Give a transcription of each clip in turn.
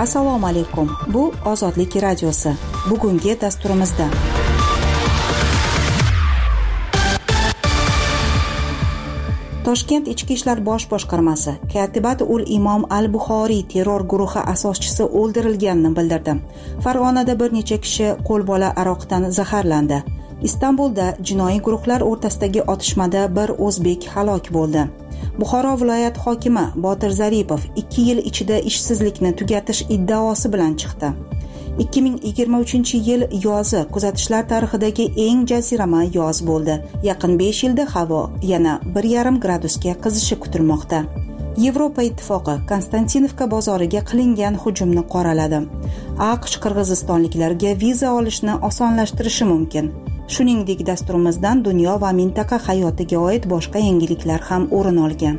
Assalomu alaykum. Bu Ozodlik radiosi. Bugungi dasturimizda Toshkent Ichki ishlar bosh boshqarmasi Katibat ul Imom al-Buxoriy terror guruhi asoschisi o'ldirilganini bildirdi. Farg'onada bir necha kishi qo'lbola aroqdan zaharlandi. Istanbulda jinoiy guruhlar o'rtasidagi otishmada bir o'zbek halok bo'ldi. Buxoro viloyat hokimi Botir Zaripov 2 yil ichida ishsizlikni tugatish iddaosi bilan chiqdi. 2023-yil yozi kuzatishlar tarixidagi eng jazirama yoz bo'ldi. Yaqin 5 yilda havo yana 1,5 gradusga qizishi kutilmoqda. Yevropa ittifoqi Konstantinovka bozoriga qilingan hujumni qoraladi. AQSh qirg'izistonliklarga viza olishni osonlashtirishi mumkin. Shuningdek, dasturimizdan dunyo va mintaqa hayotiga oid boshqa yangiliklar ham o'rin olgan.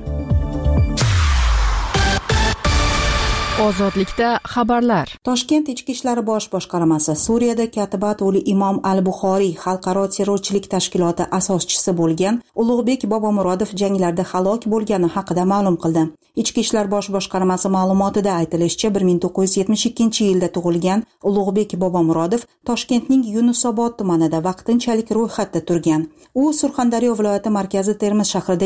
Ozodlikda xabarlar. Toshkent Ichki ishlar bosh boshqarmasi Suriyada Katibat ul Imom al-Buxoriy xalqaro terrorchilik tashkiloti asoschisi bo'lgan Ulug'bek Bobomurodov janglarda halok bo'lgani haqida ma'lum qildi. Ichki ishlar bosh boshqarmasi ma'lumotida aytilishicha, 1972-yilda tug'ilgan Ulug'bek Bobomurodov Toshkentning Yunusobod tumanida vaqtinchalik ro'yxatda turgan. U Surxondaryo viloyati markazi Termiz shahrida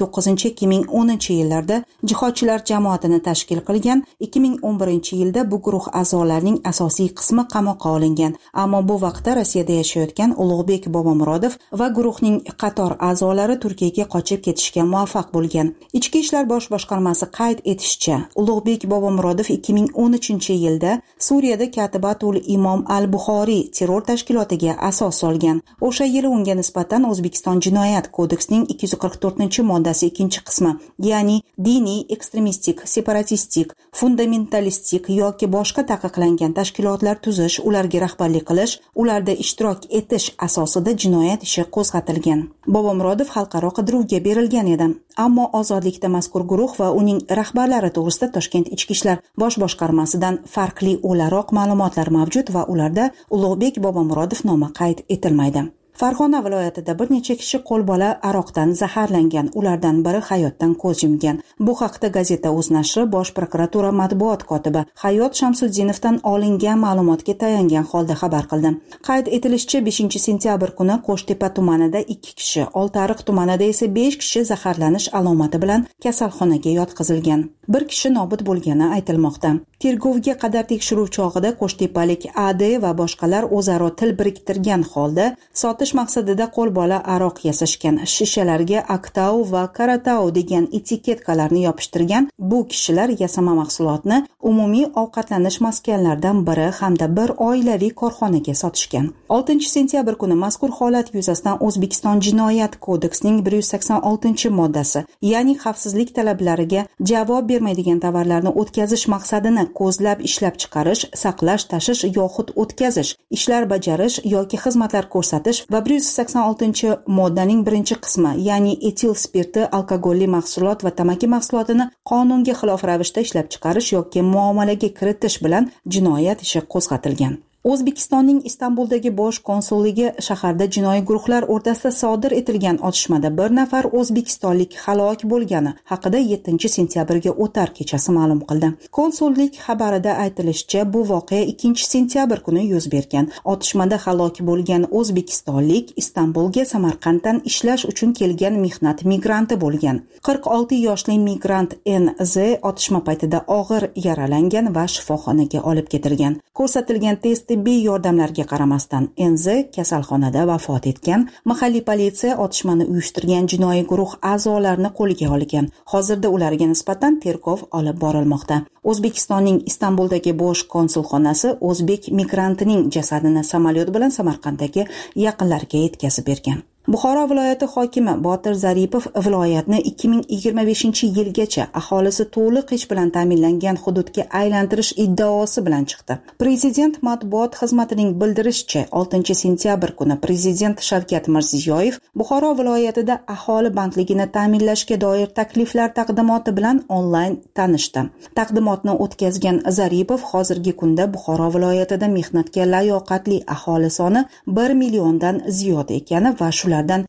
2009-2010-yillarda jihodchilar jamoatini tashkil qilgan. 2011-yilda bu guruh a'zolarining asosiy qismi qamoqqa olingan, ammo bu vaqtda Rossiyada yashayotgan Ulug'bek Bobomurodov va guruhning qator a'zolari Turkiyaga qochib ketishga muvaffaq bo'lgan. Ichki ishlar bosh boshqarmasi qayd etishicha, Ulug'bek Bobomurodov 2013-yilda Suriyada Katibat ul Imom al-Buxoriy terror tashkilotiga asos solgan. O'sha yili unga nisbatan O'zbekiston Jinoyat kodeksining 244-moddasi 2-qismi, ya'ni diniy, ekstremistik, separatistik, fundamentalistik yoki boshqa taqiqlangan tashkilotlar tuzish, ularga rahbarlik qilish, ularda ishtirok etish asosida jinoyat ishi qo'zg'atilgan. Bobomurodov xalqaro qidiruvga berilgan edi. Ammo ozodlikda mazkur guruh va uning rahbarlari to'g'risida Toshkent Ichki ishlar bosh boshqarmasidan farqli o'laroq ma'lumotlar mavjud va ularda Ulug'bek Bobomurodov nomi qayd etilmaydi. Farg'ona viloyatida bir necha kishi qo'lbola aroqdan zaharlangan, ulardan biri hayotdan ko'z yumgan. Bu haqda gazeta O'z nashri bosh prokuratura matbuot kotibi Hayot Shamsuddinovdan olingan ma'lumotga tayangan holda xabar qildi. Qayd etilishicha, 5-sentyabr kuni Qo'shtepa tumanida 2 kishi, Oltiariq tumanida esa 5 kishi zaharlanish alomati bilan kasalxonaga yotqizilgan. Bir kishi nobud bo'lgani aytilmoqda. Tergovga qadar tekshiruv chog'ida Qo'shtepalik AD va boshqalar o'zaro til biriktirgan holda sotish maqsadida qo'lbola aroq yasashgan, shishalarga Aktau va Karatau degan etiketkalarni yopishtirgan. Bu kishilar yasama mahsulotni umumiy ovqatlanish maskanlaridan biri hamda bir oilaviy korxonaga sotishgan. 6-sentyabr kuni mazkur holat yuzasidan O'zbekiston Jinoyat kodeksining 186-moddasi, ya'ni xavfsizlik talablariga javob bermaydigan tovarlarni o'tkazish maqsadini ko'zlab ishlab chiqarish, saqlash, tashish yoxud o'tkazish, ishlar bajarish yoki xizmatlar ko'rsatish va 186-moddaning 1-qismi, ya'ni etil spirti, alkogolli mahsulot va tamaki mahsulotini qonunga xilof ravishda ishlab chiqarish yoki muomalaga kiritish bilan jinoyat ishi qo'zg'atilgan. O'zbekistonning Istanbuldagi bosh konsulligi shaharda jinoiy guruhlar o'rtasida sodir etilgan otishmada bir nafar o'zbekistonlik halok bo'lgani haqida 7-sentyabrga o'tar kechasi ma'lum qildi. Konsullik xabarida aytilishicha, bu voqea 2-sentyabr kuni yuz bergan. Otishmada halok bo'lgan o'zbekistonlik Istanbulga Samarqanddan ishlash uchun kelgan mehnat migranti bo'lgan. 46 yoshli migrant NZ otishma paytida og'ir yaralangan va shifoxonaga olib ketilgan. Ko'rsatilgan test tibbiy yordamlarga qaramasdan NZ kasalxonada vafot etgan. Mahalliy politsiya otishmani uyushtirgan jinoiy guruh a'zolarini qo'lga olgan. Hozirda ularga nisbatan tergov olib borilmoqda. O'zbekistonning Istanbuldagi bosh konsulxonasi o'zbek migrantining jasadini samolyot bilan Samarqanddagi yaqinlariga yetkazib bergan. Buxoro viloyati hokimi Botir Zaripov viloyatni 2025-yilgacha aholisi to'liq ish bilan ta'minlangan hududga aylantirish iddaosi bilan chiqdi. Prezident matbuot xizmatining bildirishicha, 6-sentyabr kuni Prezident Shavkat Mirziyoyev Buxoro viloyatida aholi bandligini ta'minlashga doir takliflar taqdimoti bilan onlayn tanishdi. Taqdimotni o'tkazgan Zaripov hozirgi kunda Buxoro viloyatida mehnatga layoqatli aholi soni 1 milliondan ziyod ekani va shulardan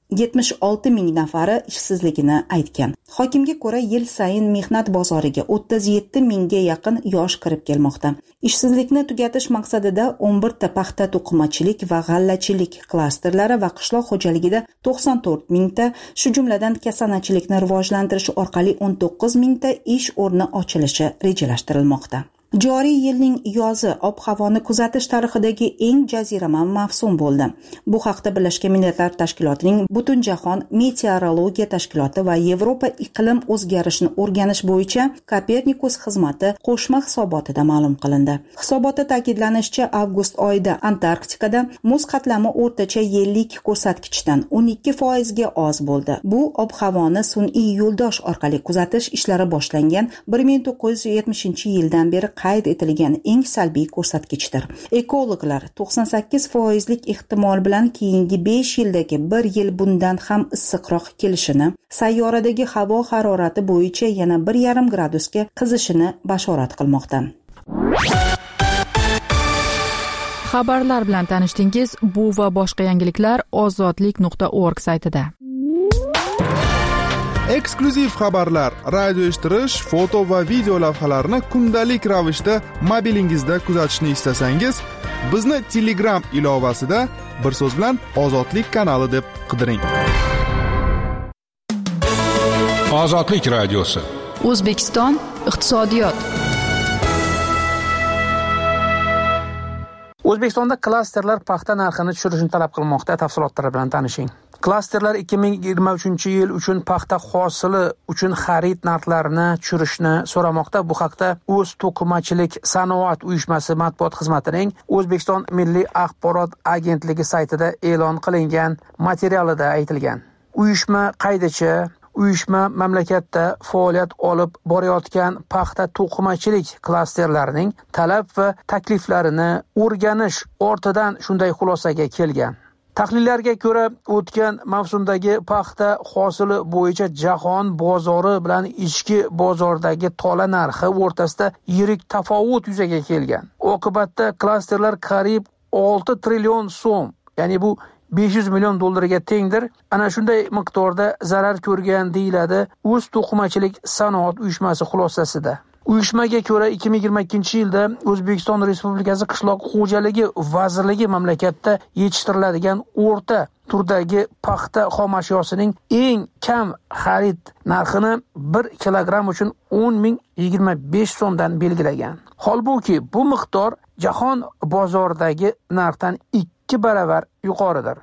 76 ming nafari ishsizligini aytgan. Hokimga ko'ra, yil sayin mehnat bozoriga 37 mingga yaqin yosh kirib kelmoqda. Ishsizlikni tugatish maqsadida 11 ta paxta to'qimachilik va g'allachilik klasterlari va qishloq xo'jaligida 94 mingta, shu jumladan kasanachilikni rivojlantirish orqali 19 mingta ish o'rni ochilishi rejalashtirilmoqda. Joriy yilning yozi ob-havoni kuzatish tarixidagi eng jazirama mavsum bo'ldi. Bu haqda Birlashgan Millatlar Tashkilotining Butunjahon meteorologiya tashkiloti va Yevropa iqlim o'zgarishini o'rganish bo'yicha Kopernikus xizmati qo'shma hisobotida ma'lum qilindi. Hisobotda ta'kidlanishicha, avgust oyida Antarktikada muz qatlami o'rtacha yillik ko'rsatkichdan 12% ga oz bo'ldi. Bu ob-havoni sun'iy yo'ldosh orqali kuzatish ishlari boshlangan 1970-yildan beri qayd etilgan eng salbiy ko'rsatkichdir. Ekologlar 98% ehtimol bilan keyingi 5 yildagi bir yil bundan ham issiqroq kelishini, sayyoradagi havo harorati bo'yicha yana 1,5 gradusga qizishini bashorat qilmoqda. Xabarlar bilan tanishdingiz. Bu va boshqa yangiliklar ozodlik.org saytida. Eksklyuziv xabarlar, radio eshittirish, foto va video lavhalarni kundalik ravishda mobilingizda kuzatishni istasangiz, bizni Telegram ilovasida bir so'z bilan Ozodlik kanali deb qidiring. Ozodlik radiosi. O'zbekiston iqtisodiyot. O'zbekistonda klasterlar paxta narxini tushirishni talab qilmoqda. Tafsilotlar bilan tanishing. Klasterlar 2023-yil uchun paxta hosili uchun xarid narxlarini tushirishni so'ramoqda. Bu haqda O'z to'qimachilik sanoat uyushmasi matbuot xizmatining O'zbekiston Milliy axborot agentligi saytida e'lon qilingan materialida aytilgan. Uyushma qaydicha uyushma mamlakatda faoliyat olib borayotgan paxta to'qimachilik klasterlarining talab va takliflarini o'rganish ortidan shunday xulosaga kelgan. Tahlillarga ko'ra, o'tgan mavsumdagi paxta hosili bo'yicha jahon bozori bilan ichki bozordagi tola narxi o'rtasida yirik tafovut yuzaga kelgan. Oqibatda klasterlar qariyb 6 trillion so'm, ya'ni bu 500 million dollarga tengdir. Ana shunday miqdorda zarar ko'rgan deyiladi O'z to'qimachilik sanoat uyushmasi xulosasida. Uyushmaga ko'ra 2022-yilda O'zbekiston Respublikasi Qishloq xo'jaligi vazirligi mamlakatda yetishtiriladigan o'rta turdagi paxta xomashyosining eng kam xarid narxini 1 kilogramm uchun 10,025 so'mdan belgilagan. Holbuki bu miqdor jahon bozoridagi narxdan 2 baravar yuqoridir.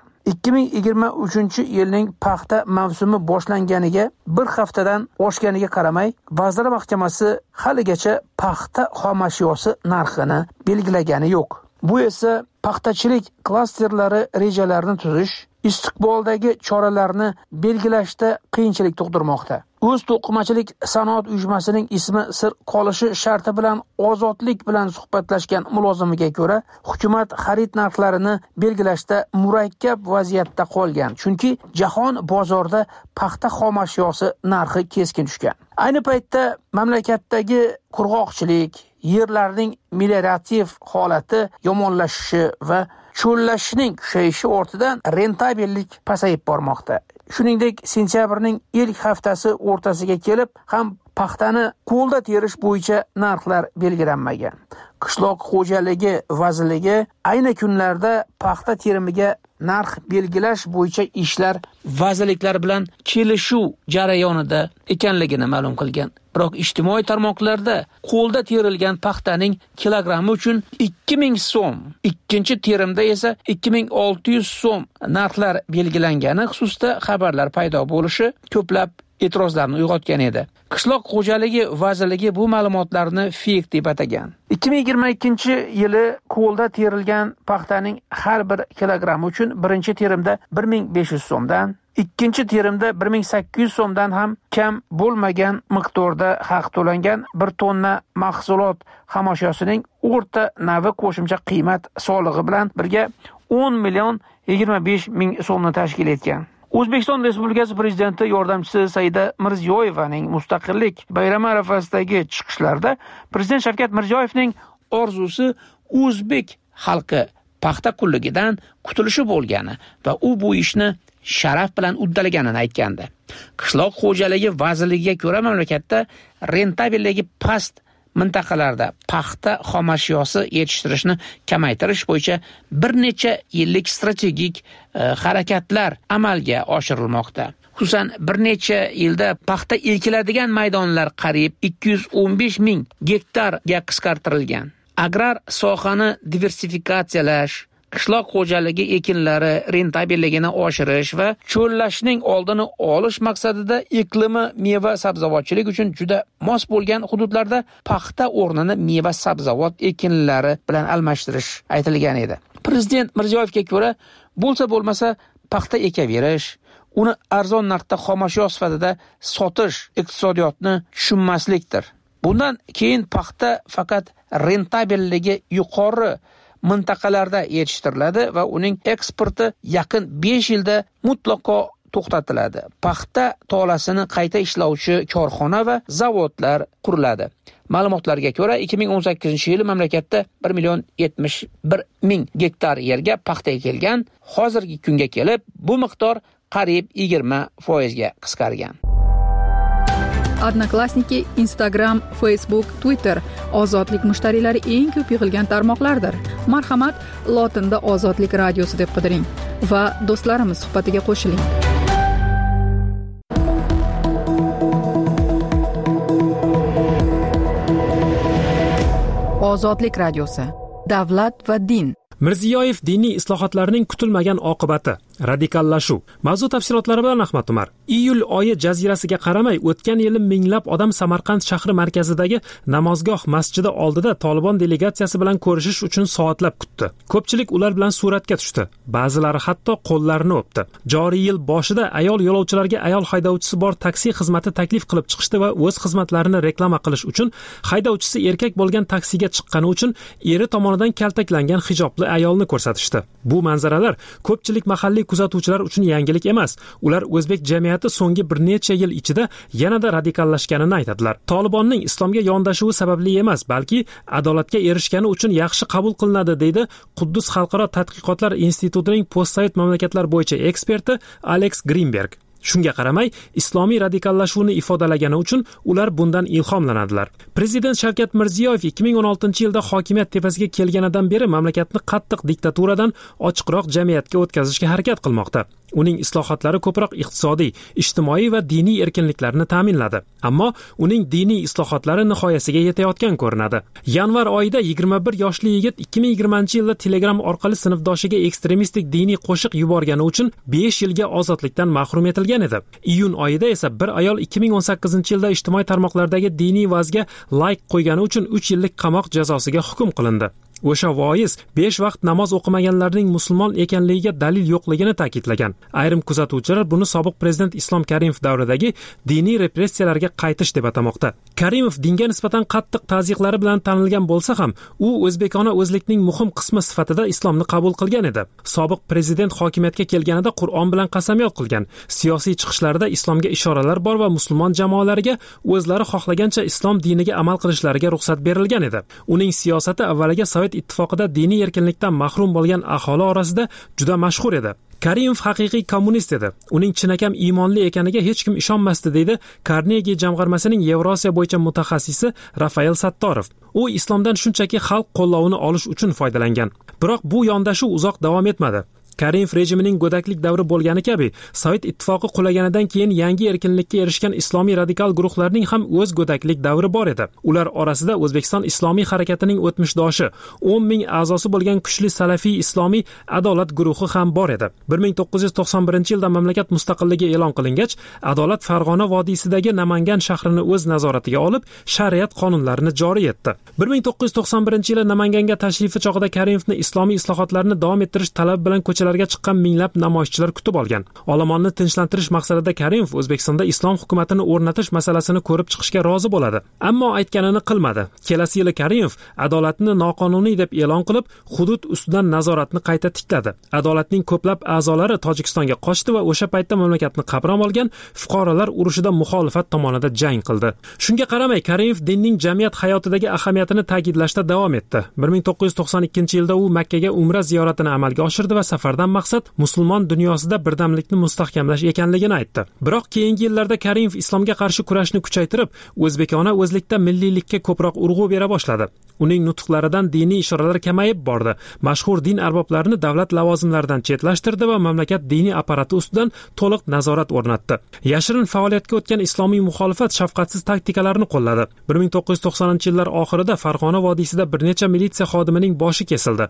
2023-yilning paxta mavsumi boshlanganiga bir haftadan oshganiga qaramay, Vazirlar Mahkamasi haligacha paxta xomashyosi narxini belgilagani yo'q. Bu esa paxtachilik klasterlari rejalarini tuzish, istiqboldagi choralarni belgilashda qiyinchilik tug'dirmoqda. O'z to'qimachilik sanoat uyushmasining ismi sir qolishi sharti bilan Ozodlik bilan suhbatlashgan mulozimiga ko'ra, hukumat xarid narxlarini belgilashda murakkab vaziyatda qolgan. Chunki jahon bozorida paxta xomashyosi narxi keskin tushgan. Ayni paytda mamlakatdagi qurg'oqchilik, yerlarning meliorativ holati yomonlashishi va cho'llashning kushayishi ortidan rentabellik pasayib bormoqda. Shuningdek, sentyabrning ilk haftasi o'rtasiga kelib ham paxtani qo'lda terish bo'yicha narxlar belgilanmagan. Qishloq xo'jaligi vazirligi ayni kunlarda paxta terimiga narx belgilash bo'yicha ishlar vazirliklar bilan kelishuv jarayonida ekanligini ma'lum qilgan. Biroq ijtimoiy tarmoqlarda qo'lda terilgan paxtaning kilogrammi uchun 2000 so'm, ikkinchi terimda esa 2600 so'm narxlar belgilangani xususida xabarlar paydo bo'lishi ko'plab e'tirozlarni uyg'otgan edi. Qishloq xo'jaligi vazirligi bu ma'lumotlarni fake deb atagan. 2022-yili qo'lda terilgan paxtaning har bir kilogrammi uchun birinchi terimda 1500 so'mdan, ikkinchi terimda 1800 so'mdan ham kam bo'lmagan miqdorda haq to'langan. 1 tonna mahsulot xomashiyosining o'rta navi qo'shimcha qiymat solig'i bilan birga 10,25 so'mni tashkil etgan. O'zbekiston Respublikasi Prezidenti yordamchisi Saida Mirziyoyevaning Mustaqillik bayrami arafasidagi chiqishlarda Prezident Shavkat Mirziyoyevning orzusi o'zbek xalqi paxta qulligidan qutulishi bo'lgani va u bu ishni sharaf bilan uddalaganini aytgandi. Qishloq xo'jaligi vazirligiga ko'ra mamlakatda rentabelligi past mintaqalarda paxta xomashyosi yetishtirishni kamaytirish bo'yicha bir necha yillik strategik harakatlar amalga oshirilmoqda. Xususan, bir necha yilda paxta ekiladigan maydonlar qariyb 215 ming gektarga qisqartirilgan. Agrar sohani diversifikatsiyalash, qishloq xo'jaligi ekinlari rentabelligini oshirish va cho'llashning oldini olish maqsadida iqlimi meva-sabzavotchilik uchun juda mos bo'lgan hududlarda paxta o'rnini meva-sabzavot ekinlari bilan almashtirish aytilgan edi. Prezident Mirziyoyevga ko'ra, bo'lsa bo'lmasa paxta ekaverish, uni arzon narxda xomashyo sifatida sotish iqtisodiyotni tushunmaslikdir. Bundan keyin paxta faqat rentabelligi yuqori mintaqalarda yetishtiriladi va uning eksporti yaqin 5 yilda mutlaqo to'xtatiladi. Paxta tolasini qayta ishlovchi korxona va zavodlar quriladi. Ma'lumotlarga ko'ra, 2018-yil mamlakatda 1,71,000 gektar yerga paxta ekilgan. Hozirgi kunga kelib, bu miqdor qariyb 20% ga qisqargan. Odnoklassniki, Instagram, Facebook, Twitter ozodlik mushtariylari eng ko'p yig'ilgan tarmoqlardir. Marhamat, lotinda Ozodlik radiosi deb qidiring va do'stlarimiz suhbatiga qo'shiling. Ozodlik radiosi. Davlat va din. Mirziyoyev diniy islohotlarning kutilmagan oqibati, radikallashuv. Mavzu tafsilotlari bilan Ahmad Umar. Iyul oyi jazirasiga qaramay, o'tgan yili minglab odam Samarqand shahri markazidagi namozgoh masjidi oldida Tolibon delegatsiyasi bilan ko'rishish uchun soatlab kutdi. Ko'pchilik ular bilan suratga tushdi. Ba'zilari hatto qo'llarini o'pdi. Joriy yil boshida ayol yo'lovchilarga ayol haydovchisi bor taksi xizmati taklif qilib chiqishdi va o'z xizmatlarini reklama qilish uchun haydovchisi erkak bo'lgan taksiga chiqqani uchun eri tomonidan kaltaklangan hijobli ayolni ko'rsatishdi. Bu manzaralar ko'pchilik mahalliy kuzatuvchilar uchun yangilik emas. Ular o'zbek jamiyati so'nggi bir necha yil ichida yanada radikallashganini aytadilar. Tolibonning islomga yondashuvi sababli emas, balki adolatga erishgani uchun yaxshi qabul qilinadi, deydi Quddus xalqaro tadqiqotlar institutining postsovet mamlakatlar bo'yicha eksperti Alex Greenberg. Shunga qaramay, islomiy radikallashuvni ifodalagani uchun ular bundan ilhomlanadilar. Prezident Shavkat Mirziyoyev 2016-yilda hokimiyat tepasiga kelganidan beri mamlakatni qattiq diktaturadan ochiqroq jamiyatga o'tkazishga harakat qilmoqda. Uning islohotlari ko'proq iqtisodiy, ijtimoiy va diniy erkinliklarni ta'minladi. Ammo uning diniy islohotlari nihoyasiga yetayotgan ko'rinadi. Yanvar oyida 21 yoshli yigit 2020-yilda Telegram orqali sinfdoshiga ekstremistik diniy qo'shiq yuborgani uchun 5 yilga ozodlikdan mahrum etilgan edi. Iyun oyida esa bir ayol 2018-yilda ijtimoiy tarmoqlardagi diniy vazga like qo'ygani uchun 3 yillik qamoq jazosiga hukm qilindi. O'sha voiz 5 vaqt namoz o'qimaganlarning musulmon ekanligiga dalil yo'qligini ta'kidlagan. Ayrim kuzatuvchilar buni sobiq prezident Islom Karimov davridagi diniy repressiyalarga qaytish deb atamoqda. Karimov dinga nisbatan qattiq ta'ziqlari bilan tanilgan bo'lsa ham, u o'zbekona o'zlikning muhim qismi sifatida islomni qabul qilgan edi. Sobiq prezident hokimiyatga kelganida Qur'on bilan qasamyod qilgan. Siyosiy chiqishlarida islomga ishoralar bor va musulmon jamoalariga o'zlari xohlagancha islom diniga amal qilishlariga ruxsat berilgan edi. Uning siyosati avvaliga Sovet ittifoqida diniy erkinlikdan mahrum bo'lgan aholi orasida juda mashhur edi. Karimov haqiqiy kommunist edi. Uning chinakam iymonli ekaniga hech kim ishonmasdi, deydi Carnegie jamg'armasining Yevrosiya bo'yicha mutaxassisi Rafael Sattorov. U islomdan shunchaki xalq qo'llovini olish uchun foydalangan. Biroq bu yondashuv uzoq davom etmadi. Karimov rejimining go'daklik davri bo'lgani kabi, Sovet ittifoqi qulaganidan keyin yangi erkinlikka erishgan islomiy radikal guruhlarning ham o'z go'daklik davri bor edi. Ular orasida O'zbekiston islomiy harakatining o'tmishdoshi, 10 ming a'zosi bo'lgan kuchli salafiy islomiy adolat guruhi ham bor edi. 1991-yilda mamlakat mustaqilligi e'lon qilingach, Adolat Farg'ona vodiysidagi Namangan shahrini o'z nazoratiga olib, shariat qonunlarini joriy etdi. 1991-yilda Namanganga tashrifi chog'ida Karimovni islomiy islohotlarni davom ettirish talabi bilan larga chiqqan minglab namoyishchilar kutib olgan. Olomonni tinchlantirish maqsadida Karimov O'zbekistonda islom hukumatini o'rnatish masalasini ko'rib chiqishga rozi bo'ladi. Ammo aytganini qilmadi. Kelasi yili Karimov adolatni noqonuniy deb e'lon qilib, hudud ustidan nazoratni qayta tikladi. Adolatning ko'plab a'zolari Tojikistonga qochdi va o'sha paytda mamlakatni qamrab olgan fuqarolar urushida muxolifat tomonida jang qildi. Shunga qaramay, Karimov dinning jamiyat hayotidagi ahamiyatini ta'kidlashda davom etdi. 1992-yilda u Makkaga umra ziyoratini amalga oshirdi va safarda qarorlaridan maqsad musulmon dunyosida birdamlikni mustahkamlash ekanligini aytdi. Biroq keyingi yillarda Karimov islomga qarshi kurashni kuchaytirib, o'zbekona o'zlikda milliylikka ko'proq urg'u bera boshladi. Uning nutqlaridan diniy ishoralar kamayib bordi. Mashhur din arboblarini davlat lavozimlaridan chetlashtirdi va mamlakat diniy apparati ustidan to'liq nazorat o'rnatdi. Yashirin faoliyatga o'tgan islomiy muxolifat shafqatsiz taktikalarni qo'lladi. 1990-yillar oxirida Farg'ona vodiysida bir necha militsiya xodimining boshi kesildi.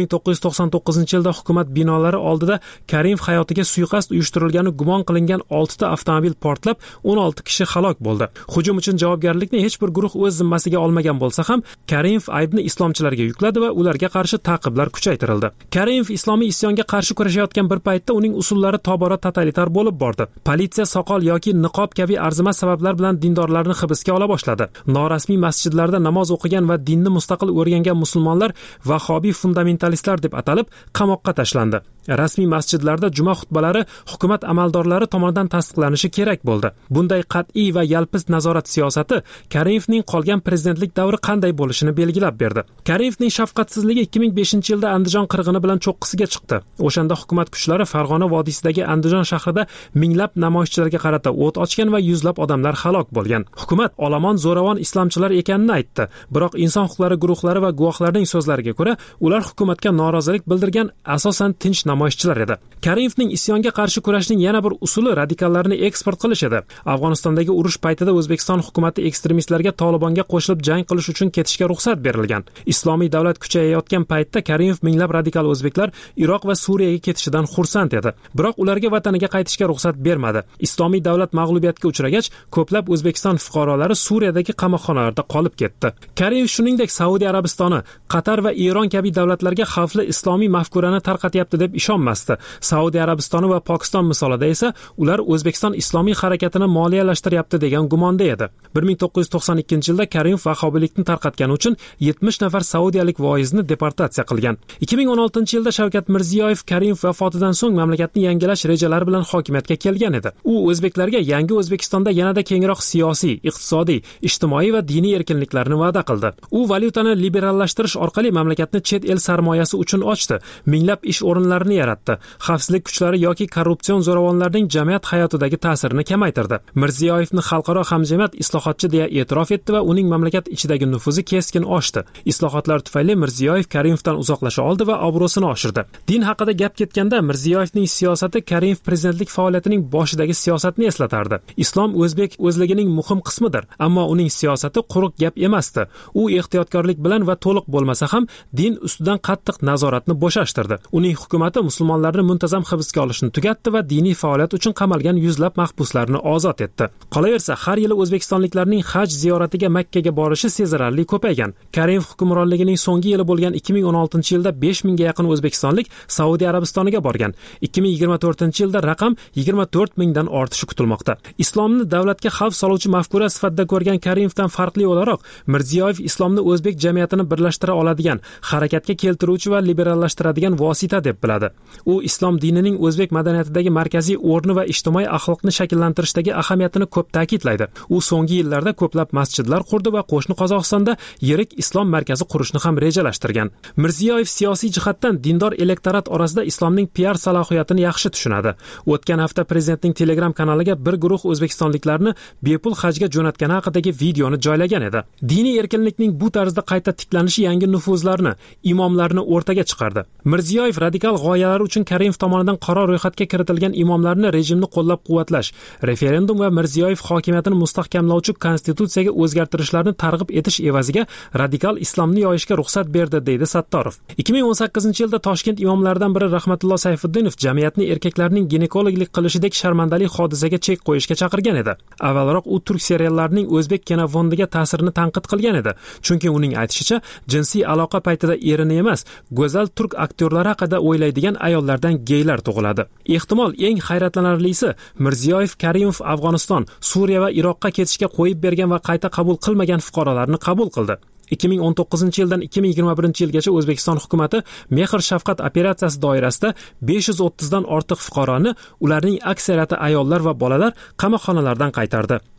1999-yilda hukumat binolari oldida Karimov hayotiga suiqasd uyushtirilgani gumon qilingan 6 ta avtomobil portlab, 16 kishi halok bo'ldi. Hujum uchun javobgarlikni hech bir guruh o'z zimmasiga olmagan bo'lsa ham, Karimov aybni islomchilarga yukladi va ularga qarshi ta'qiblar kuchaytirildi. Karimov islomiy isyonga qarshi kurashayotgan bir paytda uning usullari tobora totalitar bo'lib bordi. Politsiya soqol yoki niqob kabi arzimas sabablar bilan dindorlarni hibsga ola boshladi. Norasmiy masjidlarda namoz o'qigan va dinni mustaqil o'rgangan musulmonlar vahobiy fundamentalistlar deb atalib qamoqqa tashlandi. Rasmiy masjidlarda juma xutbalari hukumat amaldorlari tomonidan tasdiqlanishi kerak bo'ldi. Bunday qat'iy va yalpiz nazorat siyosati Karimovning qolgan prezidentlik davri qanday bo'lishini belgilab berdi. Karimovning shafqatsizligi 2005-yilda Andijon qirg'ini bilan cho'qqisiga chiqdi. O'shanda hukumat kuchlari Farg'ona vodiysidagi Andijon shahrida minglab namoyishchilarga qarata o't ochgan va yuzlab odamlar halok bo'lgan. Hukumat olomon zo'ravon islomchilar ekanini aytdi. Biroq inson huquqlari guruhlari va guvohlarning so'zlariga ko'ra, ular hukumatga norozilik bildirgan asosan tinch namoyishchilar edi. Karimovning isyonga qarshi kurashning yana bir usuli radikallarni eksport qilish edi. Afg'onistondagi urush paytida O'zbekiston hukumatı ekstremistlarga Tolibonga qo'shilib jang qilish uchun ketishga ruxsat berilgan. Islomiy davlat kuchayayotgan paytda Karimov minglab radikal o'zbeklar Iroq va Suriyaga ketishidan xursand edi. Biroq ularga vataniga qaytishga ruxsat bermadi. Islomiy davlat mag'lubiyatga uchragach, ko'plab O'zbekiston fuqarolari Suriyadagi qamoqxonalarda qolib ketdi. Karimov shuningdek Saudiya Arabistoni, Qatar va Eron kabi davlatlarga xavfli islomiy mafkurani tarqatyapti deb ishonmasdi. Saudiya Arabistoni va Pokiston misolida esa ular O'zbekiston islomiy harakatini moliyalashtiryapti degan gumonda edi. 1992-yilda Karimov vahobiylikni tarqatgani uchun 70 nafar saudiyalik voizni deportatsiya qilgan. 2016-yilda Shavkat Mirziyoyev Karimov vafotidan so'ng mamlakatni yangilash rejalari bilan hokimiyatga kelgan edi. U o'zbeklarga yangi O'zbekistonda yanada kengroq siyosiy, iqtisodiy, ijtimoiy va diniy erkinliklarni va'da qildi. U valyutani liberallashtirish orqali mamlakatni chet el sarmoyasi uchun ochdi. Minglab ish o'rinlarini yaratdi. Xavfsizlik kuchlari yoki korrupsion zo'ravonlarning jamiyat hayotidagi ta'sirini kamaytirdi. Mirziyoyevni xalqaro hamjamiyat islohotchi deya e'tirof etdi va uning mamlakat ichidagi nufuzi keskin oshdi. Islohotlar tufayli Mirziyoyev Karimovdan uzoqlasha oldi va obro'sini oshirdi. Din haqida gap ketganda Mirziyoyevning siyosati Karimov prezidentlik faoliyatining boshidagi siyosatni eslatardi. Islom o'zbek o'zligining muhim qismidir, ammo uning siyosati quruq gap emasdi. U ehtiyotkorlik bilan va to'liq bo'lmasa ham din ustidan qattiq nazoratni bo'shashtirdi. Uning hukumati musulmonlarni muntazam hibsga olishni tugatdi va diniy faoliyat uchun qamalgan yuzlab mahbuslarni ozod etdi. Qolaversa, har yili o'zbekistonliklarning haj ziyoratiga Makkaga borishi sezilarli ko'paygan. Karimov hukmronligining so'nggi yili bo'lgan 2016-yilda 5000 ga yaqin o'zbekistonlik Saudiya Arabistoniga borgan. 2024-yilda raqam 24000 dan ortishi kutilmoqda. Islomni davlatga xavf soluvchi mafkura sifatida ko'rgan Karimovdan farqli o'laroq, Mirziyoyev islomni o'zbek jamiyatini birlashtira oladigan, harakatga keltiruvchi va liberallashtiradigan vosita deb biladi. U islom dinining o'zbek madaniyatidagi markaziy o'rni va ijtimoiy axloqni shakllantirishdagi ahamiyatini ko'p ta'kidlaydi. U so'nggi yillarda ko'plab masjidlar qurdi va qo'shni Qozog'istonda yirik islom markazi qurishni ham rejalashtirgan. Mirziyoyev siyosiy jihatdan dindor elektorat orasida islomning PR salohiyatini yaxshi tushunadi. O'tgan hafta prezidentning Telegram kanaliga bir guruh o'zbekistonliklarni bepul hajga jo'natgani haqidagi videoni joylagan edi. Diniy erkinlikning bu tarzda qayta tiklanishi yangi nufuzlarni, imomlarni o'rtaga chiqardi. Mirziyoyev radikal g'oyalar uchun Karimov tomonidan qaror ro'yxatga kiritilgan imomlarni rejimni qo'llab-quvvatlash, referendum va Mirziyoyev hokimiyatini mustahkamlovchi konstitutsiyaga o'zgartirishlarni targ'ib etish evaziga radikal islomni yoyishga ruxsat berdi, deydi Sattorov. 2018-yilda Toshkent imomlaridan biri Rahmatulloh Sayfiddinov jamiyatni erkaklarning ginekologlik qilishidek sharmandali hodisaga chek qo'yishga chaqirgan edi. Avvalroq u turk seriallarining o'zbek kinofondiga ta'sirini tanqid qilgan edi. Chunki uning aytishicha, jinsiy aloqa paytida erini emas, go'zal turk aktyorlari haqida o'ylaydigan ayollardan geylar tug'iladi. Ehtimol eng hayratlanarlisi, Mirziyoyev Karimov Afg'oniston, Suriya va Iroqqa ketishga qo'yib bergan va qayta qabul qilmagan fuqarolarni qabul qildi. 2019-yildan 2021-yilgacha O'zbekiston hukumatı Mehr shafqat operatsiyasi doirasida 530 dan ortiq fuqaroni, ularning aksariyati ayollar va bolalar qamoqxonalardan qaytardi.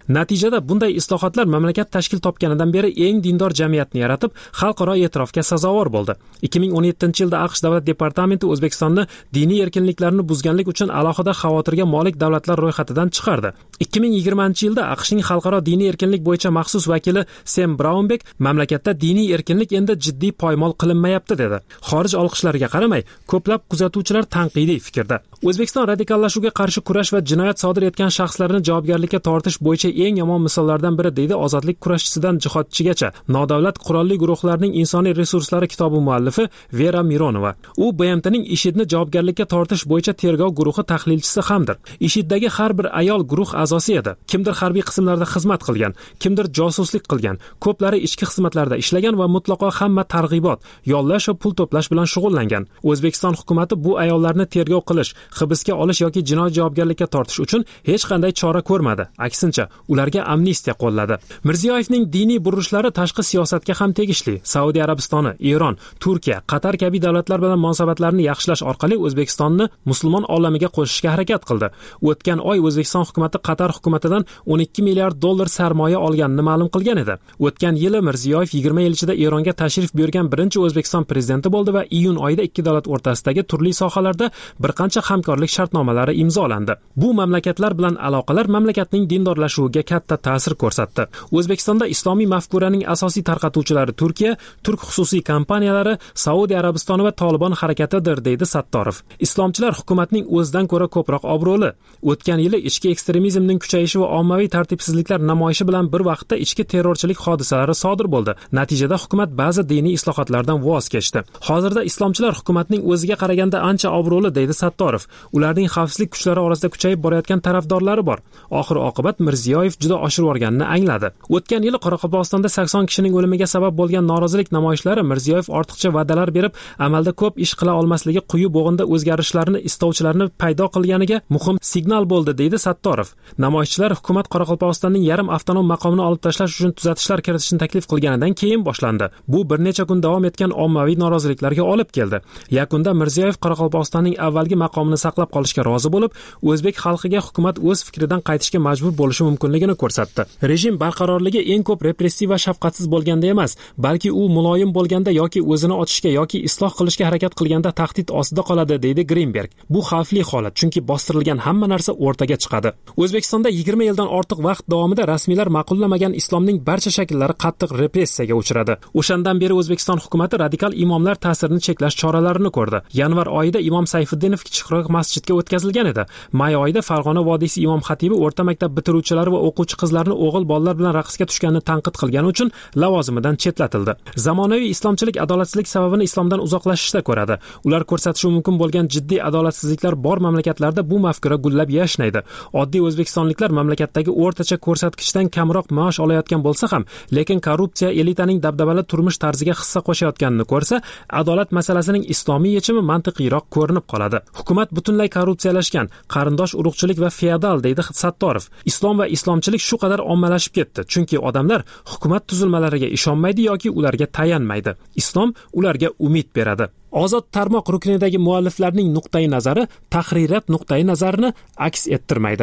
Natijada bunday islohotlar mamlakat tashkil topganidan beri eng dindor jamiyatni yaratib, xalqaro e'tirofga sazovor bo'ldi. 2017-yilda AQSh davlat departamenti O'zbekistonni diniy erkinliklarni buzganlik uchun alohida xavotirga molik davlatlar ro'yxatidan chiqardi. 2020-yilda AQShning xalqaro diniy erkinlik bo'yicha maxsus vakili Sam Braunbek mamlakatda diniy erkinlik endi jiddiy poymol qilinmayapti dedi. Xorij olqishlariga qaramay, ko'plab kuzatuvchilar tanqidiy fikrda. O'zbekiston radikallashuvga qarshi kurash va jinoyat sodir etgan shaxslarni javobgarlikka tortish bo'yicha eng yomon misollardan biri deydi ozodlik kurashchisidan jihodchigacha nodavlat qurolli guruhlarning insoniy resurslari kitobi muallifi Vera Mironova. U BMTning IShIDni javobgarlikka tortish bo'yicha tergov guruhi tahlilchisi hamdir. IShIDdagi har bir ayol guruh a'zosi edi. Kimdir harbiy qismlarda xizmat qilgan, kimdir josuslik qilgan, ko'plari ichki xizmatlarda ishlagan va mutlaqo hamma targ'ibot, yollash va pul to'plash bilan shug'ullangan. O'zbekiston hukumatı bu ayollarni tergov qilish, hibsga olish yoki jinoiy javobgarlikka tortish uchun hech qanday chora ko'rmadi. Aksincha, ularga amnistiya qo'lladi. Mirziyoyevning diniy burilishlar tashqi siyosatga ham tegishli. Saudiya Arabistoni, Eron, Turkiya, Qatar kabi davlatlar bilan munosabatlarni yaxshilash orqali O'zbekistonni musulmon olamiga qo'shishga harakat qildi. O'tgan oy O'zbekiston hukumatı Qatar hukumatidan 12 milliard dollar sarmoya olganini ma'lum qilgan edi. O'tgan yili Mirziyoyev 20 yil ichida Eronga tashrif buyurgan birinchi O'zbekiston prezidenti bo'ldi va iyun oyida ikki davlat o'rtasidagi turli sohalarda bir qancha hamkorlik shartnomalari imzolandi. Bu mamlakatlar bilan aloqalar mamlakatning dindorlashuviga katta ta'sir ko'rsatdi. O'zbekistonda islomiy mafkuraning asosiy tarqatuvchilari Turkiya, turk xususiy kompaniyalari, Saudiya Arabistoni va Tolibon harakatidir deydi Sattorov. Islomchilar hukumatning o'zidan ko'ra ko'proq obro'li. O'tgan yili ichki ekstremizmning kuchayishi va ommaviy tartibsizliklar namoyishi bilan bir vaqtda ichki terrorchilik hodisalari sodir bo'ldi. Natijada hukumat ba'zi diniy islohotlardan voz kechdi. Hozirda islomchilar hukumatning o'ziga qaraganda ancha obro'li deydi Sattorov. Ularning xavfsizlik kuchlari orasida kuchayib borayotgan tarafdorlari bor. Oxir oqibat Mirziyoyev juda oshirib yuborganini angladi. O'tgan yili Qoraqalpog'istonda 80 kishining o'limiga sabab bo'lgan norozilik namoyishlari Mirziyoyev ortiqcha va'dalar berib, amalda ko'p ish qila olmasligi quyi bo'g'inda o'zgarishlarni istovchilarni paydo qilganiga muhim signal bo'ldi deydi Sattorov. Namoyishchilar hukumat Qoraqalpog'istonning yarim avtonom maqomini olib tashlash uchun tuzatishlar kiritishni taklif qilganidan keyin boshlandi. Bu bir necha kun davom etgan ommaviy noroziliklarga olib keldi. Yakunda Mirziyoyev Qoraqalpog'istonning avvalgi maqomini saqlab qolishga rozi bo'lib, o'zbek xalqiga hukumat o'z fikridan qaytishga majbur bo'lishi mumkinligini ko'rsatdi. Rejim barqarorligi eng ko'p repressiv va shafqatsiz bo'lganda emas, balki u muloyim bo'lganda yoki o'zini ochishga yoki isloh qilishga harakat qilganda tahdid ostida qoladi deydi Greenberg. Bu xavfli holat, chunki bostirilgan hamma narsa o'rtaga chiqadi. O'zbekistonda 20 yildan ortiq vaqt davomida rasmiylar ma'qullamagan islomning barcha shakllari qattiq repressiyaga uchradi. O'shandan beri O'zbekiston hukumatı radikal imomlar ta'sirini cheklash choralarini ko'rdi. Yanvar oyida Imom Sayfiddinov kichikroq masjidga o'tkazilgan edi. May oyida Farg'ona vodiysi imom xatibi o'rta maktab bitiruvchilari va o'quvchi qizlarni o'g'il bolalar bilan raqsga tushganini tanqid qilgani uchun lavozimidan chetlatildi. Zamonaviy islomchilik adolatsizlik sababini islomdan uzoqlashishda ko'radi. Ular ko'rsatishi mumkin bo'lgan jiddiy adolatsizliklar bor mamlakatlarda bu mafkura gullab yashnaydi. Oddiy o'zbekistonliklar mamlakatdagi o'rtacha ko'rsatkichdan kamroq maosh olayotgan bo'lsa ham, lekin korrupsiya elitaning dabdabali turmush tarziga hissa qo'shayotganini ko'rsa, adolat masalasining islomiy yechimi mantiqiyroq ko'rinib qoladi. Hukumat butunlay korrupsiyalashgan, qarindosh urug'chilik va feodal deydi Sattorov. Islom va islomchilik shu qadar ommalashib ketdi, chunki odamlar hukumat tuzilmalariga ishonmaydi yoki ularga tayanmaydi. Islom ularga umid beradi. Ozod tarmoq ruknidagi mualliflarning nuqtai nazari tahririyat nuqtai nazarini aks ettirmaydi.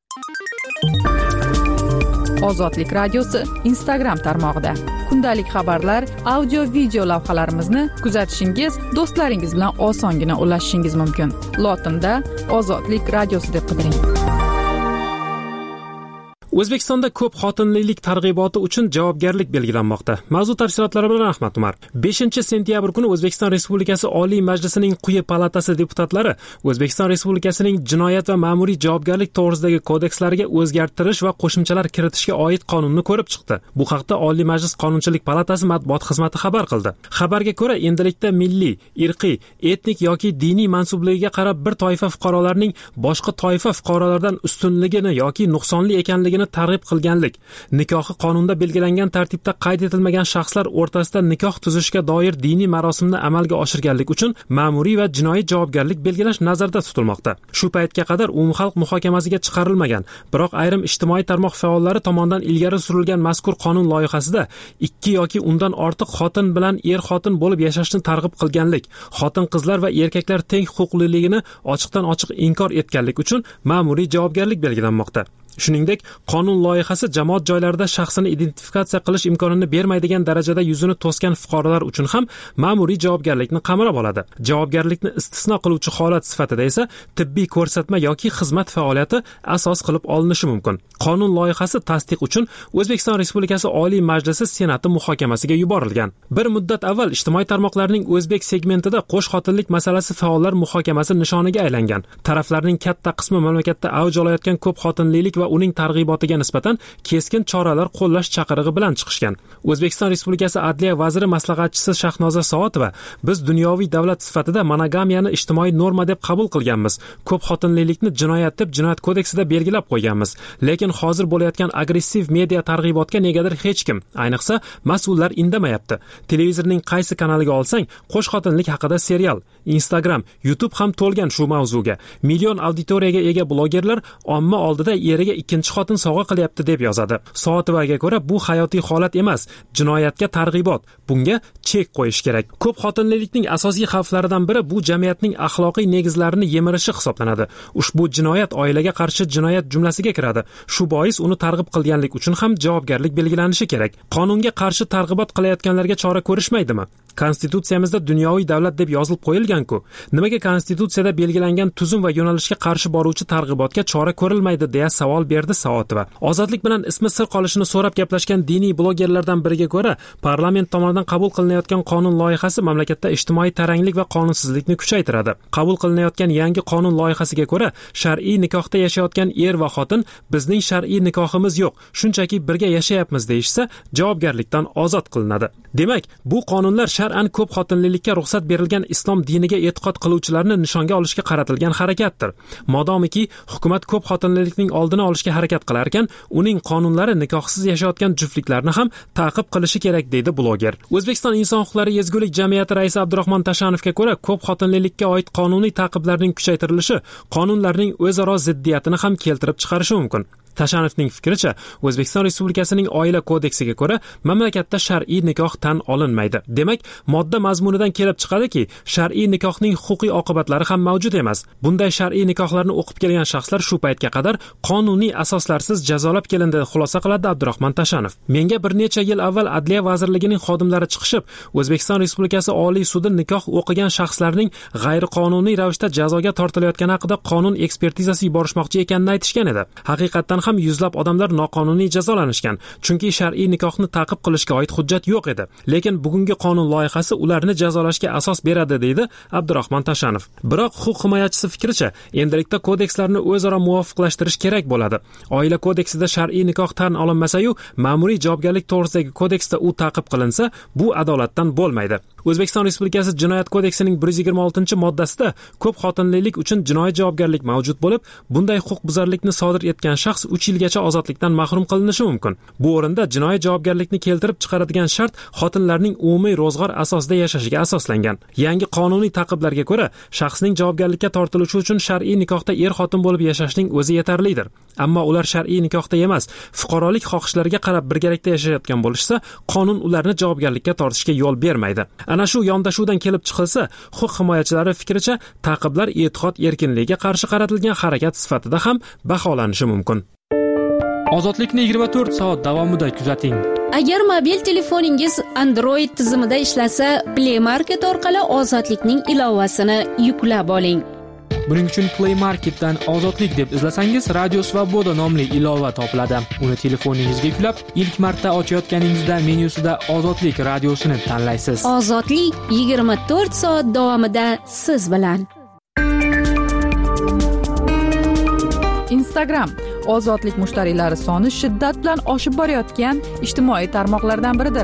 Ozodlik radiosi Instagram tarmog'ida kundalik xabarlar, audio video lavhalarimizni kuzatishingiz, do'stlaringiz bilan osongina ulashishingiz mumkin. Lotinda Ozodlik radiosi deb qidiring. O'zbekistonda ko'p xotinlilik targ'iboti uchun javobgarlik belgilanmoqda. Mavzu tafsilotlari bilan Ahmad Umar. 5-sentyabr kuni O'zbekiston Respublikasi Oliy Majlisining quyi palatasi deputatlari O'zbekiston Respublikasining jinoyat va ma'muriy javobgarlik to'g'risidagi kodekslariga o'zgartirish va qo'shimchalar kiritishga oid qonunni ko'rib chiqdi. Bu haqda Oliy Majlis Qonunchilik palatasi matbuot xizmati xabar qildi. Xabarga ko'ra, endilikda milliy, irqiy, etnik yoki diniy mansubligiga qarab bir toifa fuqarolarning boshqa toifa fuqarolardan ustunligini yoki nuqsonli ekanligini targ'ib qilganlik, nikohi qonunda belgilangan tartibda qayd etilmagan shaxslar o'rtasida nikoh tuzishga doir diniy marosimni amalga oshirganlik uchun ma'muriy va jinoiy javobgarlik belgilash nazarda tutilmoqda. Shu paytga qadar umumxalq muhokamasiga chiqarilmagan, biroq ayrim ijtimoiy tarmoq faollari tomonidan ilgari surilgan mazkur qonun loyihasida 2 yoki undan ortiq xotin bilan er-xotin bo'lib yashashni targ'ib qilganlik, xotin-qizlar va erkaklar teng huquqliligini ochiqdan ochiq inkor etganlik uchun ma'muriy javobgarlik belgilanmoqda. Shuningdek, qonun loyihasi jamoat joylarida shaxsini identifikatsiya qilish imkonini bermaydigan darajada yuzini to'sgan fuqarolar uchun ham ma'muriy javobgarlikni qamrab oladi. Javobgarlikni istisno qiluvchi holat sifatida esa tibbiy ko'rsatma yoki xizmat faoliyati asos qilib olinishi mumkin. Qonun loyihasi tasdiq uchun O'zbekiston Respublikasi Oliy Majlisi Senati muhokamasiga yuborilgan. Bir muddat avval ijtimoiy tarmoqlarning o'zbek segmentida qo'shxotinlik masalasi faollar muhokamasi nishoniga aylangan. Taraflarning katta qismi mamlakatda avj olayotgan ko'p xotinlilik va uning targ'ibotiga nisbatan keskin choralar qo'llash chaqirig'i bilan chiqishgan. O'zbekiston Respublikasi Adliya vaziri maslahatchisi Shahnoza Soatova: "Biz dunyoviy davlat sifatida monogamiyani ijtimoiy norma deb qabul qilganmiz. Ko'p xotinlilikni jinoyat deb Jinoyat kodeksida belgilab qo'yganmiz. Lekin hozir bo'layotgan agressiv media targ'ibotga negadir hech kim, ayniqsa mas'ullar indamayapti. Televizorning qaysi kanaliga olsang, qo'shxotinlik haqida serial, Instagram, YouTube ham to'lgan shu mavzuga. Million auditoriyaga ega blogerlar omma oldida eriga ikkinchi xotin sovg'a qilyapti" deb yozadi. Soatovaga ko'ra bu hayotiy holat emas, jinoyatga targ'ibot. Bunga chek qo'yish kerak. Ko'p xotinlilikning asosiy xavflaridan biri bu jamiyatning axloqiy negizlarini yemirishi hisoblanadi. Ushbu jinoyat oilaga qarshi jinoyat jumlasiga kiradi. Shu bois uni targ'ib qilganlik uchun ham javobgarlik belgilanishi kerak. Qonunga qarshi targ'ibot qilayotganlarga chora ko'rishmaydimi? Konstitutsiyamizda dunyoviy davlat deb yozilib qo'yilgan-ku. Nimaga konstitutsiyada belgilangan tuzum va yo'nalishga qarshi boruvchi targ'ibotga chora ko'rilmaydi deya savol berdi Soatova. Ozodlik bilan ismi sir qolishini so'rab gaplashgan diniy blogerlardan biriga ko'ra, parlament tomonidan qabul qilinayotgan qonun loyihasi mamlakatda ijtimoiy taranglik va qonunsizlikni kuchaytiradi. Qabul qilinayotgan yangi qonun loyihasiga ko'ra, shar'iy nikohda yashayotgan er va xotin bizning shar'iy nikohimiz yo'q, shunchaki birga yashayapmiz deyishsa, javobgarlikdan ozod qilinadi. Demak, bu qonunlar shar'an ko'p xotinlilikka ruxsat berilgan islom diniga e'tiqod qiluvchilarni nishonga olishga qaratilgan harakatdir. Modomiki hukumat ko'p xotinlilikning oldini olishga harakat qilar ekan, uning qonunlari nikohsiz yashayotgan juftliklarni ham ta'qib qilishi kerak, deydi bloger. O'zbekiston Inson huquqlari ezgulik jamiyati raisi Abdurahmon Tashanovga ko'ra, ko'p xotinlilikka oid qonuniy ta'qiblarning kuchaytirilishi qonunlarning o'zaro ziddiyatini ham keltirib chiqarishi mumkin. Tashanovning fikricha, O'zbekiston Respublikasining Oila kodeksiga ko'ra mamlakatda shar'iy nikoh tan olinmaydi. Demak, modda mazmunidan kelib chiqadiki, shar'iy nikohning huquqiy oqibatlari ham mavjud emas. Bunday shar'iy nikohlarni o'qib kelgan shaxslar shu paytga qadar qonuniy asoslarsiz jazolab kelindi, xulosa qiladi Abdurahmon Tashanov. Menga bir necha yil avval Adliya vazirligining xodimlari chiqishib, O'zbekiston Respublikasi Oliy sudi nikoh o'qigan shaxslarning g'ayriqonuniy ravishda jazoga tortilayotgani haqida qonun ekspertizasi yuborishmoqchi ekanini aytishgan edi. Haqiqatan ham yuzlab odamlar noqonuniy jazolanishgan, chunki shar'iy nikohni ta'qib qilishga oid hujjat yo'q edi. Lekin bugungi qonun loyihasi ularni jazolashga asos beradi, deydi Abdurahmon Tashanov. Biroq huquq himoyachisi fikricha, endilikda kodekslarni o'zaro muvofiqlashtirish kerak bo'ladi. Oila kodeksida shar'iy nikoh tan olinmasa-yu, ma'muriy javobgarlik to'g'risidagi kodeksda u ta'qib qilinsa, bu adolatdan bo'lmaydi. O'zbekiston Respublikasi Jinoyat kodeksining 126-moddasida ko'p xotinlilik uchun jinoiy javobgarlik mavjud bo'lib, bunday huquqbuzarlikni sodir etgan shaxs 3 yilgacha ozodlikdan mahrum qilinishi mumkin. Bu o'rinda jinoiy javobgarlikni keltirib chiqaradigan shart xotinlarning umumiy ro'zg'or asosida yashashiga asoslangan. Yangi qonuniy ta'qiblarga ko'ra, shaxsning javobgarlikka tortilishi uchun shar'iy nikohda er-xotin bo'lib yashashning o'zi yetarlidir. Ammo ular shar'iy nikohda emas, fuqarolik xohishlariga qarab birgalikda yashayotgan bo'lishsa, qonun ularni javobgarlikka tortishga yo'l bermaydi. Ana shu yondashuvdan kelib chiqilsa, huquq himoyachilari fikricha, ta'qiblar e'tiqod erkinligiga qarshi qaratilgan harakat sifatida ham baholanishi mumkin. Ozodlikni 24 soat davomida kuzating. Agar mobil telefoningiz Android tizimida ishlasa, Play Market orqali Ozodlikning ilovasini yuklab oling. Buning uchun Play Marketdan Ozodlik deb izlasangiz, Radio Svoboda nomli ilova topiladi. Uni telefoningizga yuklab, ilk marta ochayotganingizda menyusida Ozodlik radiosini tanlaysiz. Ozodlik 24 soat davomida siz bilan. Instagram Ozodlik mushtariylari soni shiddat bilan oshib borayotgan ijtimoiy tarmoqlardan biridir.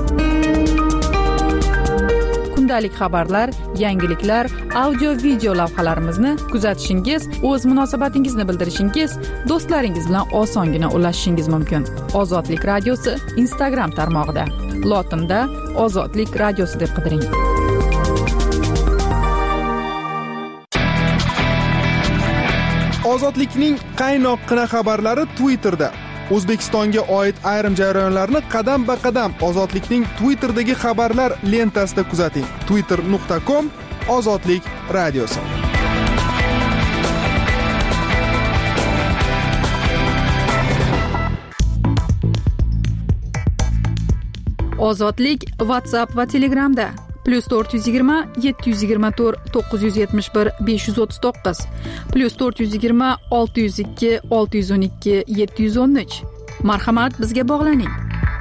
Kundalik xabarlar, yangiliklar, audio-video lavhalarimizni kuzatishingiz, o'z munosabatingizni bildirishingiz, do'stlaringiz bilan osongina ulashishingiz mumkin. Ozodlik radiosi Instagram tarmog'ida. Lotinda Ozodlik radiosi deb qidiring. Ozodlikning qaynoqqina xabarlari Twitterda. O'zbekistonga oid ayrim jarayonlarni qadam-ba-qadam Ozodlikning Twitterdagi xabarlar lentasida kuzating. twitter.com/Ozodlik radiosi. Ozodlik WhatsApp va Telegramda +420 724 971 539 +420 602 612 713. Marhamat, bizga bog'laning.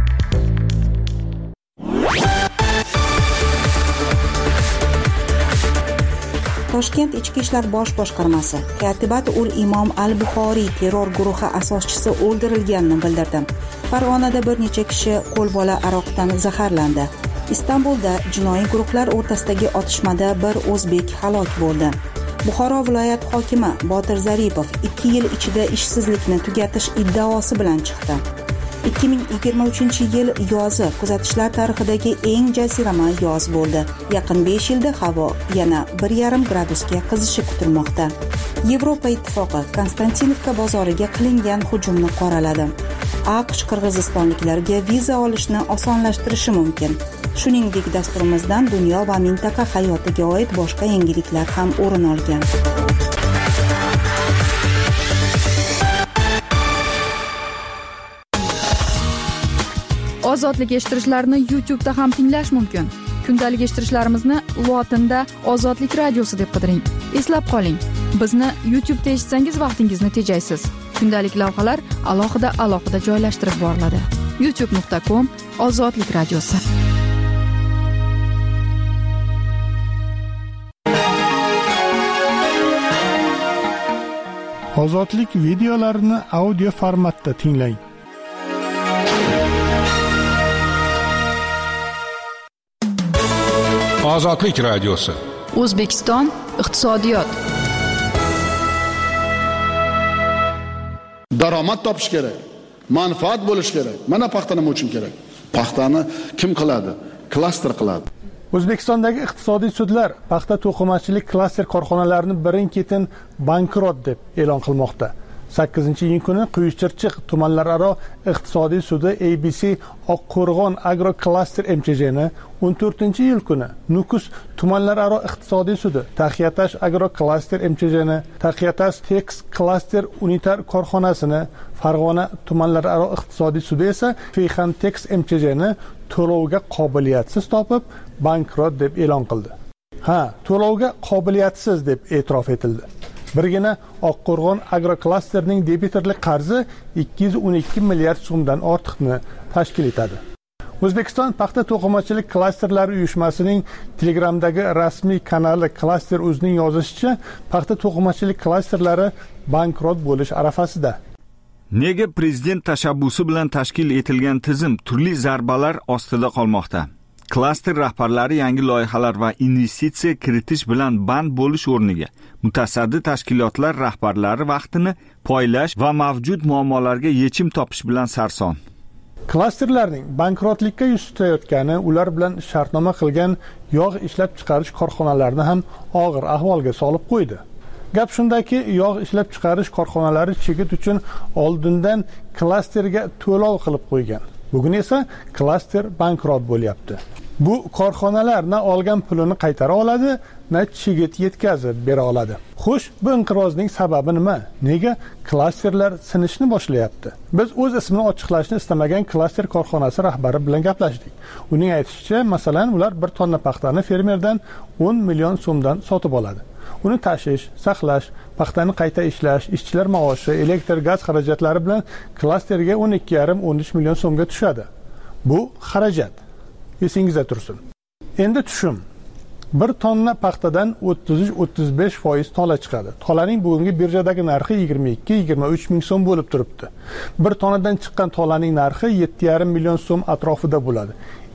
Toshkent Ichki ishlar bosh boshqarmasi Katibat ul Imom al-Buxoriy terror guruhi asoschisi o'ldirilganini bildirdi. Farg'onada bir necha kishi qo'lbola aroqdan zaharlandi. Istanbulda jinoiy guruhlar o'rtasidagi otishmada bir o'zbek halok bo'ldi. Buxoro viloyat hokimi Botir Zaripov 2 yil ichida ishsizlikni tugatish iddaosi bilan chiqdi. 2023-yil yozi kuzatishlar tarixidagi eng jazirama yoz bo'ldi. Yaqin 5 yilda havo yana 1,5 gradusga qizishi kutilmoqda. Yevropa ittifoqi Konstantinovka bozoriga qilingan hujumni qoraladi. AQSh qirg'izistonliklarga viza olishni osonlashtirishi mumkin. Shuningdek, dasturimizdan dunyo va mintaqa hayotiga oid boshqa yangiliklar ham o'rin olgan. Ozodlik eshittirishlarni YouTube'da ham tinglash mumkin. Kundalik eshittirishlarimizni lotinda Ozodlik radiosi deb qidiring. Eslab qoling, bizni YouTube'da eshitsangiz vaqtingizni tejaysiz. Kundalik lavhalar alohida joylashtirib boriladi. youtube.com/Ozodlik radiosi. Ozodlik videolarini audio formatda tinglang. Ozodlik radiosi. O'zbekiston iqtisodiyot. Daromad topish kerak, manfaat bo'lish kerak. Mana paxta nima uchun kerak? Paxtani kim qiladi? Klaster qiladi. O'zbekistondagi iqtisodiy sudlar paxta to'qimachilik klaster korxonalarini birin-ketin bankrot deb e'lon qilmoqda. 8-iyun kuni Quyuchirchiq tumanlararo iqtisodiy sudi ABC Oqqo'rg'on Agro Cluster MCJni, 14-iyul kuni Nukus tumanlararo iqtisodiy sudi Taxiyatash Agro Cluster MCJni, Taxiyatash Tex Cluster unitar korxonasini, Farg'ona tumanlararo iqtisodiy sudi esa Feyxan Tex MCJni to'lovga qobiliyatsiz topib bankrot deb e'lon qildi. To'lovga qobiliyatsiz deb e'tirof etildi. Birgina Oqqo'rg'on agroklasterning debitorlik qarzi 212 milliard so'mdan ortiqni tashkil etadi. O'zbekiston paxta to'qimachilik klasterlari uyushmasining Telegramdagi rasmiy kanali Klaster o'zining yozishicha, paxta to'qimachilik klasterlari bankrot bo'lish arafasida. Nega prezident tashabbusi bilan tashkil etilgan tizim turli zarbalar ostida qolmoqda? Klaster rahbarlari yangi loyihalar va investitsiya kiritish bilan band bo'lish o'rniga mutasaddi tashkilotlar rahbarlari vaqtini poylash va mavjud muammolarga yechim topish bilan sarson. Klasterlarning bankrotlikka yuz tutayotgani ular bilan shartnoma qilgan yog' ishlab chiqarish korxonalarini ham og'ir ahvolga solib qo'ydi. Gap shundaki, yog' ishlab chiqarish korxonalari chigit uchun oldindan klasterga to'lov qilib qo'ygan. Bugun esa klaster bankrot bo'lyapti. Bu korxonalar na olgan pulini qaytara oladi, na chigit yetkazib bera oladi. Xo'sh, bu inqirozning sababi nima? Nega klasterlar sinishni boshlayapti? Biz o'z ismini ochiqlashni istamagan klaster korxonasi rahbari bilan gaplashdik. Uning aytishicha, masalan, ular bir tonna paxtani fermerdan 10 million so'mdan sotib oladi. Uni tashish, saqlash, paxtani qayta ishlash, ishchilar maoshi, elektr, gaz xarajatlari bilan klasterga 12,5-13 million so'mga tushadi. Bu xarajat. Esingizda tursin. Endi tushum. Bir tonna paxtadan 33-35% tola chiqadi. Tolaning bugungi birjadagi narxi 22-23 ming so'm bo'lib turibdi. Bir tonnadan chiqqan tolaning narxi 7,5 million so'm atrofida bo'ladi.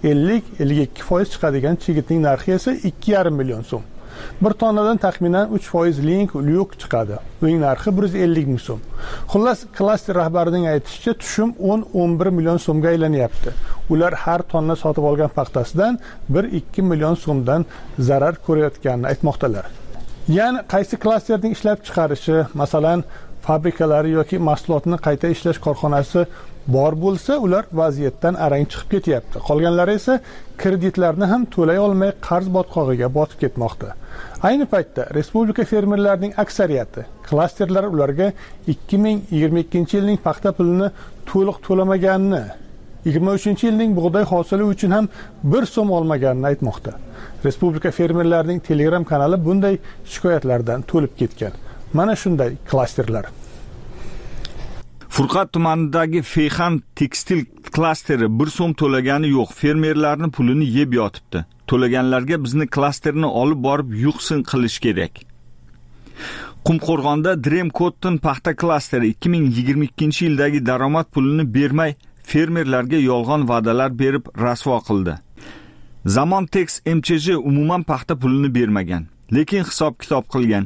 50-52% chiqadigan chigitning narxi esa 2,5 million so'm. Bir tonnadan taxminan 3% link lyuk chiqadi. Uning narxi 150 ming so'm. Xullas, klaster rahbarining aytishicha, tushum 10-11 million so'mga aylanyapti. Ular har tonna sotib olgan paxtasidan 1-2 million so'mdan zarar ko'rayotganini aytmoqdalar. Ya'ni qaysi klasterning ishlab chiqarishi, masalan, fabrikalari yoki mahsulotni qayta ishlash korxonasi bor bo'lsa, ular vaziyatdan arang chiqib ketyapti. Qolganlari esa kreditlarni ham to'lay olmay qarz botqog'iga botib ketmoqda. Ayni paytda respublika fermerlarining aksariyati klasterlar ularga 2022-yilning paxta pulini to'liq to'lamaganini 2023-yilning bug'doy hosili uchun ham 1 so'm olmaganini aytmoqda. Respublika fermerlarining Telegram kanali bunday shikoyatlardan to'lib ketgan. Mana shunday klasterlar. Furqat tumanidagi Feyxan tekstil klasteri 1 so'm to'lagani yo'q, fermerlarning pulini yeb yotibdi. To'laganlarga bizni klasterni olib borib yuqsin qilish kerak. Qumqo'rg'onda Dream Cotton paxta klasteri 2022-yildagi daromad pulini bermay fermerlarga yolg'on va'dalar berib rasvo qildi. Zamontex MCJ umuman paxta pulini bermagan, lekin hisob-kitob qilgan.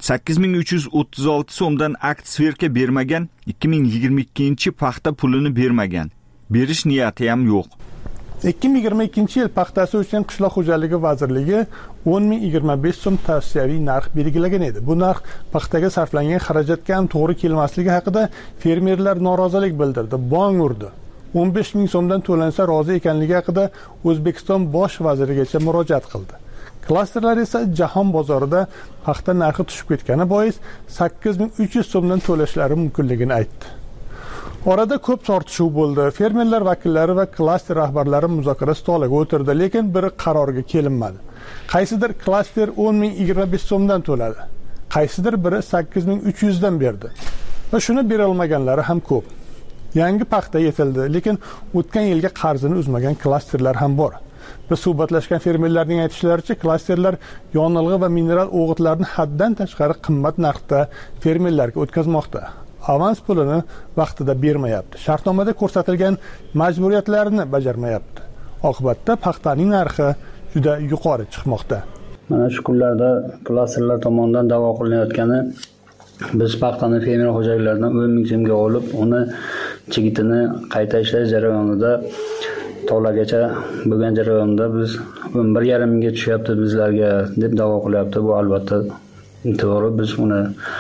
8336 so'mdan akt sverka bermagan, 2022 paxta pulini bermagan. Berish niyati ham yo'q. 2022-yil paxtasi uchun Qishloq xo'jaligi vazirligi 10.025 so'm tavsiyaviy narx belgilagan edi. Bu narx paxtaga sarflangan xarajatga ham to'g'ri kelmasligi haqida fermerlar norozilik bildirdi, bong urdi. 15.000 so'mdan to'lansa rozi ekanligi haqida O'zbekiston bosh vazirigacha murojaat qildi. Klasterlar esa jahon bozorida paxta narxi tushib ketgani bois 8.300 so'mdan to'lashlari mumkinligini aytdi. Orada ko'p tortishuv bo'ldi. Fermerlar vakillari va klaster rahbarlari muzokara stoliga o'tirdi, lekin bir qarorga kelinmadi. Qaysidir klaster 10.025 so'mdan to'ladi. Qaysidir biri 8.300 dan berdi. Va shuni bera olmaganlari ham ko'p. Yangi paxta yetildi, lekin o'tgan yilga qarzini uzmagan klasterlar ham bor. Biz suhbatlashgan fermerlarning aytishlaricha, klasterlar yonilg'i va mineral o'g'itlarni haddan tashqari qimmat narxda fermerlarga o'tkazmoqda. Avans pulini vaqtida bermayapti. Shartnomada ko'rsatilgan majburiyatlarini bajarmayapti. Oqibatda paxtaning narxi juda yuqori chiqmoqda. Mana shu kunlarda klasterlar tomonidan da'vo qilinayotgani, biz paxtani fermer xo'jaliklaridan 10.000 so'mga olib, uni chigitini qayta ishlash jarayonida tolagacha bo'lgan jarayonda biz 11.5 mingga tushyapti bizlarga deb da'vo qilyapti. Bu albatta to'g'ri, biz uni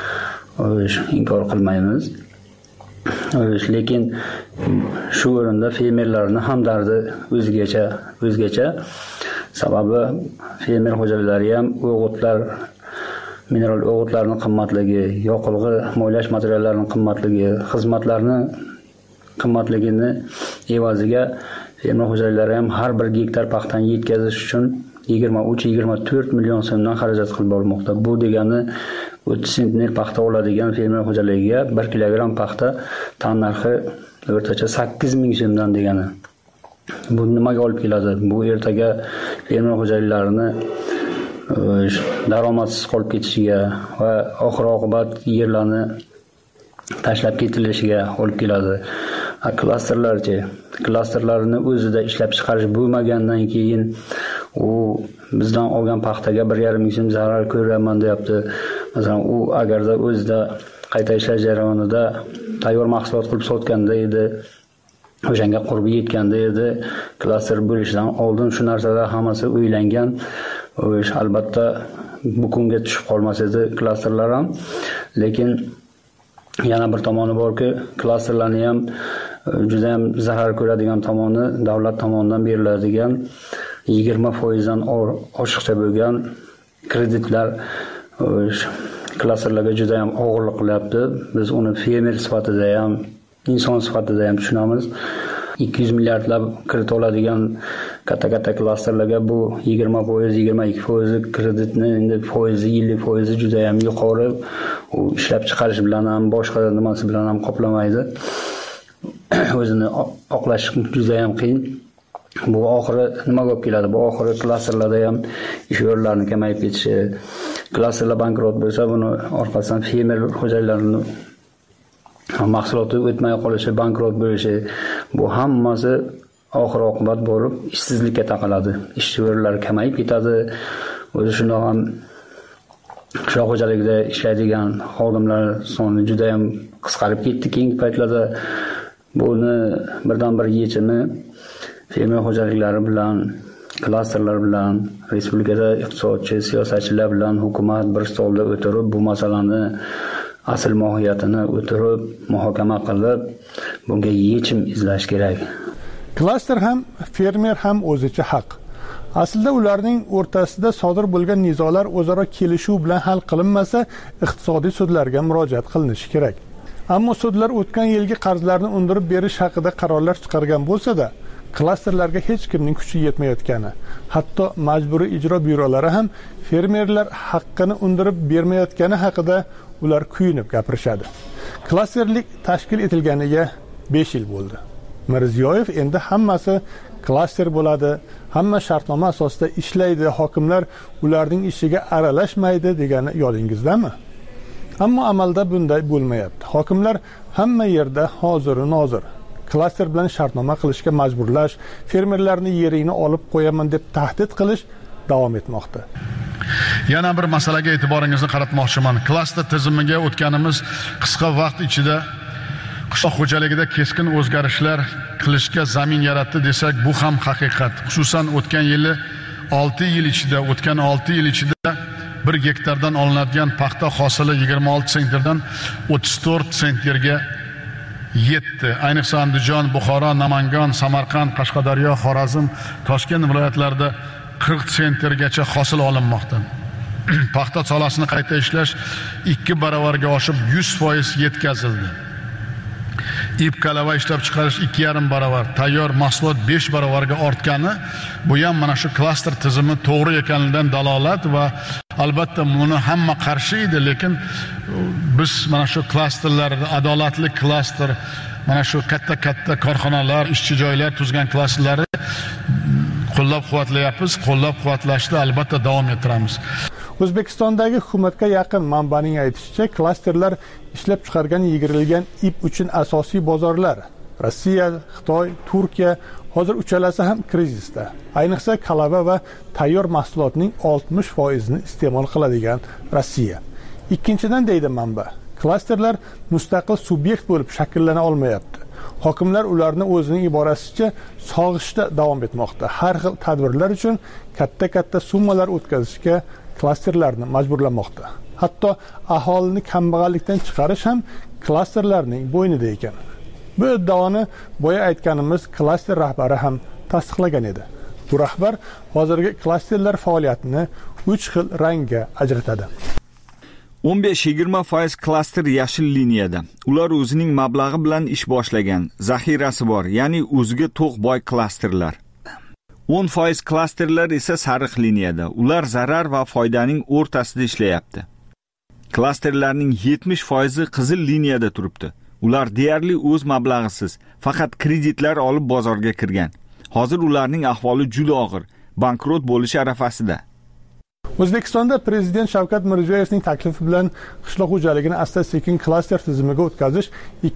inkor qilmaymiz. Lekin shu o'rinda fermerlarning ham dardi o'zgacha. Sababi fermer xo'jaliklari ham o'g'itlar, mineral o'g'itlarning qimmatligi, yoqilg'i, mo'ylash materiallarining qimmatligi, xizmatlarning qimmatligini evaziga fermer xo'jaliklari ham har bir gektar paxtani yetkazish uchun 23-24 million so'mdan xarajat qilib bormoqda. Bu degani 30 sentner paxta oladigan fermer xo'jaligiga 1 kilogramm paxta tan narxi o'rtacha 8.000 so'mdan degani. Bu nimaga olib keladi? Bu ertaga fermer xo'jaliklarini daromadsiz qolib ketishiga va oxir oqibat yerlarni tashlab ketilishiga olib keladi. Klasterlarni o'zida ishlab chiqarish bo'lmagandan keyin u bizdan olgan paxtaga 1.5 so'm zarar ko'raman deyapti. Masalan, u agarda o'zida qayta ishlash jarayonida tayyor mahsulot qilib sotganda edi, o'shanga qurbi yetganda edi, klaster bo'lishidan oldin shu narsalar hammasi o'ylangan. Albatta bu kunga tushib qolmas edi klasterlar ham. Lekin yana bir tomoni borki, klasterlarni ham juda ham zarar ko'radigan tomoni davlat tomonidan beriladigan 20% dan oshiqcha bo'lgan kreditlar klasterlarga juda ham og'irlik qilyapti. Biz uni fermer sifatida ham, inson sifatida ham tushunamiz. 200 milliardlab kredit oladigan katta klasterlarga bu 20%, 22% kreditni endi foizi, yillik foizi juda ham yuqori. U ishlab chiqarish bilan ham, boshqa nimasi bilan ham qoplamaydi. O'zini oqlash juda ham qiyin. Bu oxiri nimaga olib keladi? Bu oxiri klasterlarda ham ish o'rinlarining kamayib ketishi, klasterlar bankrot bo'lsa, buni orqasidan fermer xo'jaliklarining mahsuloti o'tmay qolishi, bankrot bo'lishi, bu hammasi oxir oqibat bo'lib ishsizlikka taqaladi. Ish o'rinlari kamayib ketadi. O'zi shundoq ham qishloq xo'jaligida ishlaydigan xodimlar soni juda ham qisqarib ketdi keyingi paytlarda. Buni birdan-bir yechimi fermer xo'jaliklari bilan, klasterlar bilan, respublikada iqtisodchi, siyosatchilar bilan hukumat bir stolda o'tirib, bu masalani asl mohiyatini o'tirib, muhokama qilib, bunga yechim izlash kerak. Klaster ham, fermer ham o'zicha haq. Aslida ularning o'rtasida sodir bo'lgan nizolar o'zaro kelishuv bilan hal qilinmasa, iqtisodiy sudlarga murojaat qilinishi kerak. Ammo sudlar o'tgan yilgi qarzlarni undirib berish haqida qarorlar chiqargan bo'lsa-da, klasterlarga hech kimning kuchi yetmayotgani, hatto majburiy ijro byurolari ham fermerlar haqqini undirib bermayotgani haqida ular kuyunib gapirishadi. Klasterlik tashkil etilganiga 5 yil bo'ldi. Mirziyoyev endi hammasi klaster bo'ladi, hamma shartnoma asosida ishlaydi, hokimlar ularning ishiga aralashmaydi degani yodingizdami? Ammo amalda bunday bo'lmayapti. Hokimlar hamma yerda hozir-nozir. Klaster bilan shartnoma qilishga majburlash, fermerlarni yeringni olib qo'yaman deb tahdid qilish davom etmoqda. Yana bir masalaga e'tiboringizni qaratmoqchiman. Klaster tizimiga o'tganimiz qisqa vaqt ichida qishloq xo'jaligida keskin o'zgarishlar qilishga zamin yaratdi desak, bu ham haqiqat. Xususan o'tgan 6 yil ichida 1 gektardan olinadigan paxta hosili 26 sentrdan 34 sentrga yetdi. Ayniqsa Andijon, Buxoro, Namangan, Samarqand, Qashqadaryo, Xorazm, Toshkent viloyatlarida 40 sentrgacha hosil olinmoqda. Paxta sohasini qayta ishlash 2 baravarga oshib 100% yetkazildi. Ip kalava ishlab chiqarish 2,5 baravar, tayyor mahsulot 5 baravarga ortgani, bu ham mana shu klaster tizimi to'g'ri ekanidan dalolat va albatta buni hamma qarshi edi, lekin biz mana shu klasterlar, adolatli klaster, mana shu katta korxonalar, ishchi joylar tuzgan klasterlarni qo'llab-quvvatlayapmiz, qo'llab-quvvatlashda albatta davom ettiramiz. O'zbekistondagi hukumatga yaqin manbaning aytishicha, klasterlar ishlab chiqargan yigirilgan ip uchun asosiy bozorlar Rossiya, Xitoy, Turkiya, hozir uchalasi ham krizisda. Ayniqsa kalava va tayyor mahsulotning 60% ni iste'mol qiladigan Rossiya. Ikkinchidan deydi manba, klasterlar mustaqil subyekt bo'lib shakllana olmayapti. Hokimlar ularni o'zining iborasicha sog'ishda davom etmoqda. Har xil tadbirlar uchun katta summalar o'tkazishga klasterlarni majburlamoqda. Hatto aholini kambag'allikdan chiqarish ham klasterlarning bo'ynida ekan. Bu iddaoni boya aytganimiz klaster rahbari ham tasdiqlagan edi. Bu rahbar hozirgi klasterlar faoliyatini 3 xil rangga ajratadi. 15-20% klaster yashil liniyada. Ular o'zining mablag'i bilan ish boshlagan, zaxirasi bor, ya'ni o'ziga to'q boy klasterlar. 10% klasterlar esa sariq liniyada. Ular zarar va foydaning o'rtasida ishlayapti. Klasterlarning 70% qizil liniyada turibdi. Ular deyarli o'z mablag'isiz, faqat kreditlar olib bozorga kirgan. Hozir ularning ahvoli juda og'ir, bankrot bo'lish arafasida. O'zbekistonda prezident Shavkat Mirziyoyevning taklifi bilan qishloq xo'jaligini asta-sekin klaster tizimiga o'tkazish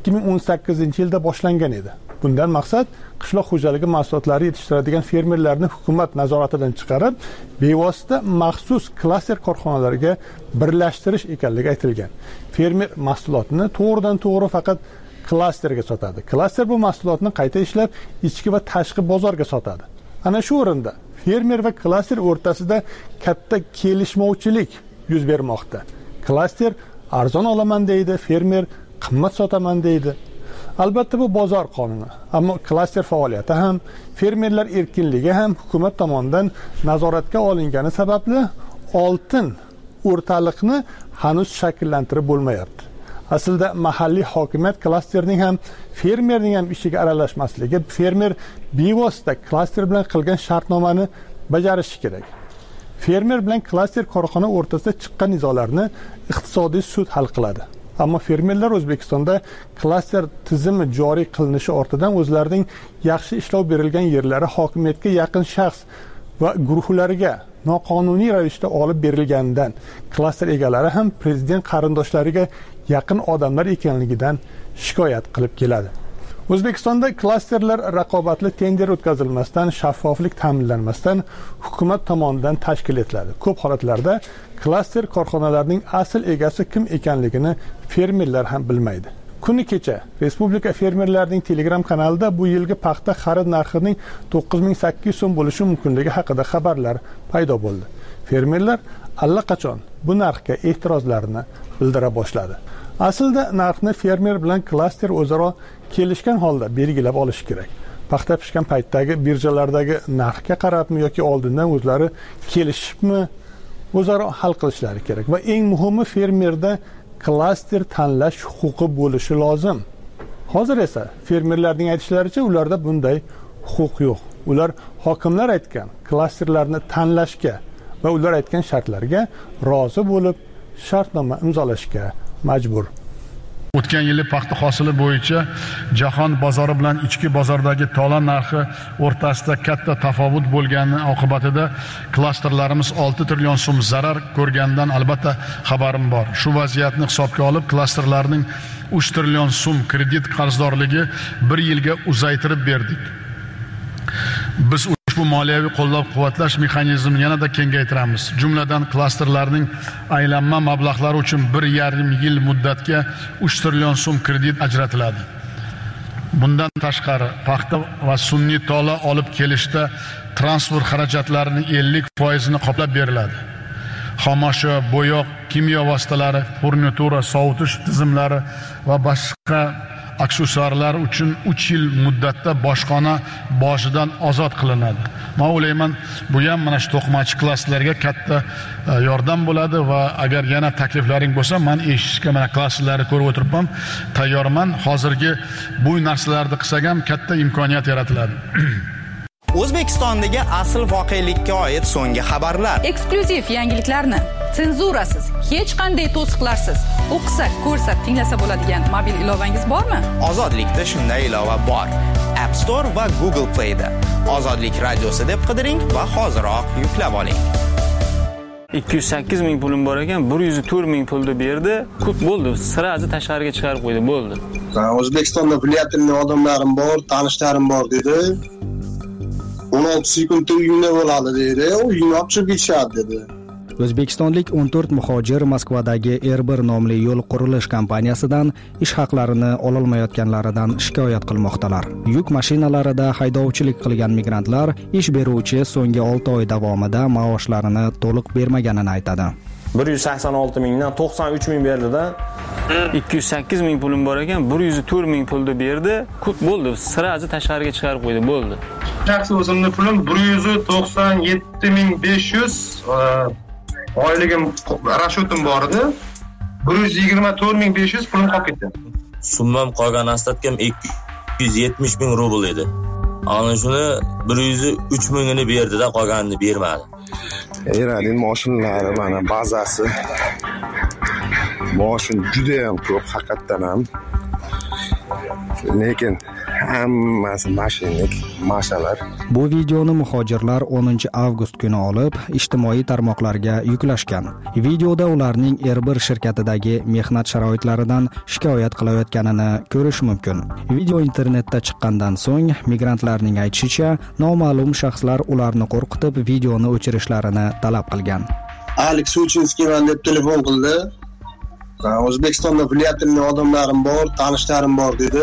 2018-yilda boshlangan edi. Bundan maqsad qishloq xo'jaligi mahsulotlari yetishtiradigan fermerlarni hukumat nazoratidan chiqarib, bevosita maxsus klaster korxonalariga birlashtirish ekanligi aytilgan. Fermer mahsulotini to'g'ridan-to'g'ri faqat klasterga sotadi. Klaster bu mahsulotni qayta ishlab, ichki va tashqi bozorga sotadi. Ana shu o'rinda fermer va klaster o'rtasida katta kelishmovchilik yuz bermoqda. Klaster arzon olaman deydi, fermer qimmat sotaman deydi. Albatta bu bozor qonuni, ammo klaster faoliyati ham, fermerlar erkinligi ham hukumat tomonidan nazoratga olingani sababli oltin o'rtaliqni hanuz shakllantirib bo'lmayapti. Aslida mahalliy hokimiyat klasterning ham, fermerning ham ishiga aralashmasligi, fermer bevosita klaster bilan qilgan shartnomani bajarishi kerak. Fermer bilan klaster korxona o'rtasida chiqqan nizolarni iqtisodiy sud hal qiladi. Ammo fermerlar O'zbekistonda klaster tizimi joriy qilinishi ortidan o'zlarining yaxshi ishlov berilgan yerlari hokimiyatga yaqin shaxs va guruhlariga noqonuniy ravishda olib berilganidan, klaster egalari ham prezident qarindoshlariga yaqin odamlar ekanligidan shikoyat qilib keladi. O'zbekistonda klasterlar raqobatli tender o'tkazilmasdan, shaffoflik ta'minlanmasdan hukumat tomonidan tashkil etiladi. Ko'p holatlarda klaster korxonalarining asl egasi kim ekanligini fermerlar ham bilmaydi. Kuni kecha Respublika fermerlarining Telegram kanalida bu yilgi paxta xarid narxining 9800 so'm bo'lishi mumkinligi haqida xabarlar paydo bo'ldi. Fermerlar allaqachon bu narxga e'tirozlarini bildira boshladi. Aslida narxni fermer bilan klaster o'zaro kelishgan holda belgilab olish kerak. Paxta pishgan paytdagi birjalardagi narxga qarabmi yoki oldindan o'zlari kelishibmi, o'zaro hal qilishlari kerak va eng muhimi fermerda klaster tanlash huquqi bo'lishi lozim. Hozir esa fermerlarning aytishlaricha ularda bunday huquq yo'q. Ular hokimlar aytgan klasterlarni tanlashga va ular aytgan shartlarga rozi bo'lib shartnoma imzolashga majbur. O'tgan yili paxta hosili bo'yicha jahon bozori bilan ichki bozordagi tola narxi o'rtasida katta tafovut bo'lgani oqibatida klasterlarimiz 6 trillion so'm zarar ko'rganidan albatta xabarim bor. Shu vaziyatni hisobga olib klasterlarning 3 trillion so'm kredit qarzdorligi 1 yilga uzaytirib berdik. Biz ushbu moliyaviy qo'llab-quvvatlash mexanizmini yanada kengaytiramiz. Jumladan klasterlarning aylanma mablag'lari uchun 1,5 yil muddatga 3 trillion so'm kredit ajratiladi. Bundan tashqari paxta va sun'iy tola olib kelishda transport xarajatlarining 50% qoplab beriladi. Xomashyo, bo'yoq, kimyo vositalari, furnitura, sovutish tizimlari va boshqa aksessuarlar uchun 3 yil muddatda bojxona bojidan ozod qilinadi. Men o'ylayman, bu ham mana shu to'qimachi klasslarga katta yordam bo'ladi va agar yana takliflaring bo'lsa, men eshitishga mana klasslarni ko'rib o'tiribman, tayyorman. Hozirgi bu narsalarni qilsak ham katta imkoniyat yaratiladi. O'zbekistondagi asl voqelikka oid so'nggi xabarlar, eksklyuziv yangiliklarni senzurasiz, hech qanday to'siqlarsiz o'qisak, ko'rsak, tinglasa bo'ladigan mobil ilovangiz bormi? Ozodlikda shunday ilova bor. App Store va Google Play da Ozodlik radiosi deb qidiring va hoziroq yuklab oling. 208 ming pulim bor ekan, 104 ming pulni berdi. Ko'p bo'ldi, sirazi tashqariga chiqarib qo'ydi, bo'ldi. O'zbekistonda Viliyatimning odamlarim bor, tanishlarim bor dedi. 16 sekundda uyingda bo'ladi dedi. Uyingni olib chiqib ketishadi dedi. O'zbekistonlik 14 muhojir Moskvadagi R1 nomli yo'l qurilish kompaniyasidan ish haqlarini ololmayotganlaridan shikoyat qilmoqdalar. Yuk mashinalarida haydovchilik qilgan migrantlar ish beruvchi so'nggi 6 oy davomida maoshlarini to'liq bermaganini aytadi. 186 mingdan 93 ming berdida 208 ming pulim bor ekan, 104 ming pulni berdi. Ko'p bo'ldi, sirazi tashqariga chiqarib qo'ydi, bo'ldi. Shaxsiy o'zimning pulim 197,500 oyligim rashotim bor edi. 124,500 pulim qolib ketdi. Summam qolgan ostatga 270 ming rubl edi. Ana shuni 103 mingini berdi-da, qolganini bermadi. Eradin mashinalari mana bazasi. Mashin juda ham ko'p, haqiqatan ham. Lekin hammasi mashinalar. Bu videoni muhojirlar 10 avgust kuni olib, ijtimoiy tarmoqlarga yuklashgan. Videoda ularning R1 shirkatidagi mehnat sharoitlaridan shikoyat qilayotganini ko'rish mumkin. Video internetda chiqqandan so'ng migrantlarning aytishicha, noma'lum shaxslar ularni qo'rqitib, videoni o'chirishlarini talab qilgan. Alex Suchinskiy deb telefon qildi. O'zbekistonda Viliyatimning odamlarim bor, tanishlarim bor dedi.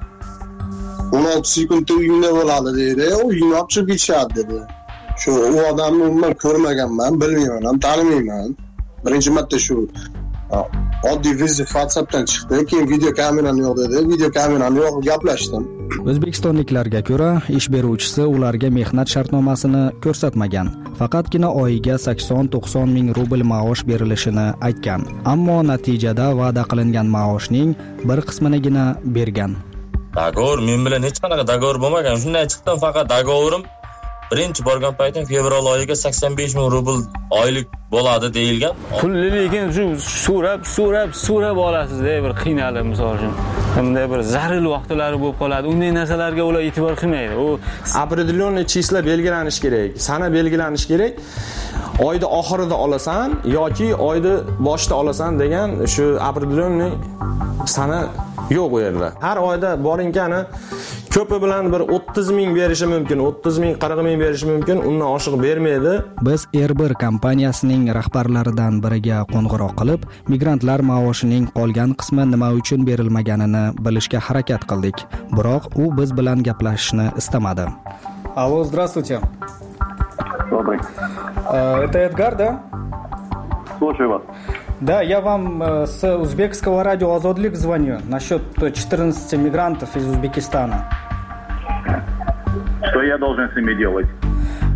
16 sekundda uyingda bo'ladi dedi. Uyingni olib chiqib ketishadi dedi. Shu u odamni umuman ko'rmaganman, bilmayman, ham tanimayman. Birinchi marta shu oddiy video WhatsAppdan chiqdi, keyin video kamerani yo'q dedi. Video kamerani yo'q gaplashdim. O'zbekistonliklarga ko'ra, ish beruvchisi ularga mehnat shartnomasini ko'rsatmagan. Faqatgina oyiga 80-90 ming rubl maosh berilishini aytgan. Ammo natijada va'da qilingan maoshning bir qisminigina bergan. Dogovor men bilan hech qanaqa dogovor bo'lmagan. Shunday chiqdim, faqat dogovorim birinchi borgan paytim fevral oyiga 85 ming rubl oylik bo'ladi deyilgan. Pulni lekin shu so'rab olasiz-da, bir qiynalib misol uchun. Bunday bir zarur vaqtlari bo'lib qoladi. Unday narsalarga ular e'tibor qilmaydi. U определённый числа belgilanishi kerak, sana belgilanishi kerak. Oyda oxirida olasan yoki oyda boshida olasan degan shu определённый sana yo'q u yerda. Har oyda borinkani ko'pi bilan bir 30 ming berishi mumkin, 30 ming, 40 ming berishi mumkin, undan oshiq bermaydi. Biz R1 kompaniyasining rahbarlaridan biriga qo'ng'iroq qilib, migrantlar maoshining qolgan qismi nima uchun berilmaganini bilishga harakat qildik. Biroq u biz bilan gaplashishni istamadi. Алло, здравствуйте. Добрый. Это Эдгар, да? Слушаю вас. Да, я вам с узбекского радио «Озодлик» звоню насчет 14 мигрантов из Узбекистана. Что я должен с ними делать?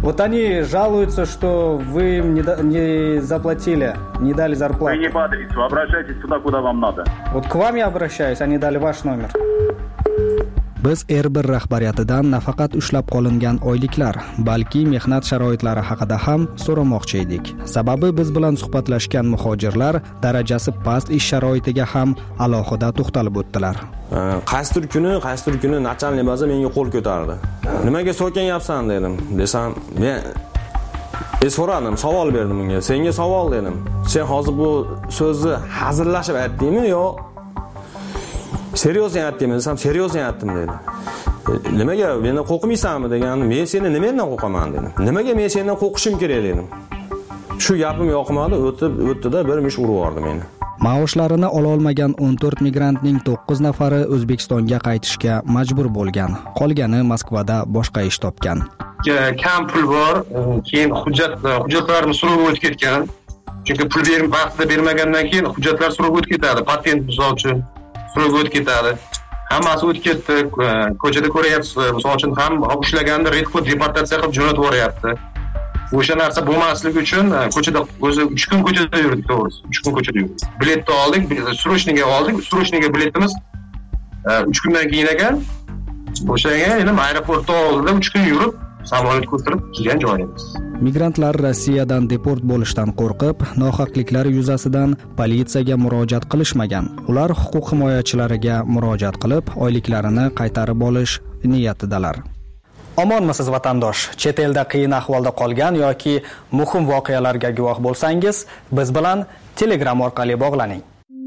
Вот они жалуются, что вы им не заплатили, не дали зарплату. Вы не по адресу, обращайтесь туда, куда вам надо. Вот к вам я обращаюсь, они дали ваш номер. Biz Erber rahbariyatidan nafaqat ushlab qolingan oyliklar, balki mehnat sharoitlari haqida ham so'ramoqchi edik. Sababi biz bilan suhbatlashgan muhojirlar darajasi past ish sharoitiga ham alohida to'xtalib o'tdilar. Qaysidir kuni nachalnik baza menga qo'l ko'tardi. Nimaga so'kanyapsan dedim. Desam, men so'radim, savol berdim unga. Senga savol dedim. Sen hozir bu so'zni hazillashib aytdingmi yo serios aytdingmi? Desam, serios aytdim dedi. Nimaga mendan qo'rqmaysanmi deganim, men seni nimadan qo'rqaman dedim. Nimaga men sendan qo'rqishim kerak dedim. Shu gapim yoqmadi, o'tdi-da bir mish urib yubordi meni. Maoshlarini ola olmagan 14 migrantning 9 nafari O'zbekistonga qaytishga majbur bo'lgan. Qolgani Moskvada boshqa ish topgan. Kam pul bor, keyin hujjatlarimiz so'rovga o'tib ketgan. Chunki pul vaqtida bermagandan keyin hujjatlar so'rovga o'tib ketadi. Patent misol uchun so'rovga o'tib ketadi. Hammasi o'tib ketdi. Ko'chada ko'ryapsiz, misol uchun ham ushlaganda redkod deportatsiya qilib jo'natib yuboryapti. O'sha narsa bo'lmasligi uchun ko'chada o'zi 3 kun ko'chada yurdik, to'g'risi. 3 kun ko'chada yurdik. Biletni oldik, srochniga oldik. Srochniga biletimiz 3 kundan keyin ekan. O'shaga yana aeroportda oldida 3 kun yurib, samolyotga o'tirib kelgan joyimiz. Migrantlar Rossiyadan deport bo'lishdan qo'rqib, nohaqliklar yuzasidan politsiyaga murojaat qilishmagan. Ular huquq himoyachilariga murojaat qilib, oyliklarini qaytarib olish niyatidalar. Omonmisiz vatandosh? Chet elda qiyin ahvolda qolgan yoki muhim voqealarga guvoh bo'lsangiz, biz bilan Telegram orqali bog'laning.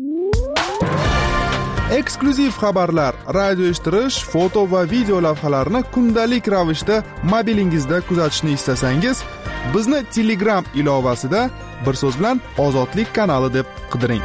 Eksklyuziv xabarlar, radio eshittirish, foto va video lavhalarni kundalik ravishda mobilingizda kuzatishni istasangiz, bizni Telegram ilovasida bir so'z bilan Ozodlik kanali deb qidiring.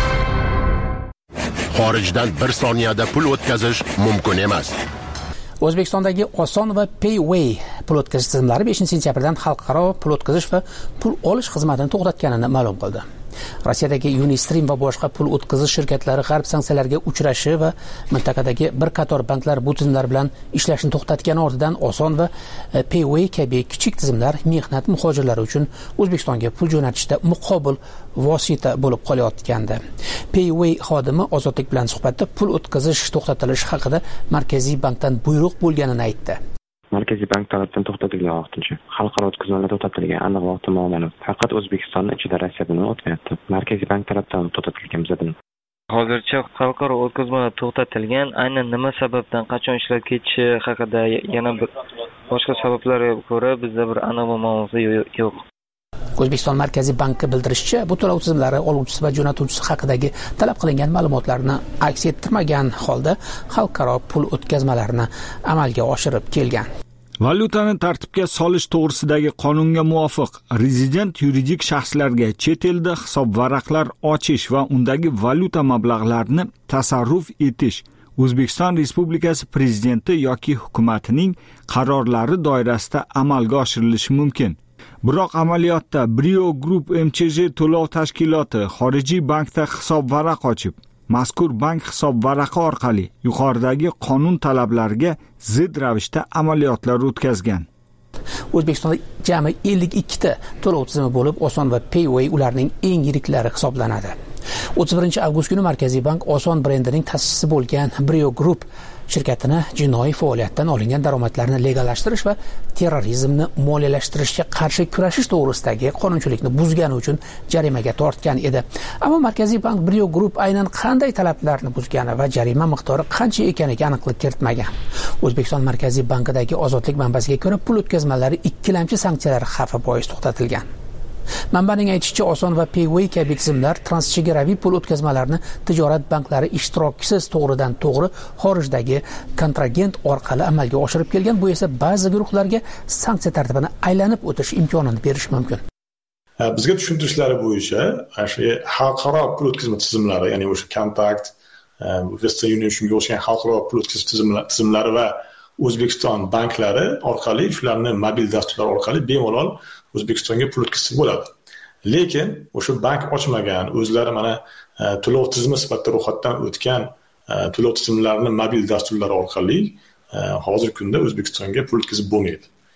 Xorijdan bir soniyada pul o'tkazish mumkin emas. O'zbekistondagi oson va Payway pul o'tkazish tizimlari 5-sentyabrdan xalqaro pul o'tkazish va pul olish xizmatini to'xtatganini ma'lum qildi. Rossiyadagi Unistream va boshqa pul o'tkazish shirkatlari g'arb sanksiyalarga uchrashi va mintaqadagi bir qator banklar bu tizimlar bilan ishlashni to'xtatgani ortidan oson va Payway kabi kichik tizimlar mehnat muhojirlari uchun O'zbekistonga pul jo'natishda muqobil vosita bo'lib qolayotgandi. Payway xodimi Ozodlik bilan suhbatda pul o'tkazish to'xtatilishi haqida Markaziy bankdan buyruq bo'lganini aytdi. Markaziy bank tomonidan to'xtatilgan vaqtincha xalqaro o'tkazmalar to'xtatilgan, aniq vaqti ma'lum. Faqat O'zbekistonning ichida Rossiyadan o'tmayapti. Markaziy bank tomonidan to'xtatilgan bizdan. Hozircha xalqaro o'tkazmalar to'xtatilgan, aynan nima sababdan qachon ishlab ketishi haqida yana bir boshqa sabablarga ko'ra bizda bir aniq ma'lumot yo'q. O'zbekiston Markaziy banki bildirishicha, bu to'lov tizimlari oluvchisi va jo'natuvchisi haqidagi talab qilingan ma'lumotlarni aks ettirmagan holda xalqaro pul o'tkazmalarini amalga oshirib kelgan. Valyutani tartibga solish to'g'risidagi qonunga muvofiq rezident yuridik shaxslarga chet elda hisobvaraqlar ochish va undagi valyuta mablag'larini tasarruf etish O'zbekiston Respublikasi prezidenti yoki hukumatining qarorlari doirasida amalga oshirilishi mumkin. Biroq amaliyotda Brio Group MCJ to'lov tashkiloti xorijiy bankda hisobvaraq ochib, mazkur bank hisobvaraqi orqali yuqoridagi qonun talablariga zid ravishda amaliyotlar o'tkazgan. O'zbekistonda jami 52 ta to'lov tizimi bo'lib, Oson va Payway ularning eng yiriklari hisoblanadi. 31-avgust kuni Markaziy bank Oson brendining ta'sischisi bo'lgan Brio Group shirkatini jinoiy faoliyatdan olingan daromadlarni legallashtirish va terrorizmni moliyalashtirishga qarshi kurashish to'g'risidagi qonunchilikni buzgani uchun jarimaga tortgan edi. Ammo Markaziy bank Brio Group aynan qanday talablarni buzgani va jarima miqdori qancha ekaniga aniqlik kiritmagan. O'zbekiston Markaziy bankidagi Ozodlik manbasiga ko'ra, pul o'tkazmalari ikkilamchi sanksiyalar xavfi bois to'xtatilgan. Manbaning aytishicha, Oson va Payway kabi tizimlar transchegaraviy pul o'tkazmalarini tijorat banklari ishtirokisiz to'g'ridan to'g'ri xorijdagi kontragent orqali amalga oshirib kelgan. Bu esa ba'zi guruhlarga sanksiya tartibini aylanib o'tish imkonini berishi mumkin. Bizga tushuntirishlari bo'yicha, shu xalqaro pul o'tkazma tizimlari, ya'ni o'sha Contact, Western Union shunga o'xshagan xalqaro pul o'tkazish tizimlari va O'zbekiston banklari orqali, shularni mobil dasturlar orqali bemalol O'zbekistonga pul o'tkazsa bo'ladi. Lekin o'sha bank ochmagan, o'zlari mana to'lov tizimi sifatida ro'yxatdan o'tgan to'lov tizimlarini mobil dasturlar orqali hozirgi kunda O'zbekistonga pul o'tkazib bo'lmaydi.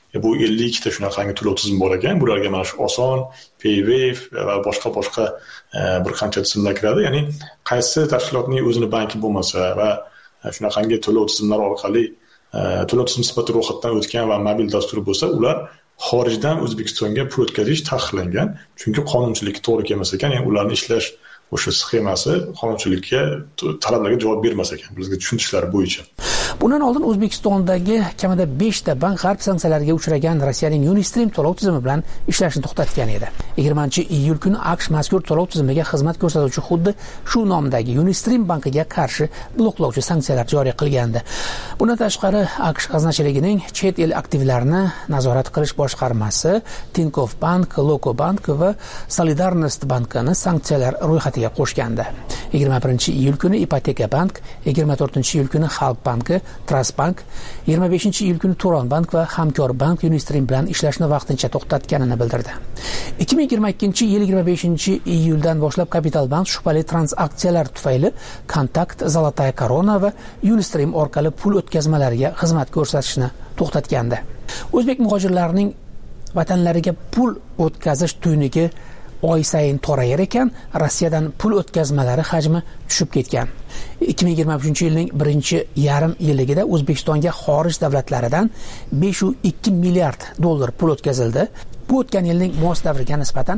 bu 52 ta shunaqangi to'lov tizimi bor ekan. Bularga mana shu oson, PayWave va boshqa bir qancha tizimlar kiradi. Ya'ni qaysi tashkilotning o'zini banki bo'lmasa va shunaqangi to'lov tizimlari orqali to'lov tizimi sifatida ro'yxatdan o'tgan va mobil dasturi bo'lsa, ular xorijdan O'zbekistonga pul o'tkazish taqiqlangan. Chunki qonunchilikka to'g'ri kelmas ekan. Ya'ni ularning ishlash o'sha sxemasi qonunchilikka, talablarga javob bermas ekan, bizga tushuntishlari bo'yicha. Bundan oldin O'zbekistondagi kamida 5 ta bank g'arb sanksiyalarga uchragan Rossiyaning Unistream to'lov tizimi bilan ishlashni to'xtatgan edi. 20-iyul kuni AQSh mazkur to'lov tizimiga xizmat ko'rsatuvchi xuddi shu nomdagi Unistream bankiga qarshi bloklovchi sanksiyalar joriy qilgandi. Bundan tashqari AQSh g'aznachiligining chet el aktivlarini nazorat qilish boshqarmasi Tinkoff Bank, Loko Bank va Solidarnost bankini sanksiyalar ro'yxatiga qo'shgandi. 21-iyul kuni Ipoteka Bank, 24-iyul kuni Xalq banki, Trust Bank, 25-iyul kuni Turon Bank va Hamkor Bank Unistream bilan ishlashni vaqtincha to'xtatganini bildirdi. 2022-yil 25-iyuldan boshlab Kapital Bank shubhali transaksiyalar tufayli Kontakt, Zolotaya Korona va Unistream orqali pul o'tkazmalariga xizmat ko'rsatishni to'xtatgandi. O'zbek muhojirlarining vatanlariga pul o'tkazish tuynigi oy sayin torayar ekan, Rossiyadan pul o'tkazmalari hajmi tushib ketgan. 2023-yilning birinchi yarim yilligida O'zbekistonga xorij davlatlaridan 502 milliard dollar pul o'tkazildi. Bu o'tgan yilning mos davriga nisbatan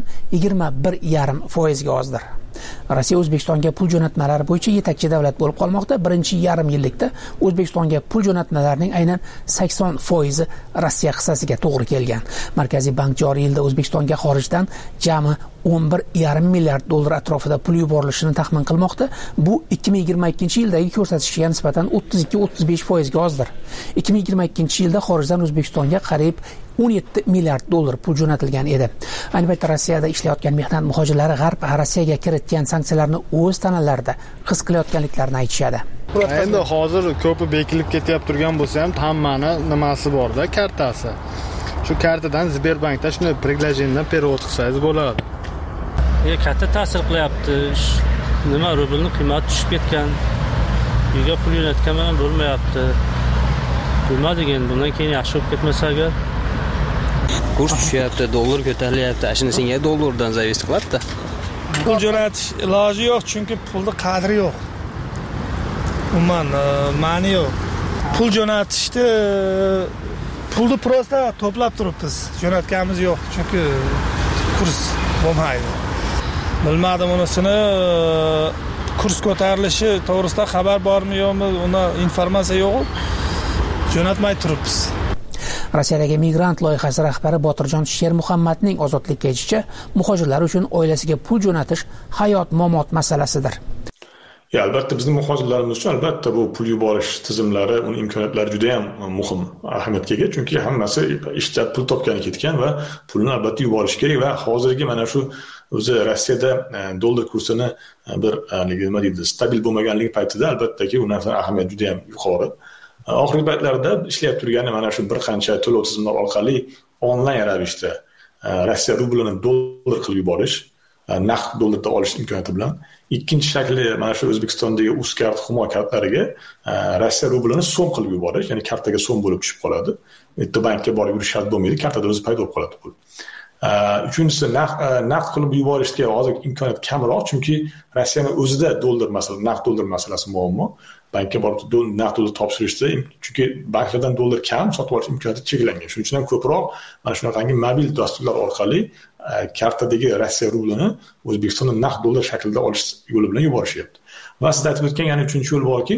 21,5% ga ozdir. Rossiya O'zbekistonga pul jo'natmalari bo'yicha yetakchi davlat bo'lib qolmoqda. Birinchi yarim yillikda O'zbekistonga pul jo'natmalarining aynan 80% Rossiya hissasiga to'g'ri kelgan. Markaziy bank joriy yilda O'zbekistonga xorijdan jami 11,5 milliard dollar atrofida pul yuborilishini taxmin qilmoqda. Bu 2022-yildagi ko'rsatkichga nisbatan 32-35% ga ozdir. 2022-yilda xorijdan O'zbekistonga qariyb 17 milliard dollar pul jo'natilgan edi. Ayni paytda Rossiyada ishlayotgan mehnat muhojirlari G'arb Rossiyaga kiritgan sanksiyalarni o'z tanalarida his qilayotganliklarini aytishadi. Endi hozir ko'pi bekilib ketyapti turgan bo'lsa ham hammani nimasi borda, kartasi. Shu kartadan Sberbankda shuni приглашениеdan перевод qilsangiz bo'ladi. Katta ta'sir qilyapti. Nima rublning qiymati tushib ketgan. Uyga pul jo'natgan bilan bo'lmayapti. Bilmadik endi bundan keyin yaxshi bo'lib ketmasa agar. Kurs tushyapti, dollar ko'tarilyapti. Ashuni senga dollardan zavist qilyapti. Pul jo'natish iloji yo'q, chunki pulning qadri yo'q. Umuman ma'ni yo'q. Pul jo'natishni pulni prosta to'plab turibmiz. Jo'natganimiz yo'q, chunki kurs bo'lmaydi. Bilmadim unisini kurs ko'tarilishi to'g'risida xabar bormi yo'qmi, unda informatsiya yo'q. Jo'natmay turibmiz. Rossiyadagi migrant loyihasi rahbari Botirjon Shermuhammadning ozodlikka aytishicha, muhojirlar uchun oilasiga pul jo'natish hayot-mamot masalasidir. Albatta bizning muhojirlarimiz uchun albatta bu pul yuborish tizimlari, uning imkoniyatlari juda ham muhim, ahamiyatga ega, chunki hammasi ishda pul topgani ketgan va pulni albatta yuborish kerak va hozirgi mana shu o'zi Rossiyada dollar kursini bir nima deydi, stabil bo'lmaganligi paytida albattaki u narsa ahamiyat juda ham yuqori. Oxirgi paytlarda ishlayib turgani mana shu bir qancha to'lov tizimlari orqali onlayn ravishda Rossiya rublini dollar qilib yuborish, naqd dollarda olish imkoniyati bilan. Ikkinchi shakli mana shu O'zbekistondagi Uzkart Humo kartalariga Rossiya rublini so'm qilib yuborish, ya'ni kartaga so'm bo'lib tushib qoladi. Bitta bankka borib yurish shart bo'lmaydi, kartada o'zi paydo bo'lib qoladi pul. Uchinchisi naqd qilib yuborishga hozir imkoniyat kamroq, chunki Rossiyaning o'zida dollar masalasi, naqd dollar masalasi muammo. Bankka borib naqd dollar topshirishda, chunki banklardan dollar kam, sotib olish imkoniyati cheklangan. Shuning uchun ham ko'proq mana shunaqangi mobil dasturlar orqali kartadagi Rossiya rublini O'zbekistonda naqd dollar shaklida olish yo'li bilan yuborishyapti. Va siz aytib o'tgan yana uchinchi yo'l borki,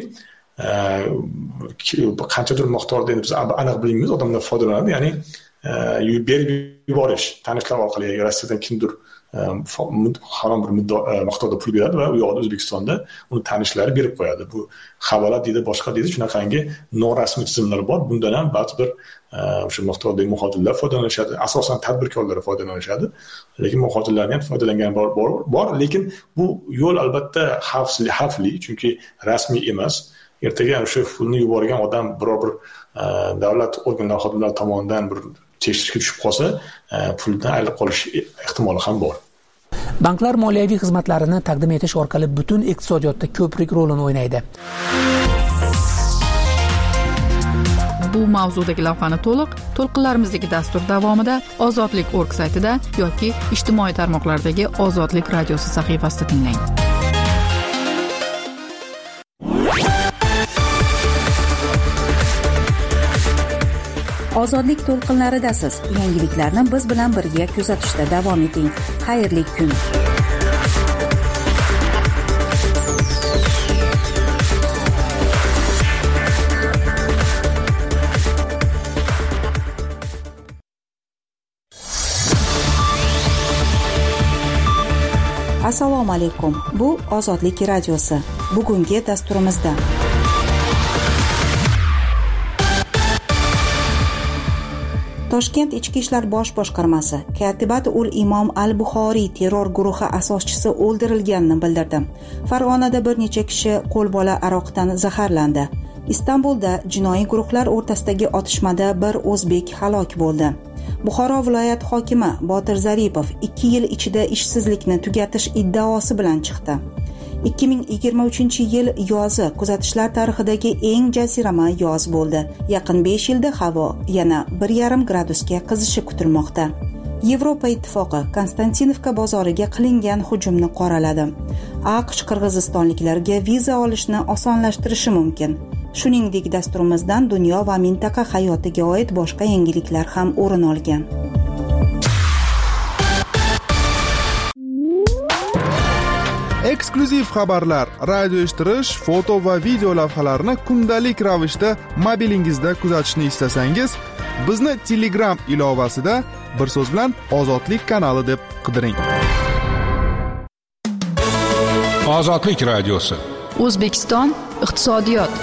qanchadir miqdorda endi biz aniq bilmaymiz, odamlar foydalanadi, ya'ni berib yuborish, tanishlar orqali Rossiyadan kimdir harom bir miqdorda pul beradi va u yoqda O'zbekistonda uni tanishlari berib qo'yadi. Bu havola deydi, boshqa deydi, shunaqangi norasmiy tizimlar bor. Bundan ham ba'zi bir o'sha miqdordagi muhojirlar foydalanishadi, asosan tadbirkorlar foydalanishadi. Lekin muhojirlarning ham foydalangani bor, lekin bu yo'l albatta xavfli, chunki rasmiy emas. Ertaga o'sha pulni yuborgan odam biror bir davlat organlari xodimlari tomonidan bir tekshirishga tushib qolsa, puldan ayrilib qolish ehtimoli ham bor. Banklar moliyaviy xizmatlarini taqdim etish orqali butun iqtisodiyotda ko'prik rolini o'ynaydi. bu mavzudagi lavhani to'lqinlarimizdagi dastur davomida ozodlik.org saytida yoki ijtimoiy tarmoqlardagi Ozodlik radiosi sahifasida tinglang. Ozodlik to'lqinlaridasiz. Yangiliklarni biz bilan birga kuzatishda davom eting. Xayrli kun. Assalomu alaykum. Bu Ozodlik radiosi. Bugungi dasturimizda Toshkent Ichki ishlar bosh boshqarmasi Katibat ul Imom al-Buxoriy terror guruhi asoschisi o'ldirilganini bildirdi. Farg'onada bir necha kishi qo'lbola aroqdan zaharlandi. Istanbulda jinoiy guruhlar o'rtasidagi otishmada bir o'zbek halok bo'ldi. Buxoro viloyat hokimi Botir Zaripov 2 yil ichida ishsizlikni tugatish iddaosi bilan chiqdi. 2023-yil yozi kuzatishlar tarixidagi eng jazirama yoz bo'ldi. Yaqin 5 yilda havo yana 1,5 gradusga qizishi kutilmoqda. Yevropa ittifoqi Konstantinovka bozoriga qilingan hujumni qoraladi. AQSh qirg'izistonliklarga viza olishni osonlashtirishi mumkin. Shuningdek, dasturimizdan dunyo va mintaqa hayotiga oid boshqa yangiliklar ham o'rin olgan. Eksklyuziv xabarlar, radio eshittirish, foto va video lavhalarni kundalik ravishda mobilingizda kuzatishni istasangiz, bizni Telegram ilovasida bir so'z bilan Ozodlik kanali deb qidiring. Ozodlik radiosi. O'zbekiston iqtisodiyot.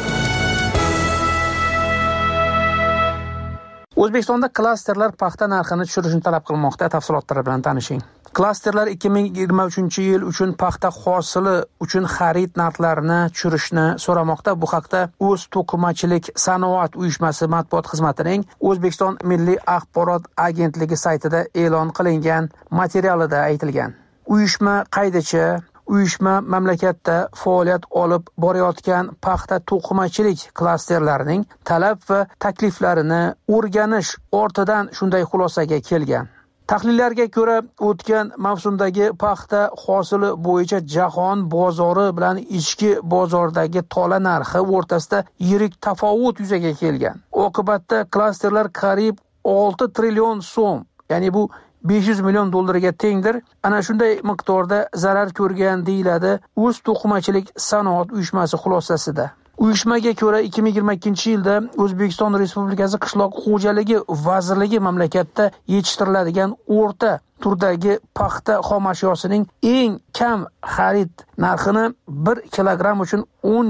O'zbekistonda klasterlar paxta narxini tushirishni talab qilmoqda. Tafsilotlari bilan tanishing. Klasterlar 2023-yil uchun paxta hosili uchun xarid narxlarini tushirishni so'ramoqda. Bu haqda O'zto'qimachilik sanoat uyushmasi matbuot xizmatining O'zbekiston Milliy axborot agentligi saytida e'lon qilingan materialida aytilgan. Uyushma qaydicha uyushma mamlakatda faoliyat olib borayotgan paxta to'qimachilik klasterlarining talab va takliflarini o'rganish ortidan shunday xulosaga kelgan. Tahlillarga ko'ra, o'tgan mavsumdagi paxta hosili bo'yicha jahon bozori bilan ichki bozordagi tola narxi o'rtasida yirik tafovut yuzaga kelgan. Oqibatda klasterlar qariyb 6 trillion so'm, ya'ni bu 500 million dollarga tengdir. Ana shunday miqdorda zarar ko'rgan deyiladi O'zto'qimachilik sanoat uyushmasi xulosasida. Uyushmaga ko'ra 2022-yilda O'zbekiston Respublikasi Qishloq xo'jaligi vazirligi mamlakatda yetishtiriladigan o'rta turdagi paxta xomashyosining eng kam xarid narxini 1 kilogramm uchun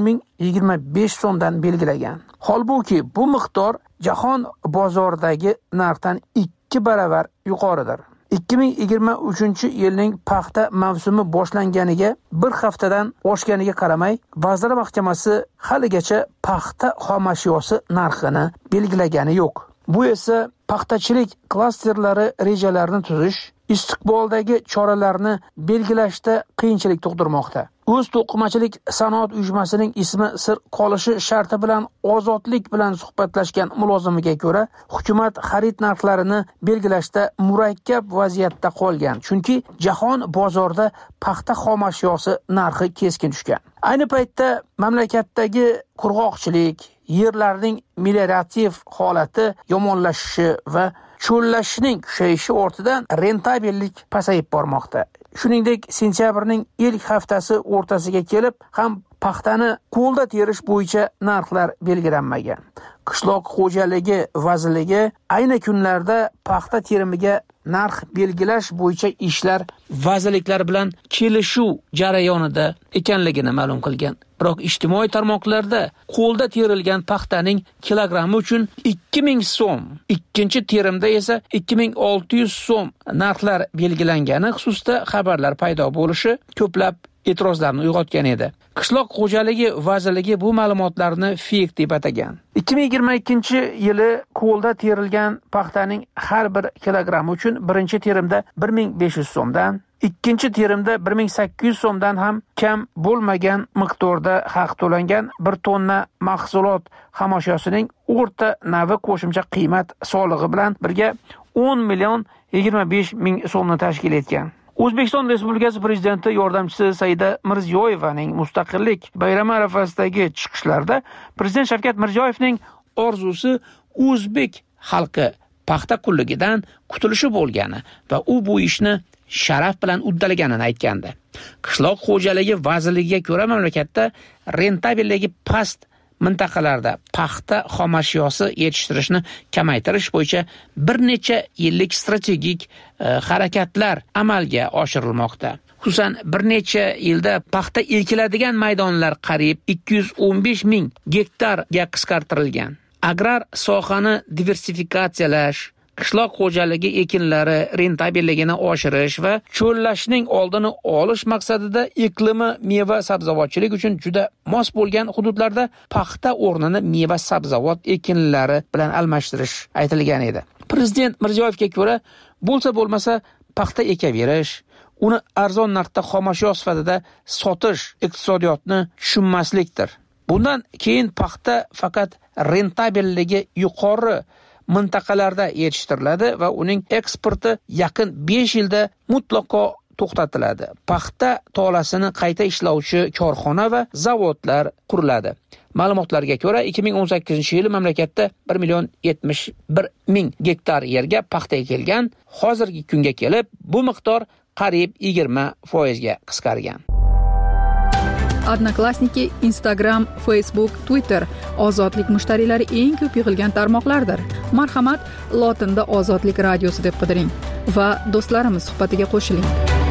10.025 so'mdan belgilagan. Holbuki bu miqdor jahon bozoridagi narxdan 2 baravar yuqoridir. 2023-yilning paxta mavsumi boshlanganiga bir haftadan oshganiga qaramay, Vazirlar Mahkamasi haligacha paxta xomashyosi narxini belgilagani yo'q. Bu esa paxtachilik klasterlari rejalarini tuzish, istiqboldagi choralarni belgilashda qiyinchilik tug'dirmoqda. O'zto'qimachilik sanoat uyushmasining ismi sir qolishi sharti bilan Ozodlik bilan suhbatlashgan mulozimiga ko'ra, hukumat xarid narxlarini belgilashda murakkab vaziyatda qolgan. Chunki jahon bozorida paxta xomashyosi narxi keskin tushgan. Ayni paytda mamlakatdagi qurg'oqchilik, yerlarning meliorativ holati yomonlashishi va cho'llashning kushayishi ortidan rentabellik pasayib bormoqda. Shuningdek, sentyabrning ilk haftasi o'rtasiga kelib ham paxtani qo'lda terish bo'yicha narxlar belgilanmagan. Qishloq xo'jaligi vazirligi ayni kunlarda paxta terimiga narx belgilash bo'yicha ishlar vazirliklar bilan kelishuv jarayonida ekanligini ma'lum qilgan. Biroq ijtimoiy tarmoqlarda qo'lda terilgan paxtaning kilogrammi uchun 2000 so'm, ikkinchi terimda esa 2600 so'm narxlar belgilangani xususida xabarlar paydo bo'lishi ko'plab e'tirozlarni uyg'otgan edi. Qishloq xo'jaligi vazirligi bu ma'lumotlarni fake deb atagan. 2022-yili qo'lda terilgan paxtaning har bir kilogrammi uchun birinchi terimda 1500 so'mdan, ikkinchi terimda 1800 so'mdan ham kam bo'lmagan miqdorda haq to'langan 1 tonna mahsulot xomashyotining o'rta navi qo'shimcha qiymat solig'i bilan birga 10 million 25 ming so'mni tashkil etgan. O'zbekiston Respublikasi Prezidenti yordamchisi Saida Mirziyoyevaning mustaqillik bayrami arafasidagi chiqishlarida Prezident Shavkat Mirziyoyevning orzusi o'zbek xalqi paxta qulligidan qutulishi bo'lgani va u bu ishni sharaf bilan uddalaganini aytgandi. Qishloq xo'jaligi vazirligiga ko'ra mamlakatda rentabelligi past mintaqalarda paxta xomashyosi yetishtirishni kamaytirish bo'yicha bir necha yillik strategik harakatlar amalga oshirilmoqda. Xususan, bir necha yilda paxta ekiladigan maydonlar qariyb 215 ming gektarga qisqartirilgan. Agrar sohani diversifikatsiyalash, qishloq xo'jaligi ekinlari rentabelligini oshirish va cho'llashning oldini olish maqsadida iqlimi meva sabzavotchilik uchun juda mos bo'lgan hududlarda paxta o'rnini meva sabzavot ekinlari bilan almashtirish aytilgan edi. Prezident Mirziyoyevga ko'ra, bo'lsa paxta ekaverish, uni arzon narxda xomashyo sifatida sotish iqtisodiyotni tushunmaslikdir. Bundan keyin paxta faqat rentabelligi yuqori mintaqalarda yetishtiriladi va uning eksporti yaqin 5 yilda mutlaqo to'xtatiladi. Paxta tolasini qayta ishlovchi korxona va zavodlar quriladi. Ma'lumotlarga ko'ra 2018-yil mamlakatda 1,71 million gektar yerga paxta ekilgan. Hozirgi kunga kelib bu miqdor qariyb 20% ga qisqargan. Odnoklassniki, Instagram, Facebook, Twitter ozodlik mushtariylari eng ko'p yig'ilgan tarmoqlardir. Marhamat, lotinda Ozodlik radiosi deb qidiring va do'stlarimiz suhbatiga qo'shiling.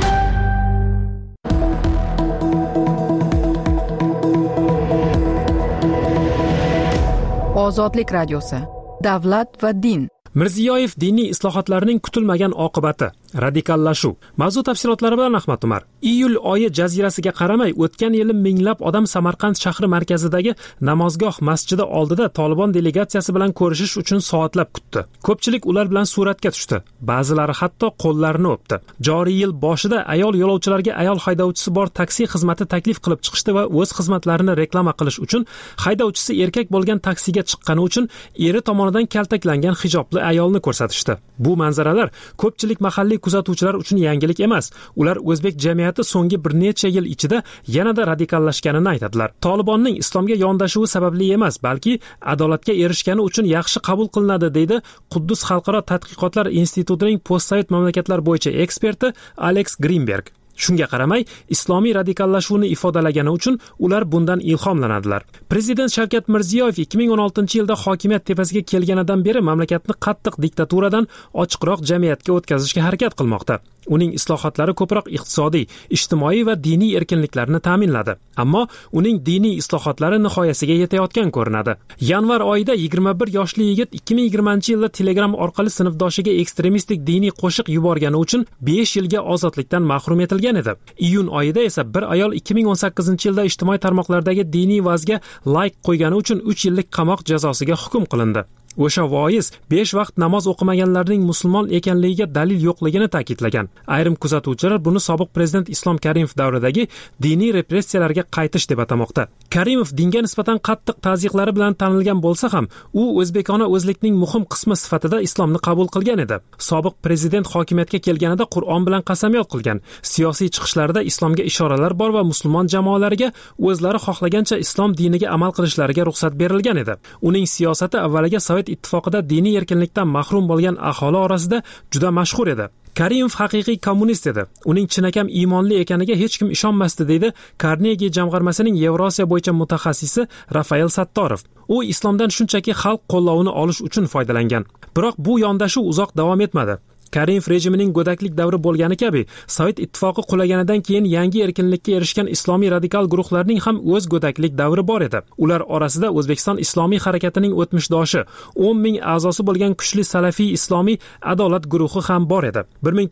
Ozodlik radiosi. Davlat va din. Mirziyoyev diniy islohotlarning kutilmagan oqibati, radikallashuv. Mavzu tafsilotlari bilan Ahmad Umar. Iyul oyi jazirasiga qaramay o'tgan yili minglab odam Samarqand shahri markazidagi namozgoh masjidi oldida Tolibon delegatsiyasi bilan ko'rishish uchun soatlab kutdi. Ko'pchilik ular bilan suratga tushdi. Ba'zilari hatto qo'llarini o'pdi. Joriy yil boshida ayol yo'lovchilarga ayol haydovchisi bor taksi xizmati taklif qilib chiqishdi va o'z xizmatlarini reklama qilish uchun haydovchisi erkak bo'lgan taksiga chiqqani uchun eri tomonidan kaltaklangan hijobli ayolni ko'rsatishdi. Bu manzaralar ko'pchilik mahalliy kuzatuvchilar uchun yangilik emas. Ular o'zbek jamiyati so'nggi bir necha yil ichida yanada radikallashganini aytadilar. Tolibonning islomga yondashuvi sababli emas, balki adolatga erishgani uchun yaxshi qabul qilinadi, deydi Quddus xalqaro tadqiqotlar institutining postsovet mamlakatlar bo'yicha eksperti Alex Greenberg. Shunga qaramay, islomiy radikallashuvni ifodalagani uchun ular bundan ilhomlanadilar. Prezident Shavkat Mirziyoyev 2016-yilda hokimiyat tepasiga kelganidan beri mamlakatni qattiq diktaturadan ochiqroq jamiyatga o'tkazishga harakat qilmoqda. Uning islohotlari ko'proq iqtisodiy, ijtimoiy va diniy erkinliklarni ta'minladi. Ammo uning diniy islohotlari nihoyasiga yetayotgan ko'rinadi. Yanvar oyida 21 yoshli yigit 2020-yilda Telegram orqali sinfdoshiga ekstremistik diniy qo'shiq yuborgani uchun 5 yilga ozodlikdan mahrum etilgan edi. Iyun oyida esa bir ayol 2018-yilda ijtimoiy tarmoqlardagi diniy vazga like qo'ygani uchun 3 yillik qamoq jazosiga hukm qilindi. O'sha voiz 5 vaqt namoz o'qimaganlarning musulmon ekanligiga dalil yo'qligini ta'kidlagan. Ayrim kuzatuvchilar buni sobiq prezident Islom Karimov davridagi diniy repressiyalarga qaytish deb atamoqda. Karimov dinga nisbatan qattiq ta'ziqlari bilan tanilgan bo'lsa ham, u o'zbekona o'zlikning muhim qismi sifatida islomni qabul qilgan edi. Sobiq prezident hokimiyatga kelganida Qur'on bilan qasamyod qilgan. Siyosiy chiqishlarida islomga ishoralar bor va musulmon jamoalariga o'zlari xohlagancha islom diniga amal qilishlariga ruxsat berilgan edi. Uning siyosati avvaliga Sovet ittifoqida diniy erkinlikdan mahrum bo'lgan aholi orasida juda mashhur edi. Karimov haqiqiy kommunist edi. Uning chinakam iymonli ekaniga hech kim ishonmasdi, deydi Carnegie jamg'armasining Yevrosiya bo'yicha mutaxassisi Rafael Sattorov. U islomdan shunchaki xalq qo'llovini olish uchun foydalangan. Biroq bu yondashuv uzoq davom etmadi. Karimov rejimining go'daklik davri bo'lgani kabi, Sovet ittifoqi qulaganidan keyin yangi erkinlikka erishgan islomiy radikal guruhlarning ham o'z go'daklik davri bor edi. Ular orasida O'zbekiston islomiy harakatining o'tmishdoshi, 10 ming a'zosi bo'lgan kuchli salafiy islomiy adolat guruhi ham bor edi.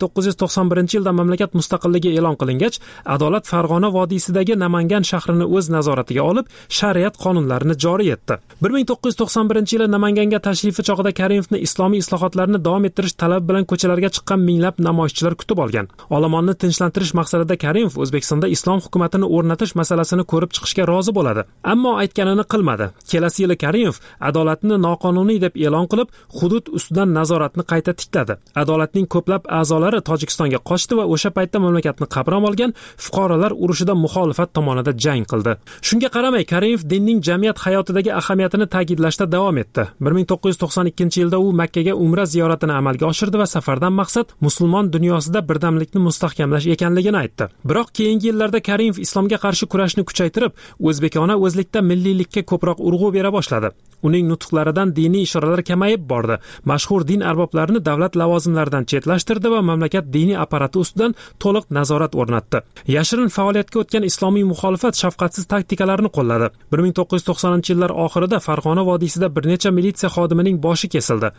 1991-yilda mamlakat mustaqilligi e'lon qilingach, Adolat Farg'ona vodiysidagi Namangan shahrini o'z nazoratiga olib, shariat qonunlarini joriy etdi. 1991-yilda Namanganga tashrifi chog'ida Karimovni islomiy islohotlarni davom ettirish talabi bilan ko'chirib ko'chalarga chiqqan minglab namoyishchilar kutib olgan. Olomonni tinchlantirish maqsadida Karimov O'zbekistonda islom hukumatini o'rnatish masalasini ko'rib chiqishga rozi bo'ladi. Ammo aytganini qilmadi. Kelasi yili Karimov adolatni noqonuniy deb e'lon qilib, hudud ustidan nazoratni qayta tikladi. Adolatning ko'plab a'zolari Tojikistonga qochdi va o'sha paytda mamlakatni qamrab olgan fuqarolar urushida muxolifat tomonida jang qildi. Shunga qaramay Karimov dinning jamiyat hayotidagi ahamiyatini ta'kidlashda davom etdi. 1992-yilda u Makkaga umra ziyoratini amalga oshirdi va safardan maqsad musulmon dunyosida birdamlikni mustahkamlash ekanligini aytdi. Biroq keyingi yillarda Karimov islomga qarshi kurashni kuchaytirib, o'zbekona o'zlikda milliylikka ko'proq urg'u bera boshladi. Uning nutqlaridan diniy ishoralar kamayib bordi. Mashhur din arboblarini davlat lavozimlaridan chetlashtirdi va mamlakat diniy apparati ustidan to'liq nazorat o'rnatdi. Yashirin faoliyatga o'tgan islomiy muxolifat shafqatsiz taktikalarni qo'lladi. 1990-yillar oxirida Farg'ona vodiysida bir necha militsiya xodimining boshi kesildi.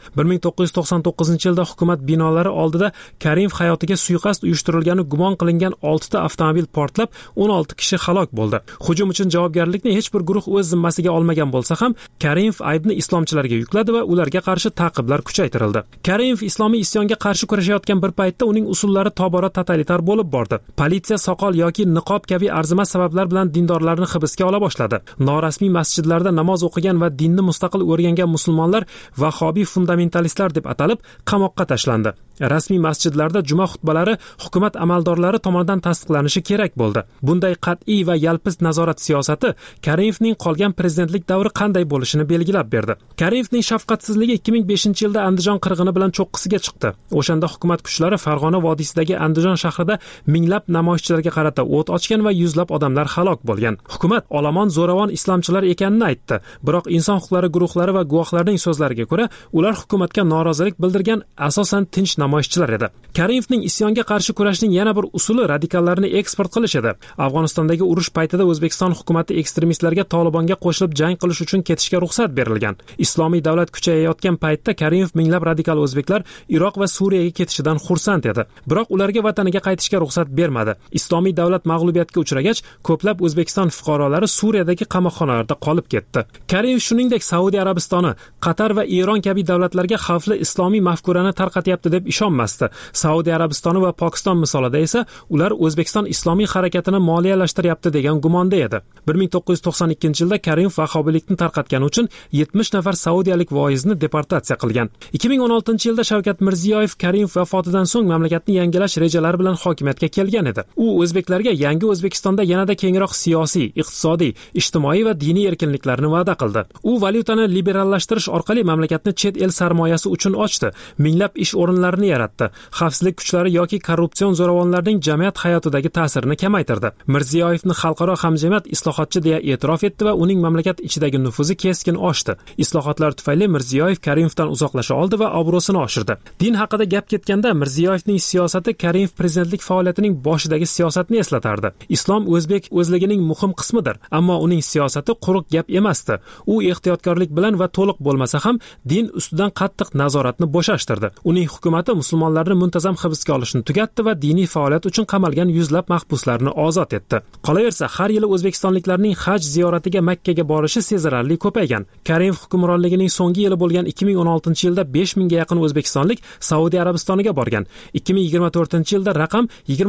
1999-yilda hukumat binolari oldida Karimov hayotiga suiqasd uyushtirilgani gumon qilingan 6 ta avtomobil portlab, 16 kishi halok bo'ldi. Hujum uchun javobgarlikni hech bir guruh o'z zimmasiga olmagan bo'lsa ham, Karimov aybni islomchilarga yukladi va ularga qarshi ta'qiblar kuchaytirildi. Karimov islomiy isyonga qarshi kurashayotgan bir paytda uning usullari tobora totalitar bo'lib bordi. Politsiya soqol yoki niqob kabi arzimas sabablar bilan dindorlarni hibsga ola boshladi. Norasmiy masjidlarda namoz o'qigan va dinni mustaqil o'rgangan musulmonlar vahobiy fundamentalistlar deb atalib qamoqqa tashlandi. Rasmiy masjidlarda juma xutbalari hukumat amaldorlari tomonidan tasdiqlanishi kerak bo'ldi. Bunday qat'iy va yalpiz nazorat siyosati Karimovning qolgan prezidentlik davri qanday bo'lishini belgilab berdi. Karimovning shafqatsizligi 2005-yilda Andijon qirg'ini bilan cho'qqisiga chiqdi. O'shanda hukumat kuchlari Farg'ona vodiysidagi Andijon shahrida minglab namoyishchilarga qarata o't ochgan va yuzlab odamlar halok bo'lgan. Hukumat olomon zo'ravon islomchilar ekanini aytdi. Biroq inson huquqlari guruhlari va guvohlarning so'zlariga ko'ra, ular hukumatga norozilik bildirgan asosan tinch namoyishchilar edi. Karimovning isyonga qarshi kurashning yana bir usuli radikallarni eksport qilish edi. Afg'onistondagi urush paytida O'zbekiston hukumatı ekstremistlarga Tolibonga qo'shilib jang qilish uchun ketishga ruxsat berilgan. Islomiy davlat kuchayayotgan paytda Karimov minglab radikal o'zbeklar Iroq va Suriyaga ketishidan xursand edi. Biroq ularga vataniga qaytishga ruxsat bermadi. Islomiy davlat mag'lubiyatga uchragach, ko'plab O'zbekiston fuqarolari Suriyadagi qamoqxonalarda qolib ketdi. Karimov shuningdek Saudiya Arabistoni, Qatar va Eron kabi davlatlarga xavfli islomiy mafkurani tarqatyapti deb ishonmasdi. Saudiya Arabistoni va Pokiston misolida esa ular O'zbekiston islomiy harakatini moliyalashtiryapti degan gumonda edi. 1992-yilda Karimov vahobiylikni tarqatgani uchun 70 nafar saudiyalik voizni deportatsiya qilgan. 2016-yilda Shavkat Mirziyoyev Karimov vafotidan so'ng mamlakatni yangilash rejalari bilan hokimiyatga kelgan edi. U o'zbeklarga yangi O'zbekistonda yanada kengroq siyosiy, iqtisodiy, ijtimoiy va diniy erkinliklarni va'da qildi. U valyutani liberallashtirish orqali mamlakatni chet el sarmoyasi uchun ochdi. Minglab ish o'rinlarini yaratdi. Xavfsizlik kuchlari yoki korrupsion zo'ravonlarning jamiyat hayotidagi ta'sirini kamaytirdi. Mirziyoyevni xalqaro hamjamiyat islohotchi deya e'tirof etdi va uning mamlakat ichidagi nufuzi keskin oshdi. Islohotlar tufayli Mirziyoyev Karimovdan uzoqlasha oldi va obro'sini oshirdi. Din haqida gap ketganda Mirziyoyevning siyosati Karimov prezidentlik faoliyatining boshidagi siyosatni eslatardi. Islom o'zbek o'zligining muhim qismidir, ammo uning siyosati quruq gap emasdi. U ehtiyotkorlik bilan va to'liq bo'lmasa ham din ustidan qattiq nazoratni bo'shashtirdi. Uning hukumati musulmonlarni muntazam hibsga olishni tugatdi va diniy faoliyat uchun qamalgan yuzlab mahbuslarni ozod etdi. Qolaversa, har yili o'zbekistonliklarning haj ziyoratiga Makkaga borishi sezilarli ko'paygan. Karimov hukmronligining so'nggi yili bo'lgan 2016-yilda 5000 ga yaqin o'zbekistonlik Saudiya Arabistoniga borgan. 2024-yilda raqam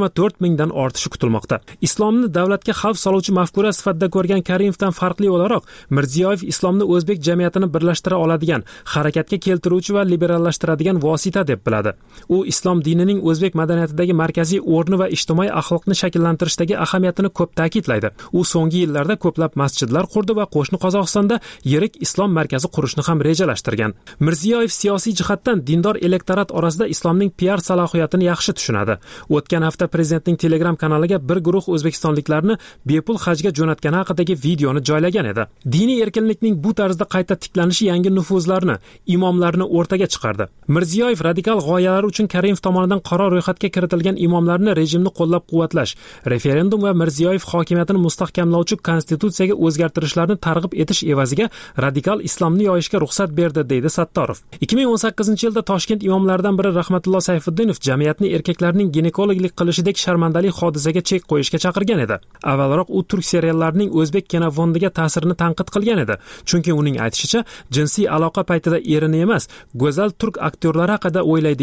24 dan ortishi kutilmoqda. Islomni davlatga xavf soluvchi mafkura sifatida ko'rgan Karimovdan farqli o'laroq, Mirziyoyev islomni o'zbek jamiyatini birlashtira oladigan, harakatga keltiruvchi va liberallashtiradigan vosita deb biladi. U islom dinining o'zbek madaniyatidagi markaziy o'rni va ijtimoiy axloqni shakllantirishdagi ahamiyatini ko'p ta'kidlaydi. U so'nggi yillarda ko'plab masjidlar qurdi va qo'shni Qozog'istonda yirik islom markazi qurishni ham rejalashtirgan. Mirziyoyev siyosiy jihatdan dindor elektorat orasida islomning PR salohiyatini yaxshi tushunadi. O'tgan hafta prezidentning Telegram kanaliga bir guruh o'zbekistonliklarni bepul hajga jo'natgani haqidagi videoni joylagan edi. Diniy erkinlikning bu tarzda qayta tiklanishi yangi nufuzlarni, imomlarni o'rtaga chiqardi. Mirziyoyev radikal g'oyalar uchun Karimov tomonidan qora ro'yxatga kiritilgan imomlarni rejimni qo'llab-quvvatlash, referendum va Mirziyoyev hokimiyatini mustahkamlovchi konstitutsiyaga o'zgartirishlarni targ'ib etish evaziga radikal islomni yoyishga ruxsat berdi, deydi Sattorov. 2018-yilda Toshkent imomlaridan biri Rahmatulloh Sayfiddinov jamiyatni erkaklarning ginekologlik qilishidek sharmandali hodisaga chek qo'yishga chaqirgan edi. Avvalroq u turk seriallarining o'zbek kinofondiga ta'sirini tanqid qilgan edi. Chunki uning aytishicha, jinsiy aloqa paytida erini emas, go'zal turk aktyorlari haqida o'ylaydigan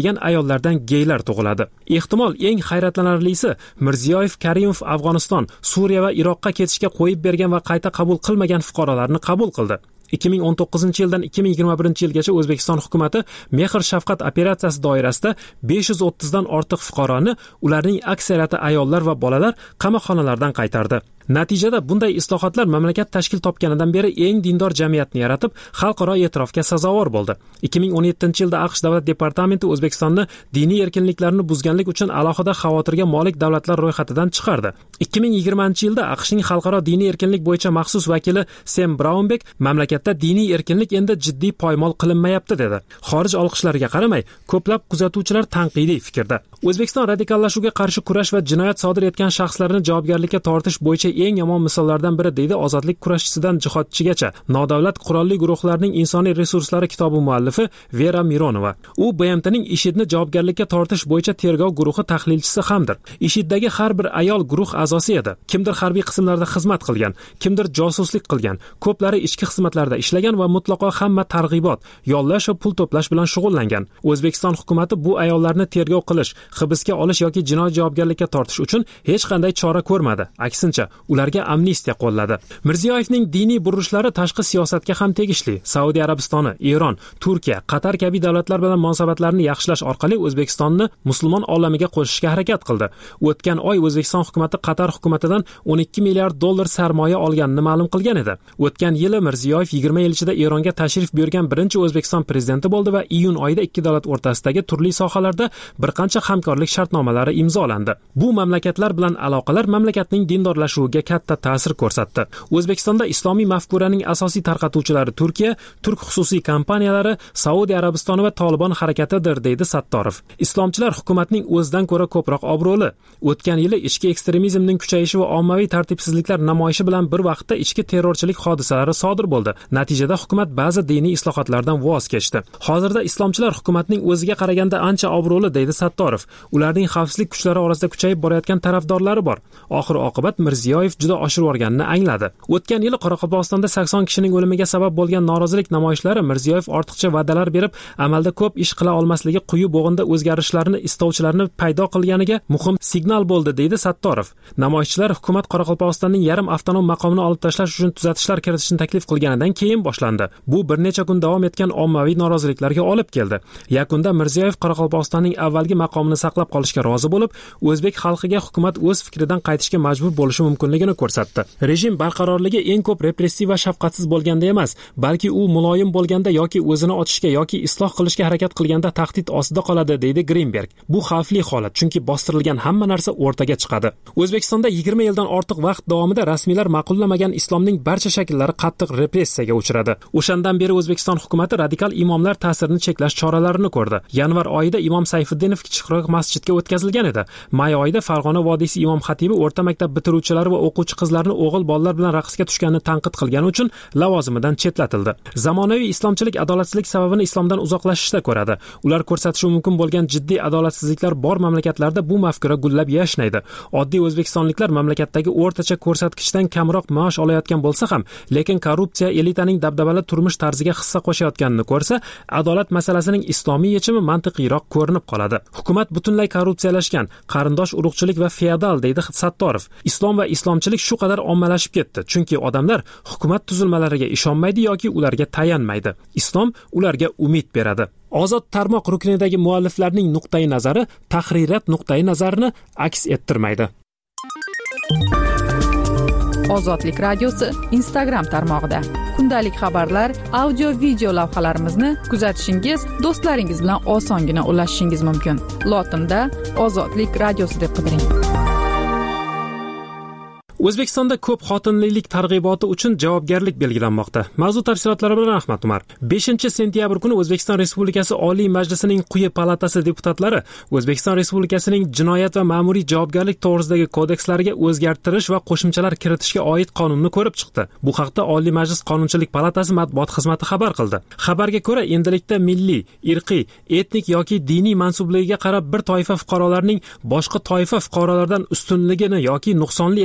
bo'lgan ayollardan geylar tug'iladi. Ehtimol eng hayratlanarlisi, Mirziyoyev Karimov Afg'oniston, Suriya va Iroqqa ketishga qo'yib bergan va qayta qabul qilmagan fuqarolarni qabul qildi. 2019-yildan 2021-yilgacha O'zbekiston hukumatı Mehr shafqat operatsiyasi doirasida 530 dan ortiq fuqaroni, ularning aksariyati ayollar va bolalar qamoqxonalardan qaytardi. Natijada bunday islohotlar mamlakat tashkil topganidan beri eng dindor jamiyatni yaratib, xalqaro e'tirofga sazovor bo'ldi. 2017-yilda AQSh davlat departamenti O'zbekistonni diniy erkinliklarni buzganlik uchun alohida xavotirga molik davlatlar ro'yxatidan chiqardi. 2020-yilda AQShning xalqaro diniy erkinlik bo'yicha maxsus vakili Sam Braunbek mamlakatda diniy erkinlik endi jiddiy poymol qilinmayapti dedi. Xorij olqishlariga qaramay, ko'plab kuzatuvchilar tanqidiy fikrda. O'zbekiston radikallashuvga qarshi kurash va jinoyat sodir etgan shaxslarni javobgarlikka tortish bo'yicha eng yomon misollardan biri deydi ozodlik kurashchisidan jihodchigacha nodavlat qurolli guruhlarning insoniy resurslari kitobi muallifi Vera Mironova. U BMTning IShIDni javobgarlikka tortish bo'yicha tergov guruhi tahlilchisi hamdir. IShIDdagi har bir ayol guruh a'zosi edi. Kimdir harbiy qismlarda xizmat qilgan, kimdir josuslik qilgan, ko'plari ichki xizmatlarda ishlagan va mutlaqo hamma targ'ibot, yollash va pul to'plash bilan shug'ullangan. O'zbekiston hukumatı bu ayollarni tergov qilish, hibsga olish yoki jinoiy javobgarlikka tortish uchun hech qanday chora ko'rmadi. Aksincha, ularga amnistiya qo'lladi. Mirziyoyevning diniy burilishlar tashqi siyosatga ham tegishli. Saudiya Arabistoni, Eron, Turkiya, Qatar kabi davlatlar bilan munosabatlarni yaxshilash orqali O'zbekistonni musulmon olamiga qo'shishga harakat qildi. O'tgan oy O'zbekiston hukumatı Qatar hukumatidan 12 milliard dollar sarmoya olganini ma'lum qilgan edi. O'tgan yili Mirziyoyev 20 yil ichida Eronga tashrif buyurgan birinchi O'zbekiston prezidenti bo'ldi va iyun oyida ikki davlat o'rtasidagi turli sohalarda bir qancha hamkorlik shartnomalari imzolandi. Bu mamlakatlar bilan aloqalar mamlakatning dindorlashuviga katta ta'sir ko'rsatdi. O'zbekistonda islomiy mafkuraning asosiy tarqatuvchilari Turkiya, turk xususiy kompaniyalari, Saudiya Arabistoni va Tolibon harakatidir deydi Sattorov. Islomchilar hukumatning o'zidan ko'ra ko'proq obro'li. O'tgan yili ichki ekstremizmning kuchayishi va ommaviy tartibsizliklar namoyishi bilan bir vaqtda ichki terrorchilik hodisalari sodir bo'ldi. Natijada hukumat ba'zi diniy islohotlardan voz kechdi. Hozirda islomchilar hukumatning o'ziga qaraganda ancha obro'li deydi Sattorov. Ularning xavfsizlik kuchlari orasida kuchayib borayotgan tarafdorlari bor. Oxir-oqibat Mirziyoyev juda oshirib yuborganini angladi. O'tgan yili Qoraqalpog'istonda 80 kishining o'limiga sabab bo'lgan norozilik namoyishlari Mirziyoyev ortiqcha va'dalar berib, amalda ko'p ish qila olmasligi quyi bo'g'inda o'zgarishlarni istovchilarni paydo qilganiga muhim signal bo'ldi deydi Sattorov. Namoyishchilar hukumat Qoraqalpog'istonning yarim avtonom maqomini olib tashlash uchun tuzatishlar kiritishni taklif qilganidan keyin boshlandi. Bu bir necha kun davom etgan ommaviy noroziliklarga olib keldi. Yakunda Mirziyoyev Qoraqalpog'istonning avvalgi maqomini saqlab qolishga rozi bo'lib, o'zbek xalqiga hukumat o'z fikridan qaytishga majbur bo'lishi mumkinligini ko'rsatdi. Rejim barqarorligi eng ko'p repressiv va shafqatsiz bo'lganda emas, balki u muloyim bo'lganda yoki o'zini ochishga yoki isloh qilishga harakat qilganda tahdid ostida qoladi deydi Greenberg. Bu xavfli holat, chunki bostirilgan hamma narsa o'rtaga chiqadi. O'zbekistonda 20 yildan ortiq vaqt davomida rasmiylar ma'qullamagan islomning barcha shakllari qattiq repressiyaga uchradi. O'shandan beri O'zbekiston hukumatı radikal imomlar ta'sirini cheklash choralarini ko'rdi. Yanvar oyida Imom Sayfiddinov kichikroq masjidga o'tkazilgan edi. May oyida Farg'ona vodiysi imom xatibi o'rta maktab bitiruvchilari va o'quvchi qizlarni o'g'il bolalar bilan raqsga tushganini tanqid qilgani uchun lavozimidan chetlatildi. Zamonaviy islomchilik adolatsizlik sababini islomdan uzoqlashishda ko'radi. Ular ko'rsatishi mumkin bo'lgan jiddiy adolatsizliklar bor mamlakatlarda bu mafkura gullab yashnaydi. Oddiy o'zbekistonliklar mamlakatdagi o'rtacha ko'rsatkichdan kamroq maosh olayotgan bo'lsa ham, lekin korrupsiya elitaning dabdabali turmush tarziga hissa qo'shayotganini ko'rsa, adolat masalasining islomiy yechimi mantiqiyroq ko'rinib qoladi. Hukumat butunlay korrupsiyalashgan, qarindosh urug'chilik va feodal deydi Sattorov. Islom va islomchilik shu qadar ommalashib ketdi, chunki odamlar hukumat tuzilmalariga ishonmaydi yoki ularga tayanmaydi. Islom ularga umid beradi. Ozod tarmoq ruknidagi mualliflarning nuqtai nazari tahrirat nuqtai nazarini aks ettirmaydi. Ozodlik radiosi Instagram tarmog'ida kundalik xabarlar, audio video lavhalarimizni kuzatishingiz, do'stlaringiz bilan osongina ulashishingiz mumkin. Lotinda Ozodlik radiosi deb qidiring. O'zbekistonda ko'p xotinlilik targ'iboti uchun javobgarlik belgilanmoqda. Mavzu tafsilotlari bilan Ahmad Umar. 5-sentyabr kuni O'zbekiston Respublikasi Oliy Majlisining quyi palatasi deputatlari O'zbekiston Respublikasining jinoyat va ma'muriy javobgarlik to'g'risidagi kodekslariga o'zgartirish va qo'shimchalar kiritishga oid qonunni ko'rib chiqdi. Bu haqda Oliy Majlis Qonunchilik palatasi matbuot xizmati xabar qildi. Xabarga ko'ra, endilikda milliy, irqiy, etnik yoki diniy mansubligiga qarab bir toifa fuqarolarning boshqa toifa fuqarolardan ustunligini yoki nuqsonli ekanligini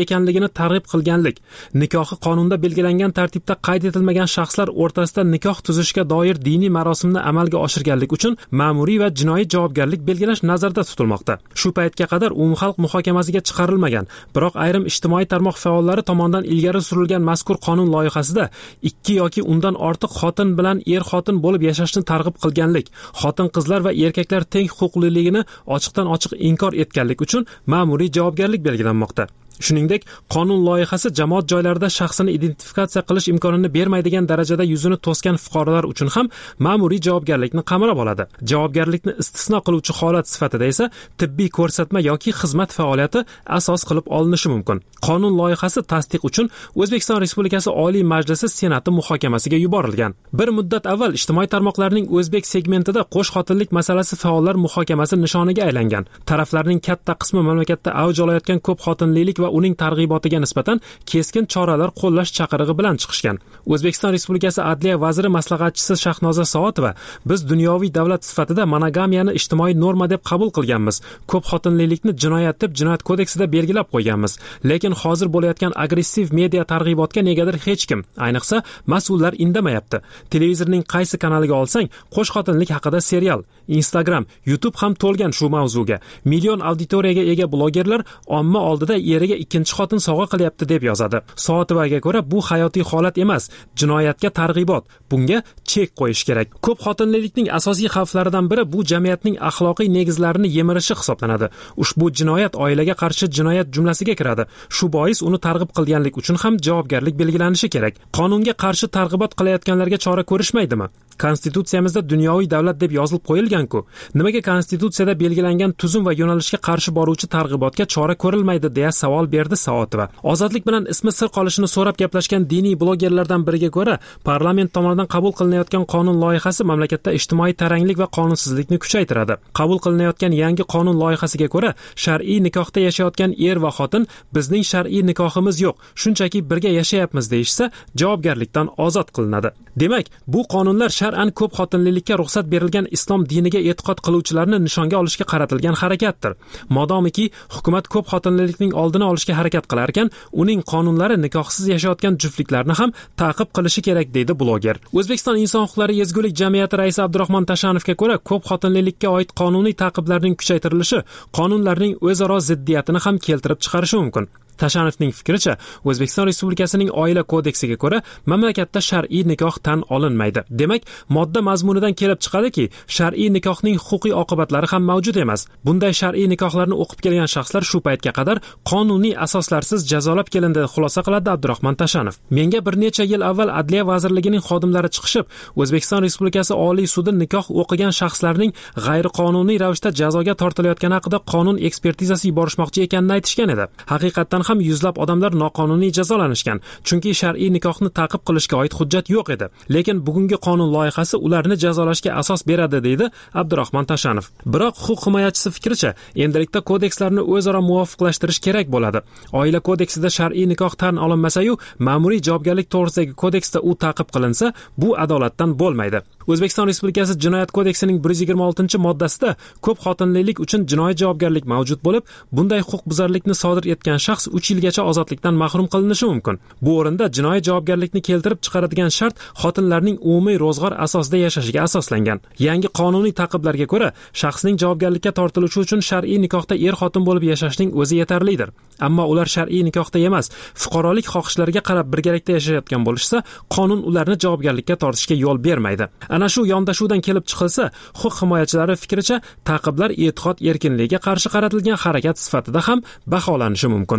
qilmasligini targ'ib qilganlik, nikohi qonunda belgilangan tartibda qayd etilmagan shaxslar o'rtasida nikoh tuzishga doir diniy marosimni amalga oshirganlik uchun ma'muriy va jinoiy javobgarlik belgilash nazarda tutilmoqda. Shu paytga qadar umumxalq muhokamasiga chiqarilmagan, biroq ayrim ijtimoiy tarmoq faollari tomonidan ilgari surilgan mazkur qonun loyihasida 2 yoki undan ortiq xotin bilan er-xotin bo'lib yashashni targ'ib qilganlik, xotin-qizlar va erkaklar teng huquqliligini ochiqdan ochiq inkor etganlik uchun ma'muriy javobgarlik belgilanmoqda. Shuningdek, qonun loyihasi jamoat joylarida shaxsini identifikatsiya qilish imkonini bermaydigan darajada yuzini to'sgan fuqarolar uchun ham ma'muriy javobgarlikni qamrab oladi. Javobgarlikni istisno qiluvchi holat sifatida esa tibbiy ko'rsatma yoki xizmat faoliyati asos qilib olinishi mumkin. Qonun loyihasi tasdiq uchun O'zbekiston Respublikasi Oliy Majlisi Senati muhokamasiga yuborilgan. Bir muddat avval ijtimoiy tarmoqlarning o'zbek segmentida qo'shxotinlik masalasi faollar muhokamasi nishoniga aylangan. Taraflarning katta qismi mamlakatda avj olayotgan ko'p xotinlilik va uning targ'ibotiga nisbatan keskin choralar qo'llash chaqirig'i bilan chiqishgan. O'zbekiston Respublikasi Adliya vaziri maslahatchisi Shahnoza Soatova: "Biz dunyoviy davlat sifatida monogamiyani ijtimoiy norma deb qabul qilganmiz. Ko'p xotinlilikni jinoyat deb Jinoyat kodeksida belgilab qo'yganmiz. Lekin hozir bo'layotgan agressiv media targ'ibotga negadir hech kim, ayniqsa mas'ullar indamayapti. Televizorning qaysi kanaliga olsang, qo'shxotinlik haqida serial, Instagram, YouTube ham to'lgan shu mavzuga. Million auditoriyaga ega blogerlar omma oldida eriga ikkinchi xotin sovg'a qilyapti" deb yozadi. Soatovaga ko'ra bu hayotiy holat emas, jinoyatga targ'ibot. Bunga chek qo'yish kerak. Ko'p xotinlilikning asosiy xavflaridan biri bu jamiyatning axloqiy negizlarini yemirishi hisoblanadi. Ushbu jinoyat oilaga qarshi jinoyat jumlasiga kiradi. Shu bois uni targ'ib qilganlik uchun ham javobgarlik belgilanishi kerak. Qonunga qarshi targ'ibot qilayotganlarga chora ko'rishmaydimi? Konstitutsiyamizda dunyoviy davlat deb yozilib qo'yilgan-ku. Nimaga konstitutsiyada belgilangan tuzum va yo'nalishga qarshi boruvchi targ'ibotga chora ko'rilmaydi deya savol berdi Soatova. Ozodlik bilan ismi sir qolishini so'rab gaplashgan diniy blogerlardan biriga ko'ra, parlament tomonidan qabul qilinayotgan qonun loyihasi mamlakatda ijtimoiy taranglik va qonunsizlikni kuchaytiradi. Qabul qilinayotgan yangi qonun loyihasiga ko'ra, shar'iy nikohda yashayotgan er va xotin bizning shar'iy nikohimiz yo'q, shunchaki birga yashayapmiz deyishsa, javobgarlikdan ozod qilinadi. Demak, bu qonunlar shar'an ko'p xotinlilikka ruxsat berilgan islom diniga e'tiqod qiluvchilarni nishonga olishga qaratilgan harakatdir. Modomiki hukumat ko'p xotinlilikning oldini olishga harakat qilar ekan, uning qonunlari nikohsiz yashayotgan juftliklarni ham ta'qib qilishi kerak deydi bloger. O'zbekiston Inson huquqlari ezgulik jamiyati raisi Abdurahmon Tashanovga ko'ra, ko'p xotinlilikka oid qonuniy ta'qiblarning kuchaytirilishi qonunlarning o'zaro ziddiyatini ham keltirib chiqarishi mumkin. Tashanovning fikricha, O'zbekiston Respublikasining Oila kodeksiga ko'ra mamlakatda shar'iy nikoh tan olinmaydi. Demak, modda mazmunidan kelib chiqadiki, shar'iy nikohning huquqiy oqibatlari ham mavjud emas. Bunday shar'iy nikohlarni o'qib kelgan shaxslar shu paytga qadar qonuniy asoslarsiz jazolab kelindi, xulosa qiladi Abdurahmon Tashanov. Menga bir necha yil avval Adliya vazirligining xodimlari chiqishib, O'zbekiston Respublikasi Oliy sudi nikoh o'qigan shaxslarning g'ayriqonuniy ravishda jazoga tortilayotgani haqida qonun ekspertizasi yuborishmoqchi ekanini aytishgan edi. Haqiqatan ham yuzlab odamlar noqonuniy jazolanishgan, chunki shar'iy nikohni ta'qib qilishga oid hujjat yo'q edi. Lekin bugungi qonun loyihasi ularni jazolashga asos beradi, deydi Abdurahmon Tashanov. Biroq huquq himoyachisi fikricha, endilikda kodekslarni o'zaro muvofiqlashtirish kerak bo'ladi. Oila kodeksida shar'iy nikoh tan olinmasa-yu, ma'muriy javobgarlik to'g'risidagi kodeksda u ta'qib qilinsa, bu adolatdan bo'lmaydi. O'zbekiston Respublikasi Jinoyat kodeksining 126-moddasida ko'p xotinlilik uchun jinoiy javobgarlik mavjud bo'lib, bunday huquqbuzarlikni sodir etgan shaxs 3 yilgacha ozodlikdan mahrum qilinishi mumkin. Bu o'rinda jinoiy javobgarlikni keltirib chiqaradigan shart xotinlarning umumiy ro'zg'or asosida yashashiga asoslangan. Yangi qonuniy ta'qiblarga ko'ra, shaxsning javobgarlikka tortilishi uchun shar'iy nikohda er-xotin bo'lib yashashning o'zi yetarlidir. Ammo ular shar'iy nikohda emas, fuqarolik xohishlariga qarab birgalikda yashayotgan bo'lishsa, qonun ularni javobgarlikka tortishga yo'l bermaydi. Ana shu yondashuvdan kelib chiqilsa, huquq himoyachilari fikricha, ta'qiblar e'tiqod erkinligiga qarshi qaratilgan harakat sifatida ham baholanishi mumkin.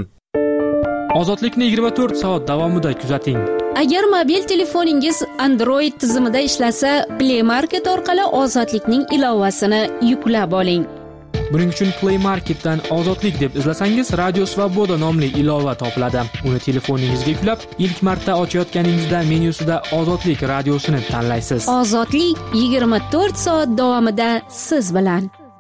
Ozodlikni 24 soat davomida kuzating. Agar mobil telefoningiz Android tizimida ishlasa, Play Market orqali Ozodlikning ilovasini yuklab oling. Buning uchun Play Marketdan Ozodlik deb izlasangiz, Radio Svoboda nomli ilova topiladi. Uni telefoningizga yuklab, ilk marta ochayotganingizda menyusida Ozodlik radiosini tanlaysiz. Ozodlik 24 soat davomida siz bilan.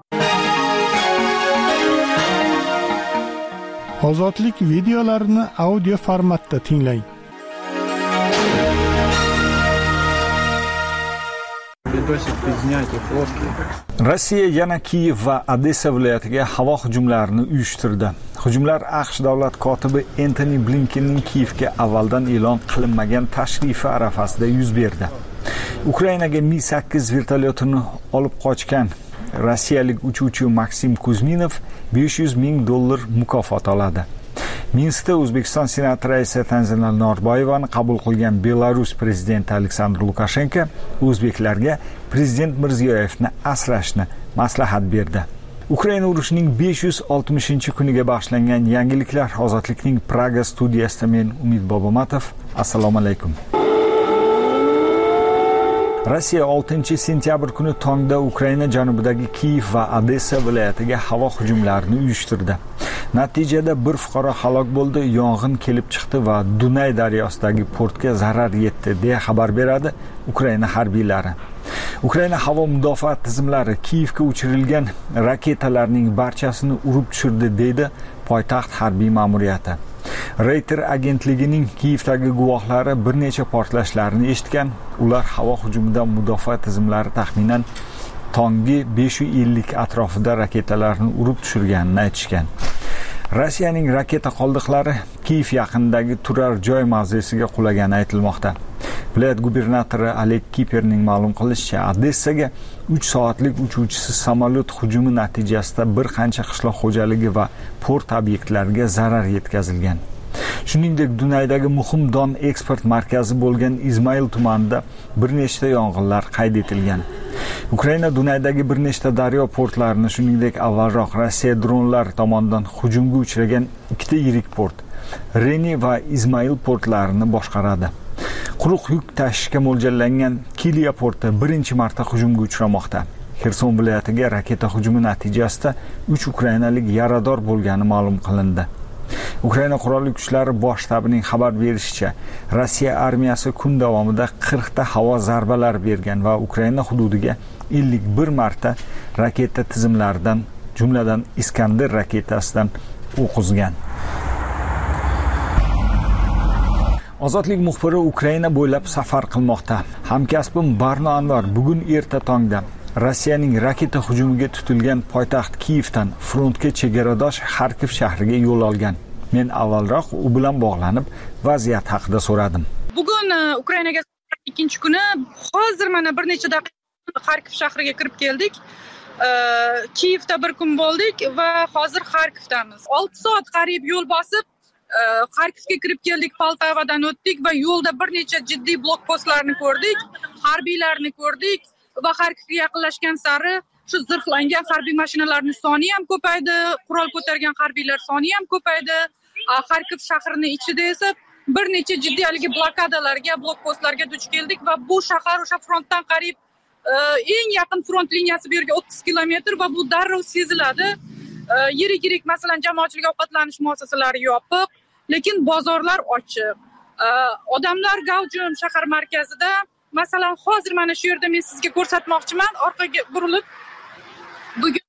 Ozodlik videolarini audio formatda tinglang. Rossiya yana Kiyev va Odessa viloyatiga havo hujumlarini uyushtirdi. Hujumlar AQSh davlat kotibi Entoni Blinkenning Kiyevga avvaldan e'lon qilinmagan tashrifi arafasida yuz berdi. Ukrainaga Mi-8 vertolyotini olib qochgan rossiyalik uchuvchi Maksim Kuzminov $500 ming mukofot oladi. Minskda O'zbekiston Senati raisi Tanzila Norboyevani qabul qilgan Belarus prezidenti Aleksandr Lukashenko o'zbeklarga prezident Mirziyoyevni asrashni maslahat berdi. Ukraina urushining 560-kuniga bag'ishlangan yangiliklar Ozodlikning Praga studiyasida men Umid Bobomatov. Assalomu alaykum. Rossiya 6-sentyabr kuni tongda Ukraina janubidagi Kiyev va Odessa viloyatiga havo hujumlarini uyushtirdi. Natijada bir fuqaro halok bo'ldi, yong'in kelib chiqdi va Dunay daryosidagi portga zarar yetdi, deya xabar beradi Ukraina harbiylari. Ukraina havo mudofaa tizimlari Kiyevga uchirilgan raketalarning barchasini urib tushirdi, deydi poytaxt harbiy ma'muriyati. Reuters agentligining Kiyevdagi guvohlari bir necha portlashlarni eshitgan. Ular havo hujumidan mudofaa tizimlari taxminan tongi 550 atrofida raketalarni urib tushirganini aytishgan. Rossiyaning raketa qoldiqlari Kiyev yaqinidagi turar joy mavzesiga qulagani aytilmoqda. Viloyat gubernatori Oleg Kiperning ma'lum qilishicha, Odessaga 3 soatlik uchuvchisiz samolyot hujumi natijasida bir qancha qishloq xo'jaligi va port obyektlariga zarar yetkazilgan. Shuningdek, Dunaydagi muhim don eksport markazi bo'lgan Izmail tumanida bir nechta yong'inlar qayd etilgan. Ukraina Dunaydagi bir nechta daryo portlarini, shuningdek avvalroq Rossiya dronlar tomonidan hujumga uchragan ikkita yirik port, Reni va Izmail portlarini boshqaradi. Quruq yuk tashishga mo'ljallangan Kiliya porti birinchi marta hujumga uchramoqda. Xerson viloyatiga raketa hujumi natijasida 3 ukrainalik yarador bo'lgani ma'lum qilindi. Ukraina qurolli kuchlari bosh shtabining xabar berishicha, Rossiya armiyasi kun davomida 40 ta havo zarbalari bergan va Ukraina hududiga 51 marta raketa tizimlaridan, jumladan Iskander raketasidan o'q uzgan. Ozodlik muxbiri Ukraina bo'ylab safar qilmoqda. Hamkasbim Barno Anvar bugun erta tongda Rossiyaning raketa hujumiga tutilgan poytaxt Kiyevdan frontga chegaradosh Xarkov shahriga yo'l olgan. Men avvalroq u bilan bog'lanib, vaziyat haqida so'radim. Bugun Ukrainaga ikkinchi kuni, hozir mana bir necha daqiqa Xarkov shahriga kirib keldik. Kiyevda bir kun bo'ldik va hozir Xarkovdamiz. 6 soat qariyb yo'l bosib Xarkovga kirib keldik, Poltavadan o'tdik va yo'lda bir necha jiddiy blokpostlarni ko'rdik, harbiylarni ko'rdik va Xarkovga yaqinlashgan sari shu zirhlangan harbiy mashinalarning soni ham ko'paydi, qurol ko'targan harbiylar soni ham ko'paydi. Xarkov shahrining ichida esa bir necha jiddiy haligi blokadalarga, blokpostlarga duch keldik va bu shahar o'sha frontdan qariyb eng yaqin front liniyasi bu yerga 30 kilometr va bu darrov seziladi. Yirik masalan jamoatchilik ovqatlanish muassasalari yopiq, lekin bozorlar ochiq. Odamlar gavjum shahar markazida. Masalan, hozir mana shu yerda men sizga ko'rsatmoqchiman, orqaga burilib. Bugun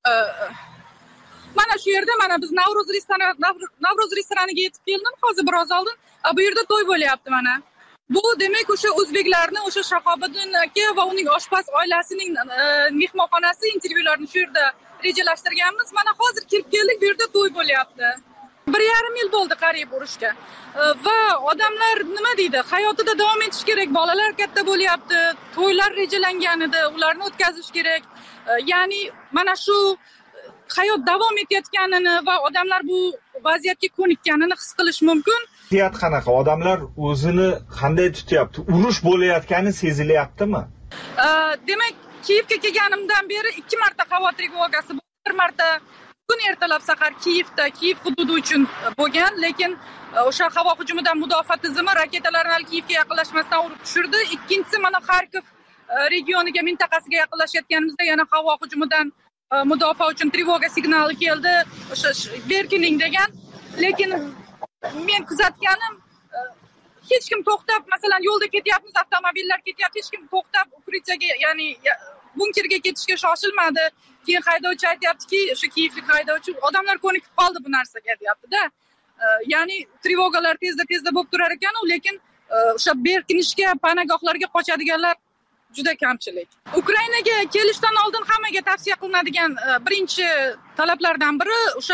mana shu yerda mana biz Navro'z restoraniga yetib keldim hozir biroz oldin. Bu yerda to'y bo'lyapti mana. Bu demak o'sha o'zbeklarning, o'sha Shahobiddin aka va uning oshpaz oilasining mehmonxonasi, intervyularni shu yerda rejalashtirganmiz. Mana hozir kirib keldik, bu yerda to'y bo'lyapti. 1,5 yil bo'ldi qariyb urushga. Va odamlar nima deydi? Hayotida davom etish kerak. Bolalar katta bo'lyapti, to'ylar rejalangan edi, ularni o'tkazish kerak. Ya'ni mana shu hayot davom etayotganini va odamlar bu vaziyatga ko'nikkanini his qilish mumkin. Vaziyat qanaqa? Odamlar o'zini qanday tutyapti? Urush bo'layotgani sezilyaptimi? Demak, Kiyevga kelganimdan beri 2 marta havo trevogasi, bir marta kun ertalab sahar Kiyev hududi uchun bo'lgan, lekin o'sha havo hujumidan mudofaa tizimi raketalarni Kiyevga yaqinlashmasdan urib tushirdi. Ikkinchisi mana Xarkov regioniga, mintaqasiga yaqinlashayotganimizda yana havo hujumidan mudofaa uchun trevoga signali keldi, o'sha Berkining degan. Lekin men kuzatganim, hech kim to'xtab, masalan, yo'lda ketyapmiz, avtomobillar ketyapti, hech kim to'xtab ukritsaga, ya'ni bunkerga ketishga shoshilmadi. Keyin haydovchi aytayaptiki, o'sha Kiyevlik haydovchi, odamlar ko'nikib qoldi bu narsaga, deyapti-da. Ya'ni trevogalar tezda bo'lib turar ekan, lekin o'sha berkinishga, panagohlarga qochadiganlar juda kamchilik. Ukrainaga kelishdan oldin hammaga tavsiya qilinadigan birinchi talablardan biri o'sha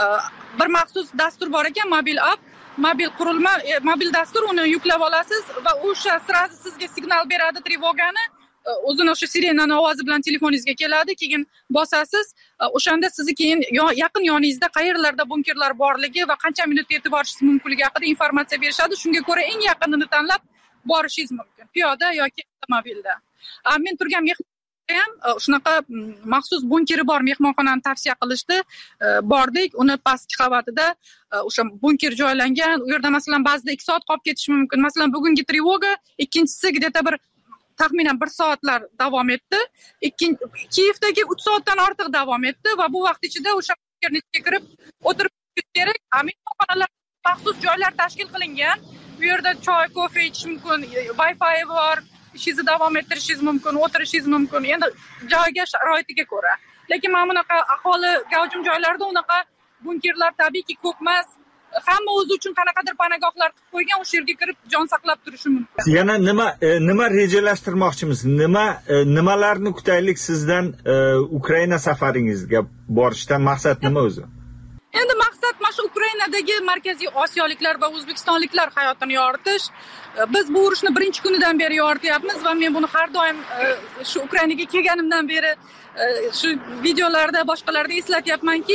bir maxsus dastur bor ekan, mobil app, mobil qurilma, mobil dastur, uni yuklab olasiz va o'sha sirazi sizga signal beradi trevogani. O'zini o'sha sirenani ovozi bilan telefoningizga keladi, keyin bosasiz. O'shanda sizni keyin yaqin yoningizda qayerlarda bunkerlar borligi va qancha minut yetib borishingiz mumkinligi haqida informatsiya berishadi. Shunga ko'ra eng yaqinini tanlab borishingiz mumkin, piyoda yoki avtomobilda. Men turgan mehmonxonada ham shunaqa maxsus bunkeri bor mehmonxonani tavsiya qilishdi. Bordik, uni pastki qavatida o'sha bunker joylangan. U yerda masalan ba'zida 2 soat qolib ketishi mumkin. Masalan, bugungi trevoga ikkinchisi где-то bir taxminan 1 soatlar davom etdi. Kiyevdagi 3 soatdan ortiq davom etdi va bu vaqt ichida o'sha bunkerni ichiga kirib o'tirib kerak. Mehmonxonalarda maxsus joylar tashkil qilingan. Bu yerda choy, kofe ichish mumkin, Wi-Fi bor, ishingizni davom ettirishingiz mumkin, o'tirishingiz mumkin. Endi joyga, sharoitiga ko'ra. Lekin mana bunaqa aholi gavjum joylarda unaqa bunkerlar tabiiyki ko'p emas. Hamma o'zi uchun qanaqadir panagohlar qilib qo'ygan, o'sha yerga kirib jon saqlab turishi mumkin. Yana nima rejalashtirmoqchimiz? Nimalarni kutaylik sizdan Ukraina safaringizga borishdan maqsad nima o'zi? Endi maqsad mana shu Ukrainadagi markaziy osiyoliklar va o'zbekistonliklar hayotini yoritish. Biz bu urushni birinchi kunidan beri yorityapmiz va men buni har doim shu Ukrainaga kelganimdan beri shu videolarda, boshqalarda eslatyapmanki,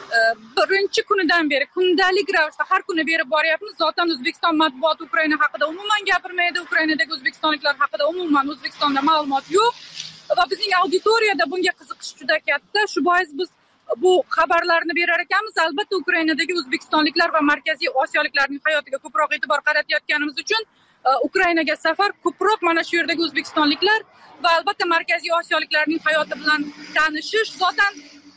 birinchi kunidan beri kundalik ravishda har kuni berib boryapmiz. Zotan O'zbekiston matbuoti Ukraina haqida umuman gapirmaydi, Ukrainadagi o'zbekistonliklar haqida umuman O'zbekistonda ma'lumot yo'q va bizning auditoriyada bunga qiziqish juda katta. Shu bois biz bu xabarlarni berar ekanmiz. Albatta Ukrainadagi o'zbekistonliklar va markaziy osiyoliklarning hayotiga ko'proq e'tibor qaratayotganimiz uchun Ukrainaga safar ko'proq mana shu yerdagi o'zbekistonliklar va albatta markaziy osiyoliklarning hayoti bilan tanishish. Zotan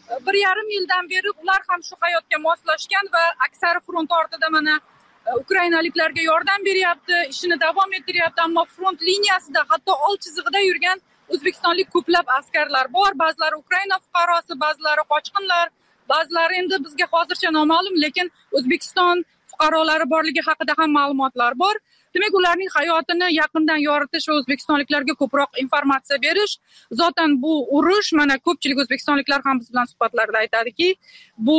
1,5 yildan beri ular ham shu hayotga moslashgan va aksari front ortida mana ukrainaliklarga yordam beryapti, ishini davom ettiryapti, ammo front liniyasida hatto old chizig'ida yurgan o'zbekistonlik ko'plab askarlar bor. Ba'zilari Ukraina fuqarosi, ba'zilari qochqinlar, ba'zilari endi bizga hozircha noma'lum, lekin O'zbekiston fuqarolari borligi haqida ham ma'lumotlar bor. Demak, ularning hayotini yaqindan yoritish va o'zbekistonliklarga ko'proq informatsiya berish. Zotan bu urush, mana ko'pchilik o'zbekistonliklar ham biz bilan suhbatlarda aytadiki, bu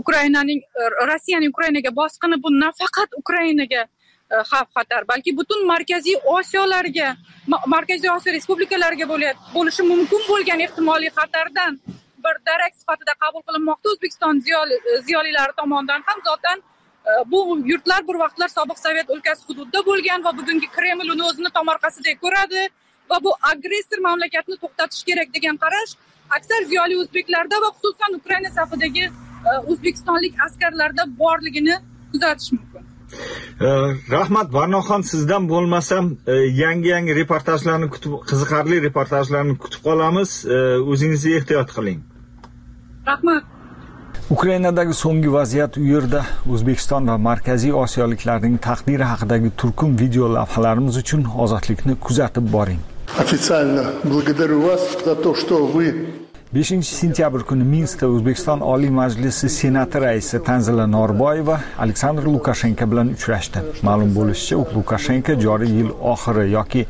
Rossiyaning Ukrainaga bosqini bu nafaqat Ukrainaga xavf-xatar, balki butun Markaziy Osiyolarga, Markaziy Osiyo respublikalariga bo'lishi mumkin bo'lgan ehtimoliy xatardan bir darak sifatida qabul qilinmoqda O'zbekiston ziyolilari tomonidan ham. Zotan bu yurtlar bir vaqtlar sobiq Sovet o'lkasi hududida bo'lgan va bugungi Kreml uni o'zini tomorqasidek ko'radi va bu agressor mamlakatni to'xtatish kerak degan qarash aksar ziyoli o'zbeklarda va xususan Ukraina safidagi o'zbekistonlik askarlarda borligini kuzatish mumkin. Rahmat Barnoxon, sizdan bo'lmasam yangi reportajlarni qiziqarli reportajlarni kutib qolamiz. O'zingizni ehtiyot qiling. Rahmat. Ukrainadagi so'nggi vaziyat, u yerda O'zbekiston va Markaziy Osiyoliklarning taqdiri haqidagi turkum video lavhalarimiz uchun Ozodlikni kuzatib boring. Официально благодарю вас за то, что вы 5-sentyabr kuni Minskda O'zbekiston Oliy Majlisi Senati raisi Tanzila Norboyeva Aleksandr Lukashenko bilan uchrashdi. Ma'lum bo'lishicha, Lukashenko joriy yil oxiri yoki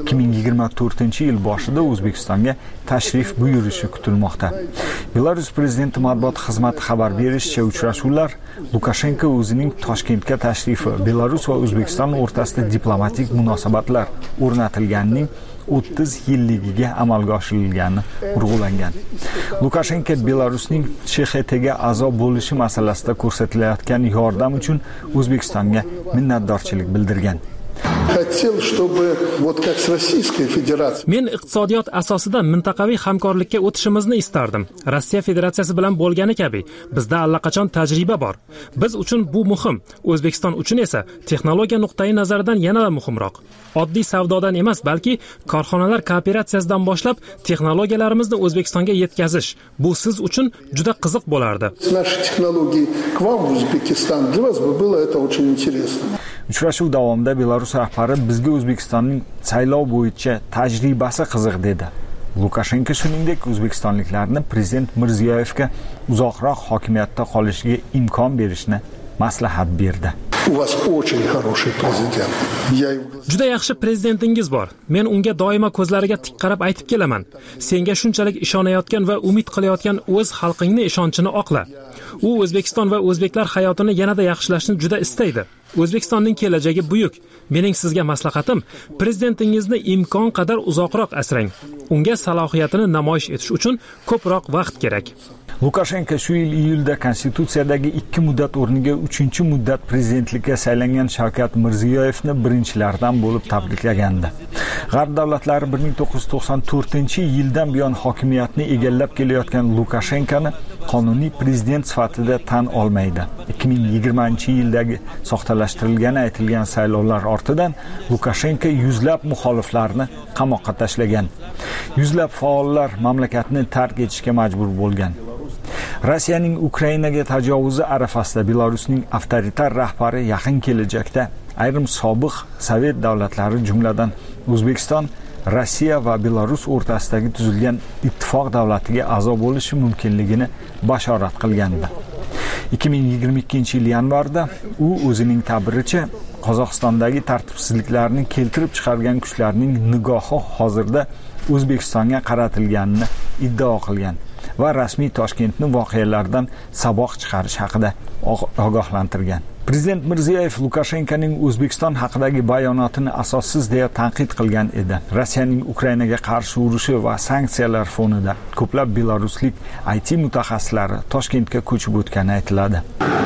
2024-yil boshida O'zbekistonga tashrif buyurishi kutilmoqda. Belarus prezidenti matbuot xizmati xabar berishicha, uchrashuvlar Lukashenko o'zining Toshkentga tashrifi Belarus va O'zbekiston o'rtasida diplomatik munosabatlar o'rnatilganining 30 yilligiga amalga oshirilgani urg'ulangan. Lukashenko Belarusning SHTga a'zo bo'lishi masalasida ko'rsatilayotgan yordam uchun O'zbekistonga minnatdorchilik bildirgan. хотел, чтобы вот как с Российской Федерацией. Men iqtisodiyot asosida mintaqaviy hamkorlikka o'tishimizni istardim. Rossiya Federatsiyasi bilan bo'lgani kabi, bizda allaqachon tajriba bor. Biz uchun bu muhim. O'zbekiston uchun esa texnologiya nuqtai nazaridan yanada muhimroq. Oddiy savdodan emas, balki korxonalar kooperatsiyasidan boshlab texnologiyalarimizni O'zbekistonga yetkazish. Bu siz uchun juda qiziq bo'lardi. Наши технологии к вам в Узбекистан. Для вас бы было это очень интересно. Uchrashuv davomida Belarus rahbari bizga O'zbekistonning saylov bo'yicha tajribasi qiziq dedi. Lukashenko shuningdek o'zbekistonliklarni prezident Mirziyoyevga uzoqroq hokimiyatda qolishiga imkon berishni maslahat berdi. У вас очень хороший президент. Juda yaxshi prezidentingiz bor. Men unga doimo ko'zlariga tik qarab aytib kelaman. Senga shunchalik ishonayotgan va umid qilayotgan o'z xalqingni ishonchini oqla. U O'zbekiston va o'zbeklar hayotini yanada yaxshilashni juda istaydi. O'zbekistonning kelajagi buyuk. Mening sizga maslahatim, prezidentingizni imkon qadar uzoqroq asrang. Unga salohiyatini namoyish etish uchun ko'proq vaqt kerak. Lukashenko shu yil iyulda konstitutsiyadagi 2 muddat o'rniga 3-muddat prezidentlikka saylangan Shavkat Mirziyoyevni birinchilardan bo'lib tabriklagandi. G'arb davlatlari 1994-yildan buyon hokimiyatni egallab kelayotgan Lukashenkoni qonuniy prezident sifatida tan olmaydi. 2020-yildagi soxtalashtirilgani aytilgan saylovlar ortidan Lukashenko yuzlab muxoliflarni qamoqqa tashlagan. Yuzlab faollar mamlakatni tark etishga majbur bo'lgan. Rossiyaning Ukrainaga tajovuzi arafasida Belarusning avtoritar rahbari yaqin kelajakda ayrim sobiq Sovet davlatlari jumladan O'zbekiston, Rossiya va Belarus o'rtasidagi tuzilgan ittifoq davlatiga a'zo bo'lishi mumkinligini bashorat qilgandi. 2022-yil yanvarda u o'zining ta'biricha Qozog'istondagi tartibsizliklarni keltirib chiqargan kuchlarning nigohi hozirda O'zbekistonga qaratilganini iddao qilgan va rasmiy Toshkentni voqealardan saboq chiqarish haqida ogohlantirgan. Prezident Mirziyoyev Lukashenkoning O'zbekiston haqidagi bayonotini asossiz deya tanqid qilgan edi. Rossiyaning Ukrainaga qarshi urushi va sanksiyalar fonida ko'plab belaruslik IT mutaxassislari Toshkentga ko'chib o'tgani aytiladi.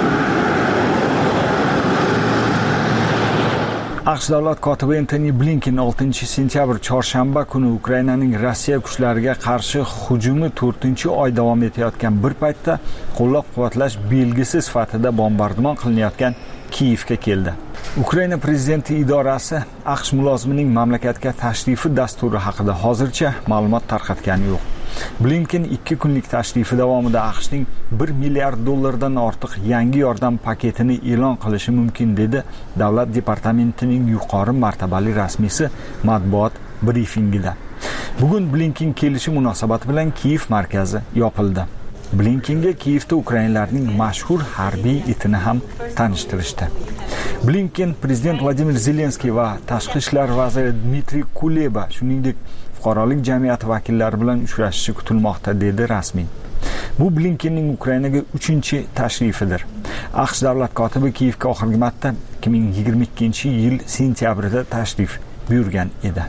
AQSh davlat kotibi Antony Blinken 6-sentyabr chorshanba kuni Ukrainaning Rossiya kuchlariga qarshi hujumi 4-oy davom etayotgan bir paytda qo'llab-quvvatlash belgisi sifatida bombardimon qilinayotgan Kiyevga keldi. Ukraina prezidenti idorasi AQSh mulozimining mamlakatga tashrifi dasturi haqida hozircha ma'lumot tarqatgani yo'q. Blinken 2 kunlik tashrifi davomida AQShning $1 milliard ortiq yangi yordam paketini e'lon qilishi mumkin dedi Davlat departamentining yuqori martabali rasmiysi matbuot brifingida. Bugun Blinken kelishi munosabati bilan Kiyev markazi yopildi. Blinkenga Kiyevda ukrainlarning mashhur harbiy itini ham tanishtirishdi. Blinken prezident Vladimir Zelenskiy va tashqi ishlar vaziri Dmitriy Kuleba, shuningdek fuqarolik jamiyati vakillari bilan uchrashishi kutilmoqda dedi rasmiy. Bu Blinkenning Ukrainaga 3-tashrifidir. AQSh davlat kotibi Kiyevga oxirgi marta 2022-yil sentyabrida tashrif buyurgan edi.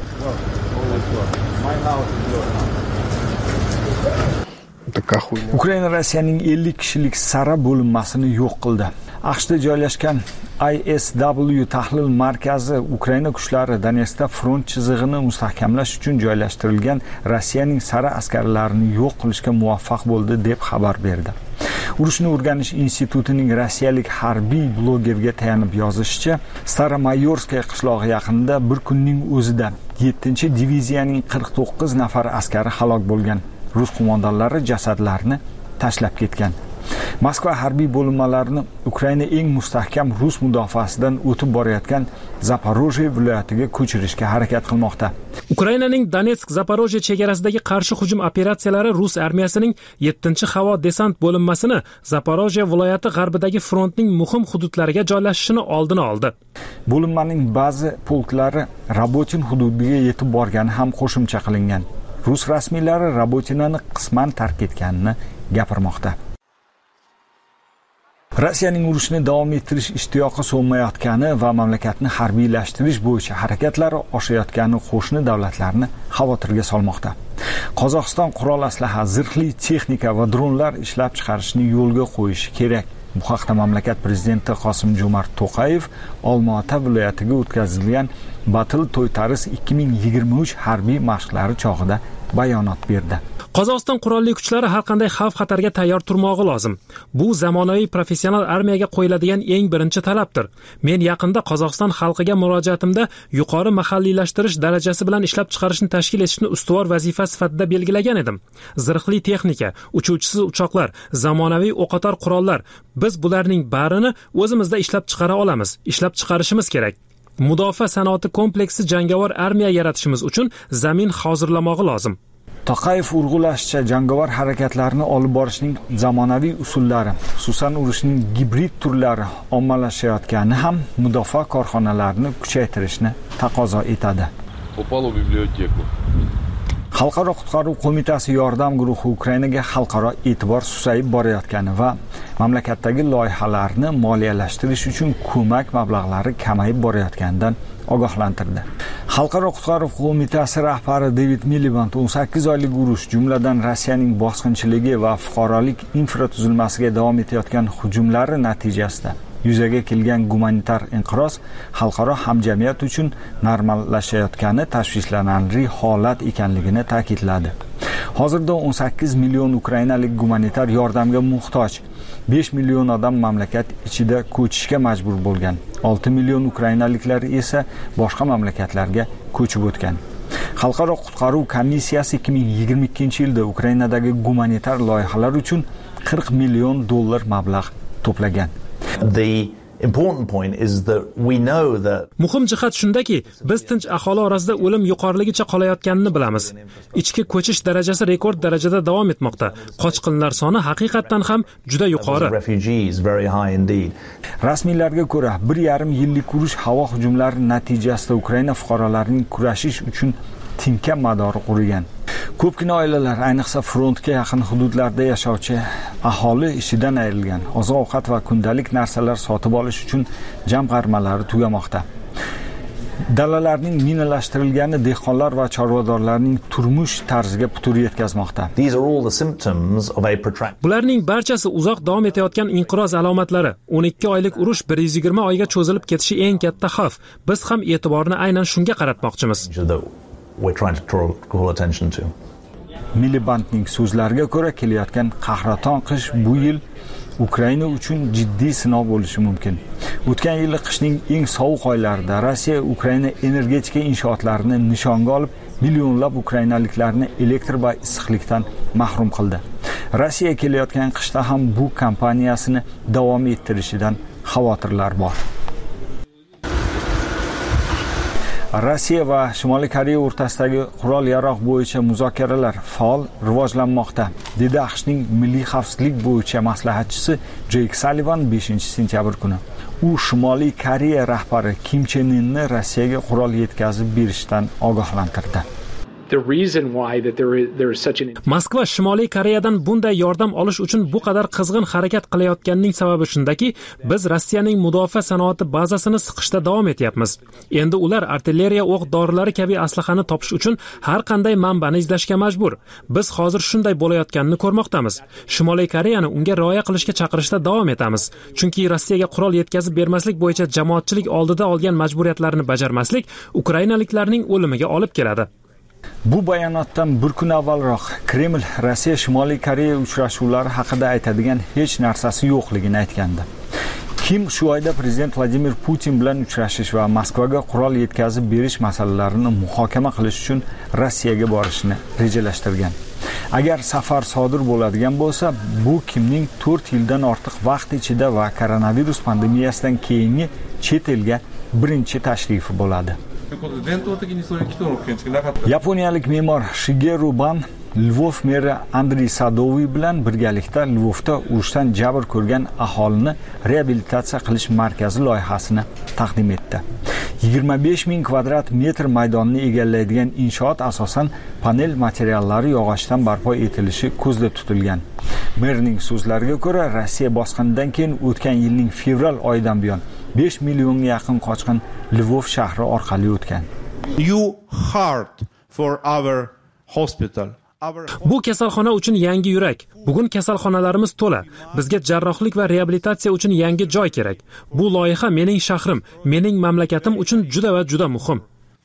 Ukraina Rossiyaning 50 kishilik Sara bo'linmasini yo'q qildi. AQShda joylashgan ISW tahlil markazi Ukraina kuchlari Donetskda front chizig'ini mustahkamlash uchun joylashtirilgan Rossiyaning Sara askarlarini yo'q qilishga muvaffaq bo'ldi deb xabar berdi. Urushni o'rganish institutining rossiyalik harbiy blogerga tayanib yozishicha, Staromayorskaya qishlog'i yaqinida bir kunning o'zida 7-diviziyaning 49 nafar askari halok bo'lgan. Rus qo'mondonlari jasadlarni tashlab ketgan. Moskva harbiy bo'linmalarini Ukraina eng mustahkam Rus mudofaasidan o'tib borayotgan Zaporojye viloyatiga ko'chirishga harakat qilmoqda. Ukrainaning Donetsk-Zaporojye chegarasidagi qarshi hujum operatsiyalari Rus armiyasining 7-havo desant bo'linmasini Zaporojye viloyati g'arbidagi frontning muhim hududlariga joylashishini oldini oldi. Bo'linmaning ba'zi punktlari Rabotin hududiga yetib borgani ham qo'shimcha qilingan. Rus rasmiylari Rabotinani qisman tark etganini gapirmoqda. Rossiyaning urushni davom ettirish ishtiyoqi so'nmayotgani va mamlakatni harbiylashtirish bo'yicha harakatlari oshayotgani qo'shni davlatlarni xavotirga solmoqda. Qozog'iston qurol aslaha, zirhli texnika va dronlar ishlab chiqarishni yo'lga qo'yishi kerak. Bu haqda mamlakat prezidenti Qosim-Jo'mart To'qayev Olmaota viloyatiga o'tkazilgan Battle To'ytaris 2023 harbiy mashqlari chog'ida bayonot berdi. Qozog'iston qurolli kuchlari har qanday xavf-xatarga tayyor turmog'i lozim. Bu zamonaviy professional armiyaga qo'yiladigan eng birinchi talabdir. Men yaqinda Qozog'iston xalqiga murojaatimda yuqori mahalliylashtirish darajasi bilan ishlab chiqarishni tashkil etishni ustuvor vazifa sifatida belgilagan edim. Zirhli texnika, uchuvchisiz uchoqlar, zamonaviy o'qotar qurollar, biz bularning barini o'zimizda ishlab chiqara olamiz, ishlab chiqarishimiz kerak. Mudofaa sanoati kompleksi jangovar armiya yaratishimiz uchun zamin hozirlamog'i lozim. To'qayev urg'ulashicha, jangovar harakatlarni olib borishning zamonaviy usullari, xususan urushning gibrid turlari ommalashayotgani ham mudofaa korxonalarini kuchaytirishni taqozo etadi. Попало в библиотеку. Xalqaro qutqaruv qo'mitasi yordam guruhi Ukrainaga xalqaro e'tibor susayib borayotgani va mamlakatdagi loyihalarni moliyalashtirish uchun ko'mak mablag'lari kamayib borayotganidan ogohlantirdi. Xalqaro qutqaruv qo'mitasi rahbari David Miliband 18 oylik urush, jumladan Rossiyaning bosqinchiligi va fuqarolik infratuzilmasiga davom etayotgan hujumlari natijasida yuzaga kelgan gumanitar inqiroz xalqaro hamjamiyat uchun normallashayotgani tashvishlanarli holat ekanligini ta'kidladi. Hozirda 18 million ukrainalik gumanitar yordamga muhtoj. 5 million odam mamlakat ichida ko'chishga majbur bo'lgan. 6 million ukrainaliklar esa boshqa mamlakatlarga ko'chib o'tgan. Xalqaro qutqaruv komissiyasi 2022-yilda Ukrainadagi gumanitar loyihalar uchun $40 million mablag' to'plagan. Muhim jihat shundaki, biz tinch aholi orasida o'lim yuqoriligicha qolayotganini bilamiz. Ichki ko'chish darajasi rekord darajada davom etmoqda. Qochqinlar soni haqiqatan ham juda yuqori. Rasmiylarga ko'ra, 1,5 yillik urush havo hujumlari natijasida Ukraina fuqarolarining kurashish uchun tinka madori qurigan. Ko'pgina oilalar, ayniqsa frontga yaqin hududlarda yashovchi aholi ishidan ayrilgan. Oziq-ovqat va kundalik narsalar sotib olish uchun jamg'armalari tugamoqda. Dalalarning minalashtirilgani dehqonlar va chorvadorlarning turmush tarziga putur yetkazmoqda. Bularning barchasi uzoq davom etayotgan inqiroz alomatlari. 12 oylik urush 120 oyga cho'zilib ketishi eng katta xavf. Biz ham e'tiborni aynan shunga qaratmoqchimiz. Milibandning so'zlariga ko'ra, kelayotgan qahraton qish bu yil Ukraina uchun jiddiy sinov bo'lishi mumkin. O'tgan yil qishning eng sovuq oylarida Rossiya Ukraina energetika inshootlarini nishonga olib, millionlab ukrainaliklarni elektr va issiqlikdan mahrum qildi. Rossiya kelayotgan qishda ham bu kampaniyasini davom ettirishidan xavotirlar bor. Rossiya va Shimoliy Koreya o'rtasidagi qurol-yarog' bo'yicha muzokaralar faol rivojlanmoqda, dedi AQShning milliy xavfsizlik bo'yicha maslahatchisi Jake Sullivan 5-sentyabr kuni. U Shimoliy Koreya rahbari Kim Chen Inni Rossiyaga qurol yetkazib berishdan ogohlantirdi. Moskva Shimoliy Koreyadan bunday yordam olish uchun bu qadar qizg'in harakat qilayotganining sababi shundaki, biz Rossiyaning mudofaa sanoati bazasini siqishda davom etyapmiz. Endi ular artilleriya o'q-dorilari kabi aslahani topish uchun har qanday manbani izlashga majbur. Biz hozir shunday bo'layotganini ko'rmoqdamiz. Shimoliy Koreyani unga rioya qilishga chaqirishda davom etamiz. Chunki Rossiyaga qurol yetkazib bermaslik bo'yicha jamoatchilik oldida olgan majburiyatlarini bajarmaslik ukrainaliklarning o'limiga olib keladi. Bu bayonotdan bir kun avvalroq Kreml Rossiya Shimoliy Koreya uchrashuvlari haqida aytadigan hech narsasi yo'qligini aytgandi. Kim shu oyda prezident Vladimir Putin bilan uchrashish va Moskvaga qurol yetkazib berish masalalarini muhokama qilish uchun Rossiyaga borishni rejalashtirgan. Agar safar sodir bo'ladigan bo'lsa, bu Kimning 4 yildan ortiq vaqt ichida va koronavirus pandemiyasidan keyingi chet elga birinchi tashrifi bo'ladi. Yaponiyalik me'mor Shigeru Ban Lvov meri Andrey Sadoviy bilan birgalikda Lvovda urushdan jabr ko'rgan aholini reabilitatsiya qilish markazi loyihasini taqdim etdi. 25,000 kvadrat metr maydonni egallaydigan inshoot asosan panel materiallari yog'ochdan barpo etilishi ko'zda tutilgan. Merning so'zlariga ko'ra, Rossiya bosqinidan keyin o'tgan yilning fevral oyidan buyon 5 millionga yaqin qochqin Lvov shahri orqali o'tgan. Bu kasalxona uchun yangi yurak. Bugun kasalxonalarimiz to'la. Bizga jarrohlik va reabilitatsiya uchun yangi joy kerak. Bu loyiha mening shahrim, mening mamlakatim uchun juda va juda muhim.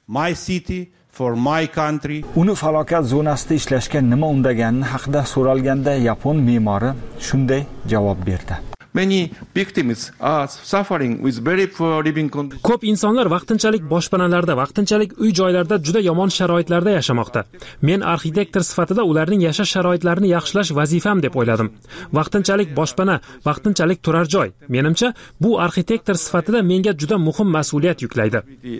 Uni falokat zonasida ishlashga nima undaganini haqida so'ralganda Yapon me'mori shunday javob berdi. Many victims are suffering with very poor living conditions. Ko'p insonlar vaqtinchalik boshpanalarda, vaqtinchalik uy-joylarda juda yomon sharoitlarda yashamoqda. Men arxitektor sifatida ularning yashash sharoitlarini yaxshilash vazifam deb o'yladim. Vaqtinchalik boshpana, vaqtinchalik turar joy. Menimcha, bu arxitektor sifatida menga juda muhim mas'uliyat yuklaydi.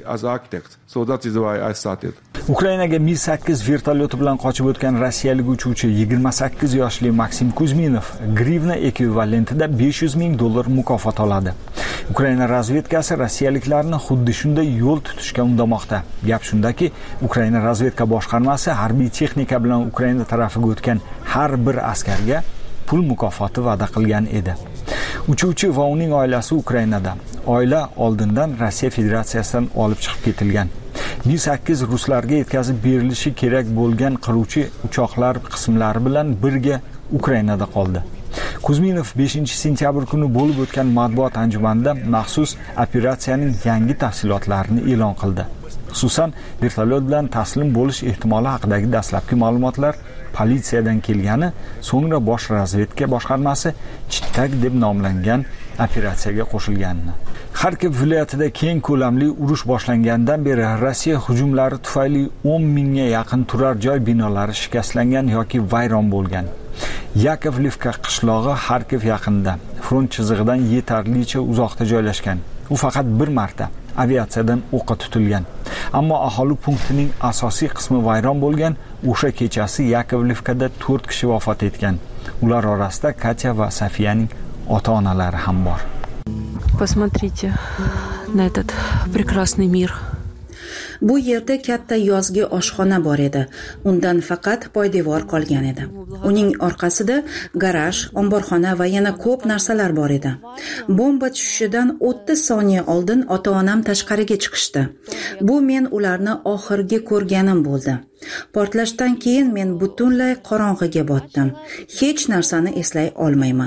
Ukrainaga Mi-8 vertolyoti bilan qochib o'tgan rossiyalik uchuvchi 28 yoshli Maksim Kuzminov grivna ekvivalentida $500,000 mukofot oladi. Ukraina razvedkasi rossiyaliklarni xuddi shunday yo'l tutishga undamoqda. Gap shundaki, Ukraina razvedka boshqarmasi harbiy texnika bilan Ukraina tarafiga o'tgan har bir askarga pul mukofoti va'da qilgan edi. Uchuvchi va uning oilasi Ukrainada. Oila oldindan Rossiya Federatsiyasidan olib chiqib ketilgan. Mi-8 ruslarga yetkazib berilishi kerak bo'lgan qiruvchi uchoqlar qismlari bilan birga Ukrainada qoldi. Kuzminov 5-sentyabr kuni bo'lib o'tgan matbuot anjumanida maxsus operatsiyaning yangi tafsilotlarini e'lon qildi. Xususan, vertolyot bilan taslim bo'lish ehtimoli haqidagi dastlabki ma'lumotlar politsiyadan kelgani, so'ngra bosh razvedka boshqarmasi Chittak deb nomlangan operatsiyaga qo'shilganini. Xarkov viloyatida keng ko'lamli urush boshlangandan beri Rossiya hujumlari tufayli 10,000 ga yaqin turar joy binolari shikastlangan yoki vayron bo'lgan. Yakovlivka qishlog'i Xarkov yaqinida, front chizig'idan yetarlicha uzoqda joylashgan. U faqat bir marta aviatsiyadan o'qqa tutilgan. Ammo aholi punktining asosiy qismi vayron bo'lgan. O'sha kechasi Yakovlivkada 4 kishi vafot etgan. Ular orasida Katya va Sofiyaning ota-onalari ham bor. Посмотрите на этот прекрасный мир. Bu yerda katta yozgi oshxona bor edi. Undan faqat poydevor qolgan edi. Uning orqasida garaj, omborxona va yana ko'p narsalar bor edi. Bomba tushishidan 30 soniya oldin ota-onam tashqariga chiqishdi. Bu men ularni oxirgi ko'rganim bo'ldi. Portlashdan keyin men butunlay qorong'iga botdim. Hech narsani eslay olmayman.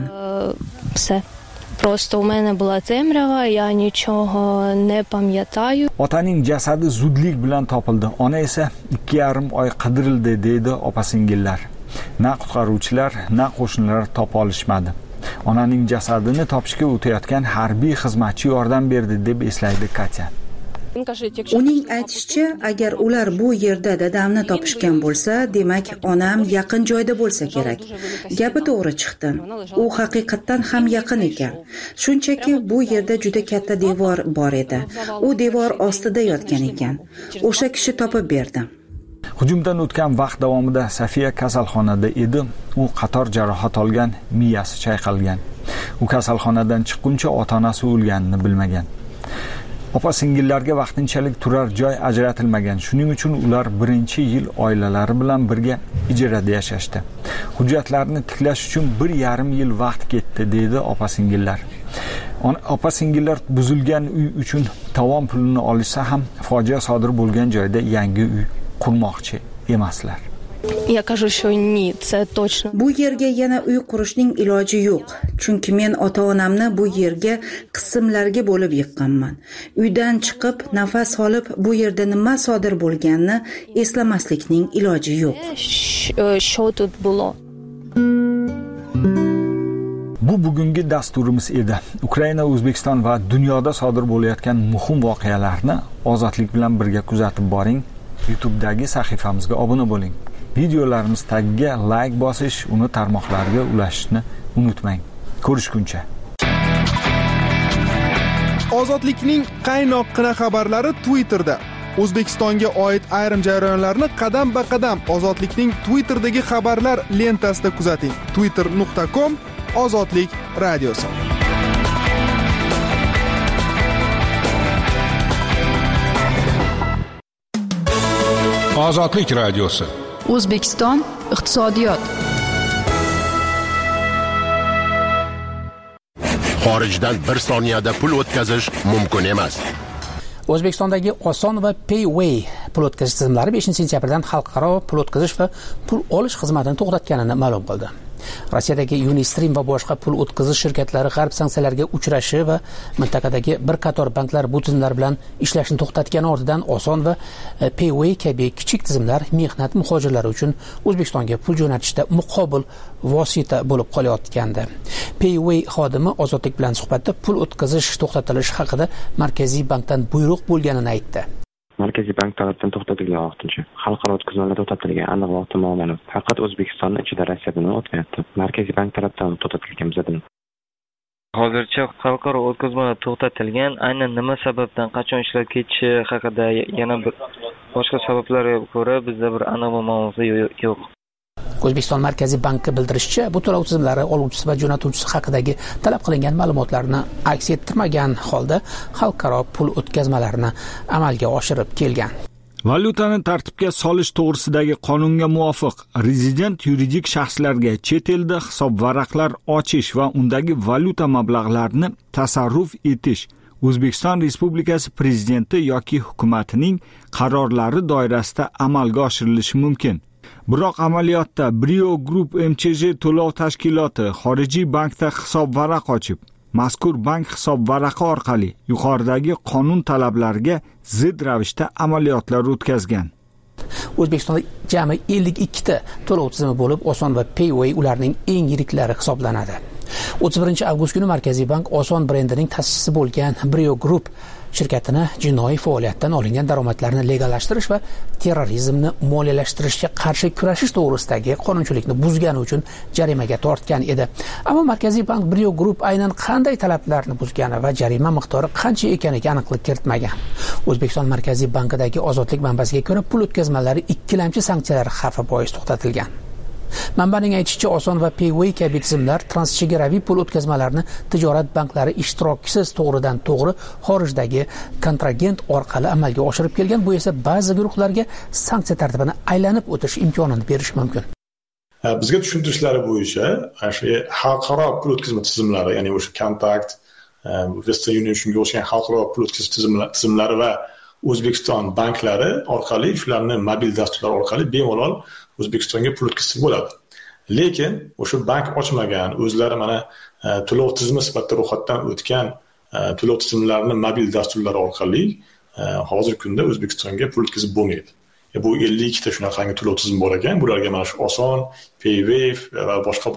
Просто у мене була темрява, я нічого не пам'ятаю. Otaning jasadi zudlik bilan topildi. Ona esa 2,5 oy qidirildi, deydi opa-singillar. Na qutqaruvchilar, na qo'shnilar topa olishmadi. Onaning jasadini topishga o'tayotgan harbiy xizmatchi yordam berdi deb eslaydi Katya. Uning aytishicha, agar ular bu yerda dadamni topishgan bo'lsa, demak onam yaqin joyda bo'lsa kerak. Gapi to'g'ri chiqdi. U haqiqatdan ham yaqin ekan. Shunchaki bu yerda juda katta devor bor edi. U devor ostida yotgan ekan. O'sha kishi topib berdi. Hujumdan o'tgan vaqt davomida Sofiya kasalxonada edi. U qator jarohat olgan, miyasi chayqalgan. U kasalxonadan chiqquncha ota-onasi o'lganini bilmagan. Opa-singillarga vaqtinchalik turar joy ajratilmagan. Shuning uchun ular birinchi yil oilalari bilan birga ijarada yashashdi. Hujjatlarni tiklash uchun 1,5 yil vaqt ketdi, deydi opa-singillar. Opa-singillar buzilgan uy uchun tovon pulini olishsa ham fojia sodir bo'lgan joyda yangi uy qurmoqchi emaslar. Я кажу, что ні, це точно. Bu yerga yana uy qurishning iloji yo'q. Chunki men ota-onamni bu yerga qismlarga bo'lib yiqqanman. Uydan chiqib, nafas olib, bu yerda nima sodir bo'lganini eslamaslikning iloji yo'q. Що тут було? Bu bugungi dasturimiz edi. Ukraina, O'zbekiston va dunyoda sodir bo'layotgan muhim voqealarni ozodlik bilan birga kuzatib boring. YouTube'dagi sahifamizga obuna bo'ling. Videolarimiz tagiga like bosish, uni tarmoqlarga ulashishni unutmang. Ko'rishguncha. Ozodlikning qaynoqqina xabarlari Twitterda. O'zbekistonga oid ayrim jarayonlarni qadam-ba-qadam Ozodlikning Twitter'dagi xabarlar lentasida kuzating. twitter.com/ozodlik radiosi. Ozodlik radiosi. O'zbekiston iqtisodiyot. Xorijdan 1 soniyada pul o'tkazish mumkin emas. O'zbekistondagi oson va Payway pul o'tkazish tizimlari 5-sentyabrdan xalqaro pul o'tkazish va pul olish xizmatini to'xtatganini ma'lum qildi. Rossiyadagi Unistream va boshqa pul o'tkazish shirkatlari g'arb sanksiyalarga uchrashi va mintaqadagi bir qator banklar bu tizimlar bilan ishlashni to'xtatgani ortidan oson va Payway kabi kichik tizimlar mehnat muhojirlari uchun O'zbekistonga pul jo'natishda muqobil vosita bo'lib qolayotgandi. Payway xodimi Ozodlik bilan suhbatda pul o'tkazish to'xtatilishi haqida Markaziy bankdan buyruq bo'lganini aytdi. Markaziy bank tomonidan to'xtatilgan vaqtincha xalqaro o'tkazmalar to'xtatilgan aniq vaqti ma'lum. Faqat O'zbekistonning ichida Rossiyadan o'tmayapti. Markaziy bank tomonidan to'xtatilgan bizdan. Hozircha xalqaro o'tkazmalar to'xtatilgan. Aynan nima sababdan qachon ishlab ketishi haqida yana bir boshqa sabablarga ko'ra bizda bir aniq ma'lumot yo'q. O'zbekiston Markaziy banki bildirishicha, bu to'lov tizimlari oluvchisi va jo'natuvchisi haqidagi talab qilingan ma'lumotlarni aks ettirmagan holda xalqaro pul o'tkazmalarini amalga oshirib kelgan. Valyutani tartibga solish to'g'risidagi qonunga muvofiq rezident yuridik shaxslarga chet elda hisob varaqlar ochish va undagi valyuta mablag'larini tasarruf etish O'zbekiston Respublikasi prezidenti yoki hukumatining qarorlari doirasida amalga oshirilishi mumkin. Biroq amaliyotda Brio Group MCJ to'lov tashkiloti xorijiy bankda hisob varaq ochib, mazkur bank hisob varaqi orqali yuqoridagi qonun talablariga zid ravishda amaliyotlar o'tkazgan. O'zbekistonda jami 52 ta to'lov tizimi bo'lib, Oson va Payway ularning eng yiriklari hisoblanadi. 31 avgust kuni Markaziy bank Oson brendining ta'sischisi bo'lgan Brio Group shirkatini jinoiy faoliyatdan olingan daromadlarni legallashtirish va terrorizmni moliyalashtirishga qarshi kurashish to'g'risidagi qonunchilikni buzgani uchun jarimaga tortgan edi. Ammo Markaziy bank Brio Group aynan qanday talablarni buzgani va jarima miqdori qancha ekaniga aniqlik kiritmagan. O'zbekiston Markaziy bankidagi Ozodlik manbasiga ko'ra, pul o'tkazmalari ikkilamchi sanksiyalar xavfi bois to'xtatilgan. Manbaning aytishicha, Oson va Payway kabi tizimlar transchegaraviy pul o'tkazmalarini tijorat banklari ishtirokisiz to'g'ridan to'g'ri xorijdagi kontragent orqali amalga oshirib kelgan. Bu esa ba'zi guruhlarga sanksiya tartibini aylanib o'tish imkonini berishi mumkin. Bizga tushuntirishlari bo'yicha, shu xalqaro pul o'tkazma tizimlari, ya'ni o'sha Kontakt, Western Union shunga o'xshagan xalqaro pul o'tkazish tizimlari va O'zbekiston banklari orqali, shularni mobil dasturlar orqali bemalol O'zbekistonga pul o'tkazsa bo'ladi. Lekin o'sha bank ochmagan, o'zlari mana to'lov tizimi sifatida ro'yxatdan o'tgan to'lov tizimlarini mobil dasturlari orqali hozirgi kunda O'zbekistonga pul o'tkazib bo'lmaydi. Bu 52 ta shunaqangi to'lov tizimi bor ekan. Bularga mana shu Oson, Payway va boshqa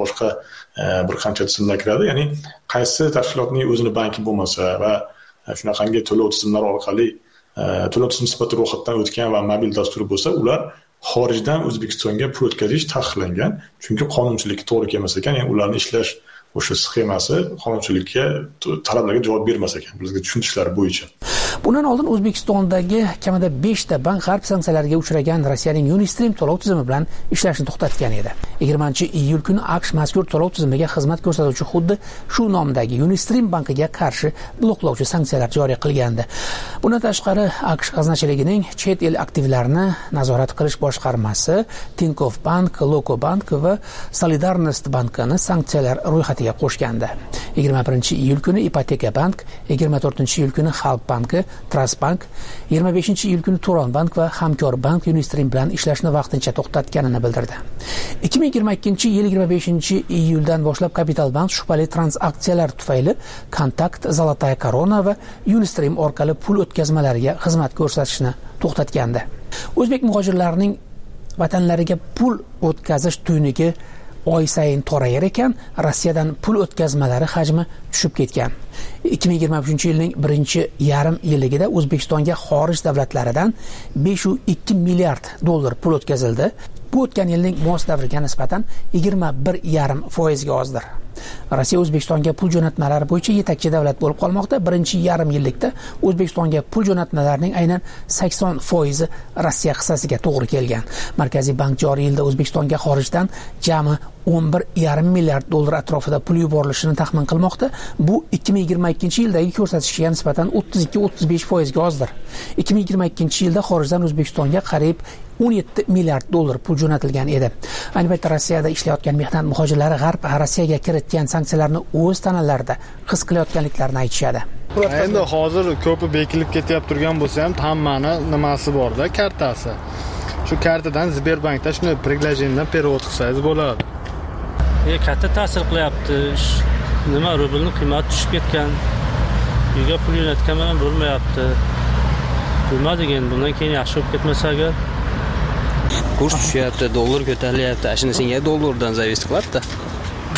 bir qancha tizimlar kiradi. Ya'ni qaysi tashkilotning o'zini banki bo'lmasa va shunaqangi to'lov tizimlari orqali to'lov tizimi sifatida ro'yxatdan o'tgan va mobil dasturi bo'lsa, ular xorijdan O'zbekistonga pul o'tkazish taqiqlangan. Chunki qonunchilikka to'g'ri kelmas ekan, ya'ni ularni ishlash o'sha sxemasi qonunchilikka, talablarga javob bermas ekan, bizga tushuntishlari bo'yicha. Bundan oldin O'zbekistondagi kamida 5 ta bank g'arb sanksiyalarga uchragan Rossiyaning Unistream to'lov tizimi bilan ishlashni to'xtatgan edi. 20-iyul kuni AQSh mazkur to'lov tizimiga xizmat ko'rsatuvchi xuddi shu nomdagi Unistream bankiga qarshi bloklovchi sanksiyalar joriy qilgandi. Bundan tashqari AQSh g'aznachiligining chet el aktivlarini nazorat qilish boshqarmasi Tinkoff Bank, Loco Bank va Solidarnost bankini sanksiyalar ro'yxatiga qo'shgandi. 21-iyul kuni Ipoteka Bank, 24-iyul kuni Xalq banki, Trust Bank, 25-iyul kuni Turon Bank va Hamkor Bank Unistream bilan ishlashni vaqtincha to'xtatganini bildirdi. 2022-yil 25-iyuldan boshlab Kapital Bank shubhali transaksiyalar tufayli Kontakt, Zolotaya Korona va Unistream orqali pul o'tkazmalariga xizmat ko'rsatishni to'xtatgandi. O'zbek muhojirlarining vatanlariga pul o'tkazish tuynigi oy sayin torayar ekan, Rossiyadan pul o'tkazmalari hajmi tushib ketgan. 2023-yilning birinchi yarim yilligida O'zbekistonga xorij davlatlaridan 502 milliard dollar pul o'tkazildi. Bu o'tgan yilning mos davriga nisbatan 21,5% ga ozdir. Rossiya O'zbekistonga pul jo'natmalari bo'yicha yetakchi davlat bo'lib qolmoqda. Birinchi yarim yillikda O'zbekistonga pul jo'natmalarining aynan 80% Rossiya hissasiga to'g'ri kelgan. Markaziy bank joriy yilda O'zbekistonga xorijdan jami 11,5 milliard dollar atrofida pul yuborilishini taxmin qilmoqda. Bu 2022-yildagi ko'rsatkichga nisbatan 32-35% ga ozdir. 2022-yilda xorijdan O'zbekistonga qariyb 17 milliard dollar pul jo'natilgan edi. Ayni paytda Rossiyada ishlayotgan mehnat muhojirlari G'arb Rossiyaga kiritgan sanksiyalarni o'z tanalarida his qilayotganliklarini aytishadi. Endi hozir ko'pi bekilib ketyapti turgan bo'lsa ham, hammani nimasi borda, kartasi. Shu kartadan Sberbankda shuni priglajeniyadan perevod qilsangiz bo'ladi. Katta ta'sir qilyapti. Nima, rublning qiymati tushib ketgan. Uyga pul jo'natgan bilan bo'lmayapti. Bo'lmadi endi, bundan keyin yaxshi bo'lib ketmasa agar kurs tushyapti, dollar ko'tarilyapti. Ashuni senga dollardan zavist qilyapti.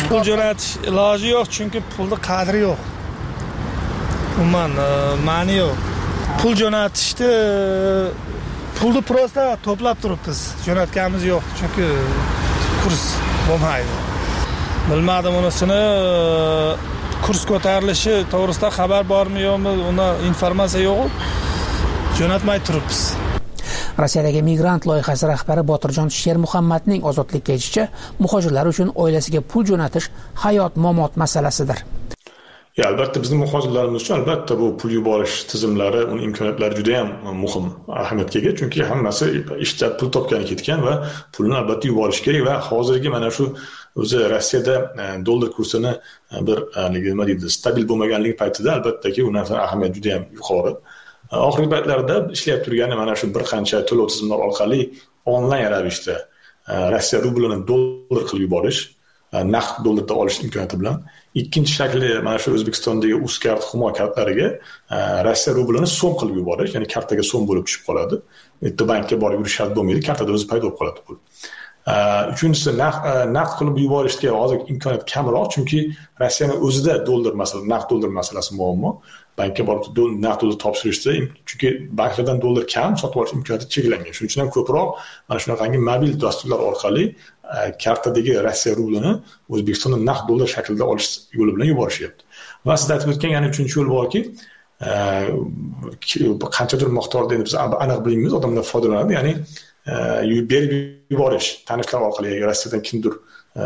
pul jo'natish iloji yo'q, chunki pulni qadri yo'q. Umuman ma'ni yo'q. Pul jo'natishni pulni prosta to'plab turibmiz. Jo'natganimiz yo'q, chunki kurs bo'lmaydi. Bilmadim unisini kurs ko'tarilishi to'g'risida xabar bormi yo'qmi, uni informatsiya yo'q. Jo'natmay turibmiz. Rossiyadagi migrant loyihasi rahbari Botirjon Shermuhammadning ozodlikka aytishicha, muhojirlar uchun oilasiga pul jo'natish hayot-mamot masalasidir. Albatta bizning muhojirlarimiz uchun albatta bu pul yuborish tizimlari, uning imkoniyatlari juda ham muhim, ahamiyatga ega, chunki hammasi ishda pul topgani ketgan va pulni albatta yuborish kerak va hozirgi mana shu o'zi Rossiyada dollar kursini bir nima deydi, stabil bo'lmaganligi paytida albattaki u narsa ahamiyati juda ham yuqori. Oxirgi paytlarda ishlayib turgani mana shu bir qancha to'lov tizimlari orqali onlayn ravishda Rossiya rublini dollar qilib yuborish, naqd dollarda olish imkoniyati bilan. Ikkinchi shakli mana shu O'zbekistondagi Uzkart Humo kartalariga Rossiya rublini so'm qilib yuborish, ya'ni kartaga so'm bo'lib tushib qoladi. Bitta bankka borib yurish shart bo'lmaydi, kartada o'zi paydo bo'lib qoladi pul. Uchinchisi naqd qilib yuborishga hozir imkoniyat kamroq, chunki Rossiyaning o'zida dollar masalasi, naqd dollar masalasi muammo. Bankka borib naqd dollar topshirishda, chunki banklardan dollar kam, sotib olish imkoniyati cheklangan. Shuning uchun ham ko'proq mana shunaqangi mobil dasturlar orqali kartadagi Rossiya rublini O'zbekistonda naqd dollar shaklida olish yo'li bilan yuborishyapti. Va siz aytib o'tgan yana uchinchi yo'l borki, qanchadir miqdorda endi biz aniq bilmaymiz, odamlar foydalanadi, ya'ni berib yuborish, tanishlar orqali Rossiyadan kimdir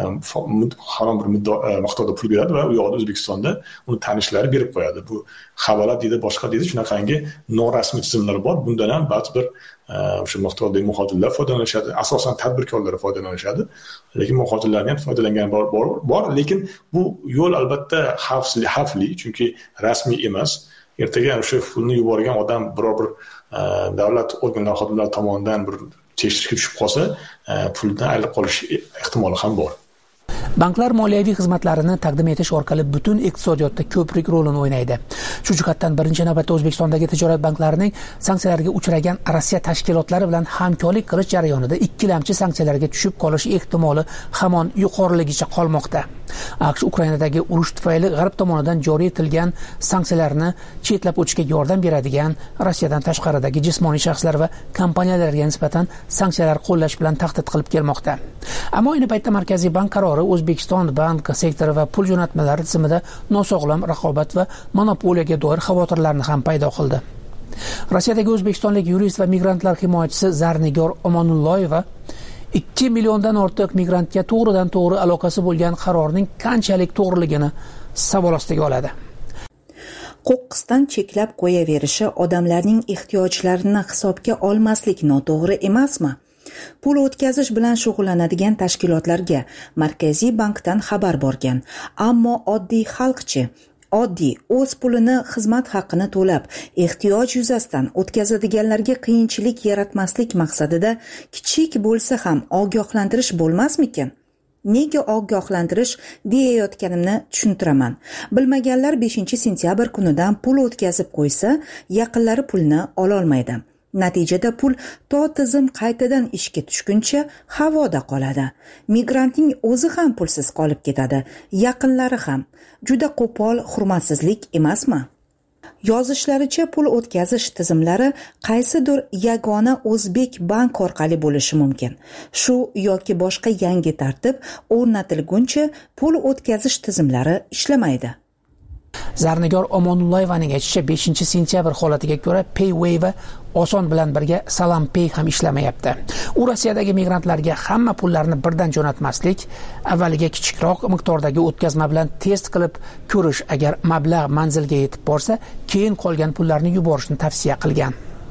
harom bir miqdorda pul beradi va u yoqda O'zbekistonda uni tanishlari berib qo'yadi. Bu havola deydi, boshqa deydi, shunaqangi norasmiy tizimlar bor. Bundan ham ba'zi bir o'sha miqdordagi muhojirlar foydalanishadi, asosan tadbirkorlar foydalanishadi. Lekin muhojirlarning ham foydalangan bor, lekin bu yo'l albatta xavfli, chunki rasmiy emas. Ertaga o'sha pulni yuborgan odam biror bir davlat organlari xodimlari tomonidan bir tekshirishga tushib qolsa, puldan ayrilib qolish ehtimoli ham bor. Banklar moliyaviy xizmatlarini taqdim etish orqali butun iqtisodiyotda ko'prik rolini o'ynaydi. Shu jihatdan birinchi navbatda O'zbekistondagi tijorat banklarining sanksiyalarga uchragan Rossiya tashkilotlari bilan hamkorlik qilish jarayonida ikkilamchi sanksiyalarga tushib qolish ehtimoli hamon yuqoriligicha qolmoqda. AQSh Ukrainadagi urush tufayli G'arb tomonidan joriy etilgan sanksiyalarni chetlab o'tishga yordam beradigan Rossiyadan tashqaridagi jismoniy shaxslar va kompaniyalarga nisbatan sanksiyalar qo'llash bilan tahdid qilib kelmoqda. Ammo ayni paytda Markaziy bank qarori O'zbekiston bank sektori va pul jo'natmalari tizimida nosog'lom raqobat va monopoliyaga doir xavotirlarni ham paydo qildi. Rossiyadagi o'zbekistonlik yurist va migrantlar himoyachisi Zarnigor Omonulloyeva 2 milliondan ortiq migrantga to'g'ridan-to'g'ri aloqasi bo'lgan qarorning qanchalik to'g'riligini savol ostiga oladi. Qo'qqisdan cheklab qo'yaverishi odamlarning ehtiyojlarini hisobga olmaslik noto'g'ri emasmi? Pul o'tkazish bilan shug'ullanadigan tashkilotlarga Markaziy bankdan xabar borgan, ammo oddiy xalqchi o'z pulini xizmat haqqini to'lab, ehtiyoj yuzasidan o'tkazadiganlarga qiyinchilik yaratmaslik maqsadida kichik bo'lsa ham ogohlantirish bo'lmasmikin? Nega ogohlantirish deyayotganimni tushuntiraman. Bilmaganlar 5-sentyabr kunidan pul o'tkazib qo'ysa, yaqinlari pulni ololmaydi. Natijada pul to tizim qaytadan ishga tushguncha havoda qoladi. Migrantning o'zi ham pulsiz qolib ketadi, yaqinlari ham. Juda qo'pol hurmatsizlik emasmi? Yozishlaricha pul o'tkazish tizimlari qaysidir yagona o'zbek bank orqali bo'lishi mumkin. Shu yoki boshqa yangi tartib o'rnatilguncha pul o'tkazish tizimlari ishlamaydi. Zarnigor Omonulloyevaning aytishicha 5-sentyabr holatiga ko'ra Payway va Oson bilan birga Salam Pay ham ishlamayapti. U Rossiyadagi migrantlarga hamma pullarni birdan jo'natmaslik, avvaliga kichikroq miqdordagi o'tkazma bilan test qilib ko'rish, agar mablag' manzilga yetib borsa, keyin qolgan pullarni yuborishni tavsiya qilgan.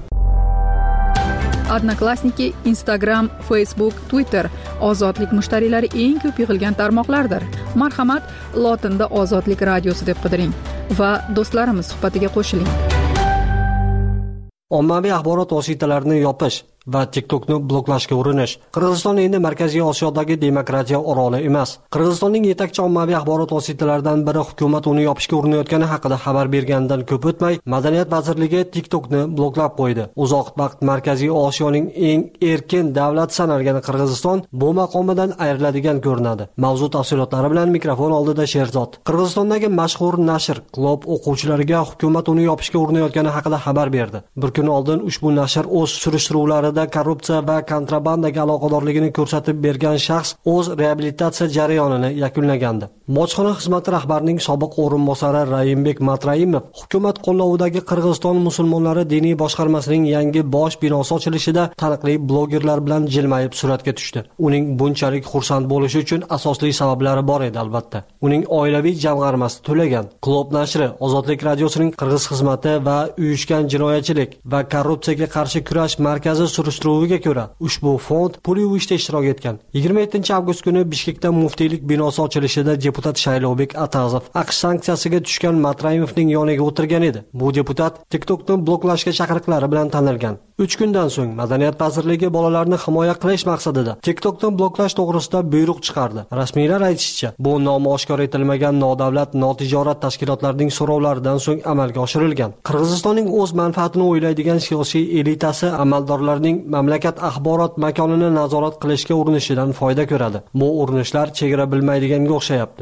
Odnoklassniki, Instagram, Facebook, Twitter ozodlik mushtariylari eng ko'p yig'ilgan tarmoqlardir. Marhamat, lotinda Ozodlik radiosi deb qidiring va do'stlarimiz suhbatiga qo'shiling. Ommaviy axborot vositalarini yopish va TikTokni bloklashga urinish. Qirg'iziston endi Markaziy Osiyodagi demokratiya oroli emas. Qirg'izistonning yetakchi ommaviy axborot vositalaridan biri hukumat uni yopishga urinayotgani haqida xabar berganidan ko'p o'tmay, Madaniyat vazirligi TikTokni bloklab qo'ydi. Uzoq vaqt Markaziy Osiyoning eng erkin davlati sanalgan Qirg'iziston bu maqomidan ayriladigan ko'rinadi. Mavzu tafsilotlari bilan mikrofon oldida Sherzod. Qirg'izistondagi mashhur nashr klub o'quvchilariga hukumat uni yopishga urinayotgani haqida xabar berdi. Bir kun oldin ushbu nashr o'z surishtiruvlarida korrupsiya va kontrabandaga aloqadorligini ko'rsatib bergan shaxs o'z reabilitatsiya jarayonini yakunlagandi. Bojxona xizmati rahbarining sobiq o'rinbosari Rayimbek Matraimov hukumat qo'llovidagi Qirg'iziston musulmonlari diniy boshqarmasining yangi bosh binosi ochilishida taniqli blogerlar bilan jilmayib suratga tushdi. Uning bunchalik xursand bo'lishi uchun asosli sabablari bor edi albatta. Uning oilaviy jamg'armasi to'lagan. Klub nashri Ozodlik radiosining Qirg'iz xizmati va uyushgan jinoyatchilik va korrupsiyaga qarshi kurash markazi surishtiruviga ko'ra, ushbu fond pul yuvishda ishtirok etgan. 27-avgust kuni Bishkekda muftiylik binosi ochilishida deputat Shaylovbek Atazov aqsh sanksiyasiga tushgan Matraimovning yoniga o'tirgan edi. Bu deputat TikTokni bloklashga chaqiriqlari bilan tanilgan. 3 kundan so'ng Madaniyat vazirligi bolalarni himoya qilish maqsadida TikTokni bloklash to'g'risida buyruq chiqardi. Rasmiylar aytishicha, bu nomi oshkor etilmagan nodavlat notijorat tashkilotlarining so'rovlaridan so'ng amalga oshirilgan. Qirg'izistonning o'z manfaatini o'ylaydigan siyosiy elitasi amaldorlarning mamlakat axborot makonini nazorat qilishga urinishidan foyda ko'radi. Bu urinishlar chegara bilmaydiganga o'xshayapti.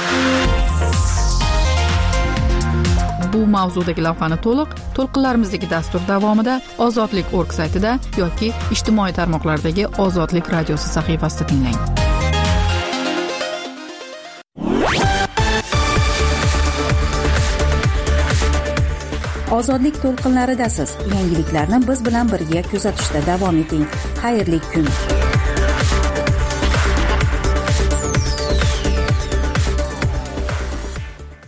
Bu mavzudagi lavhani to'lqinlarimizdagi dastur davomida Ozodlik.org saytida yoki ijtimoiy tarmoqlardagi Ozodlik radiosi sahifasida tinglang. Ozodlik to'lqinlaridasiz. Yangiliklarni biz bilan birga kuzatishda davom eting. Xayrli kun.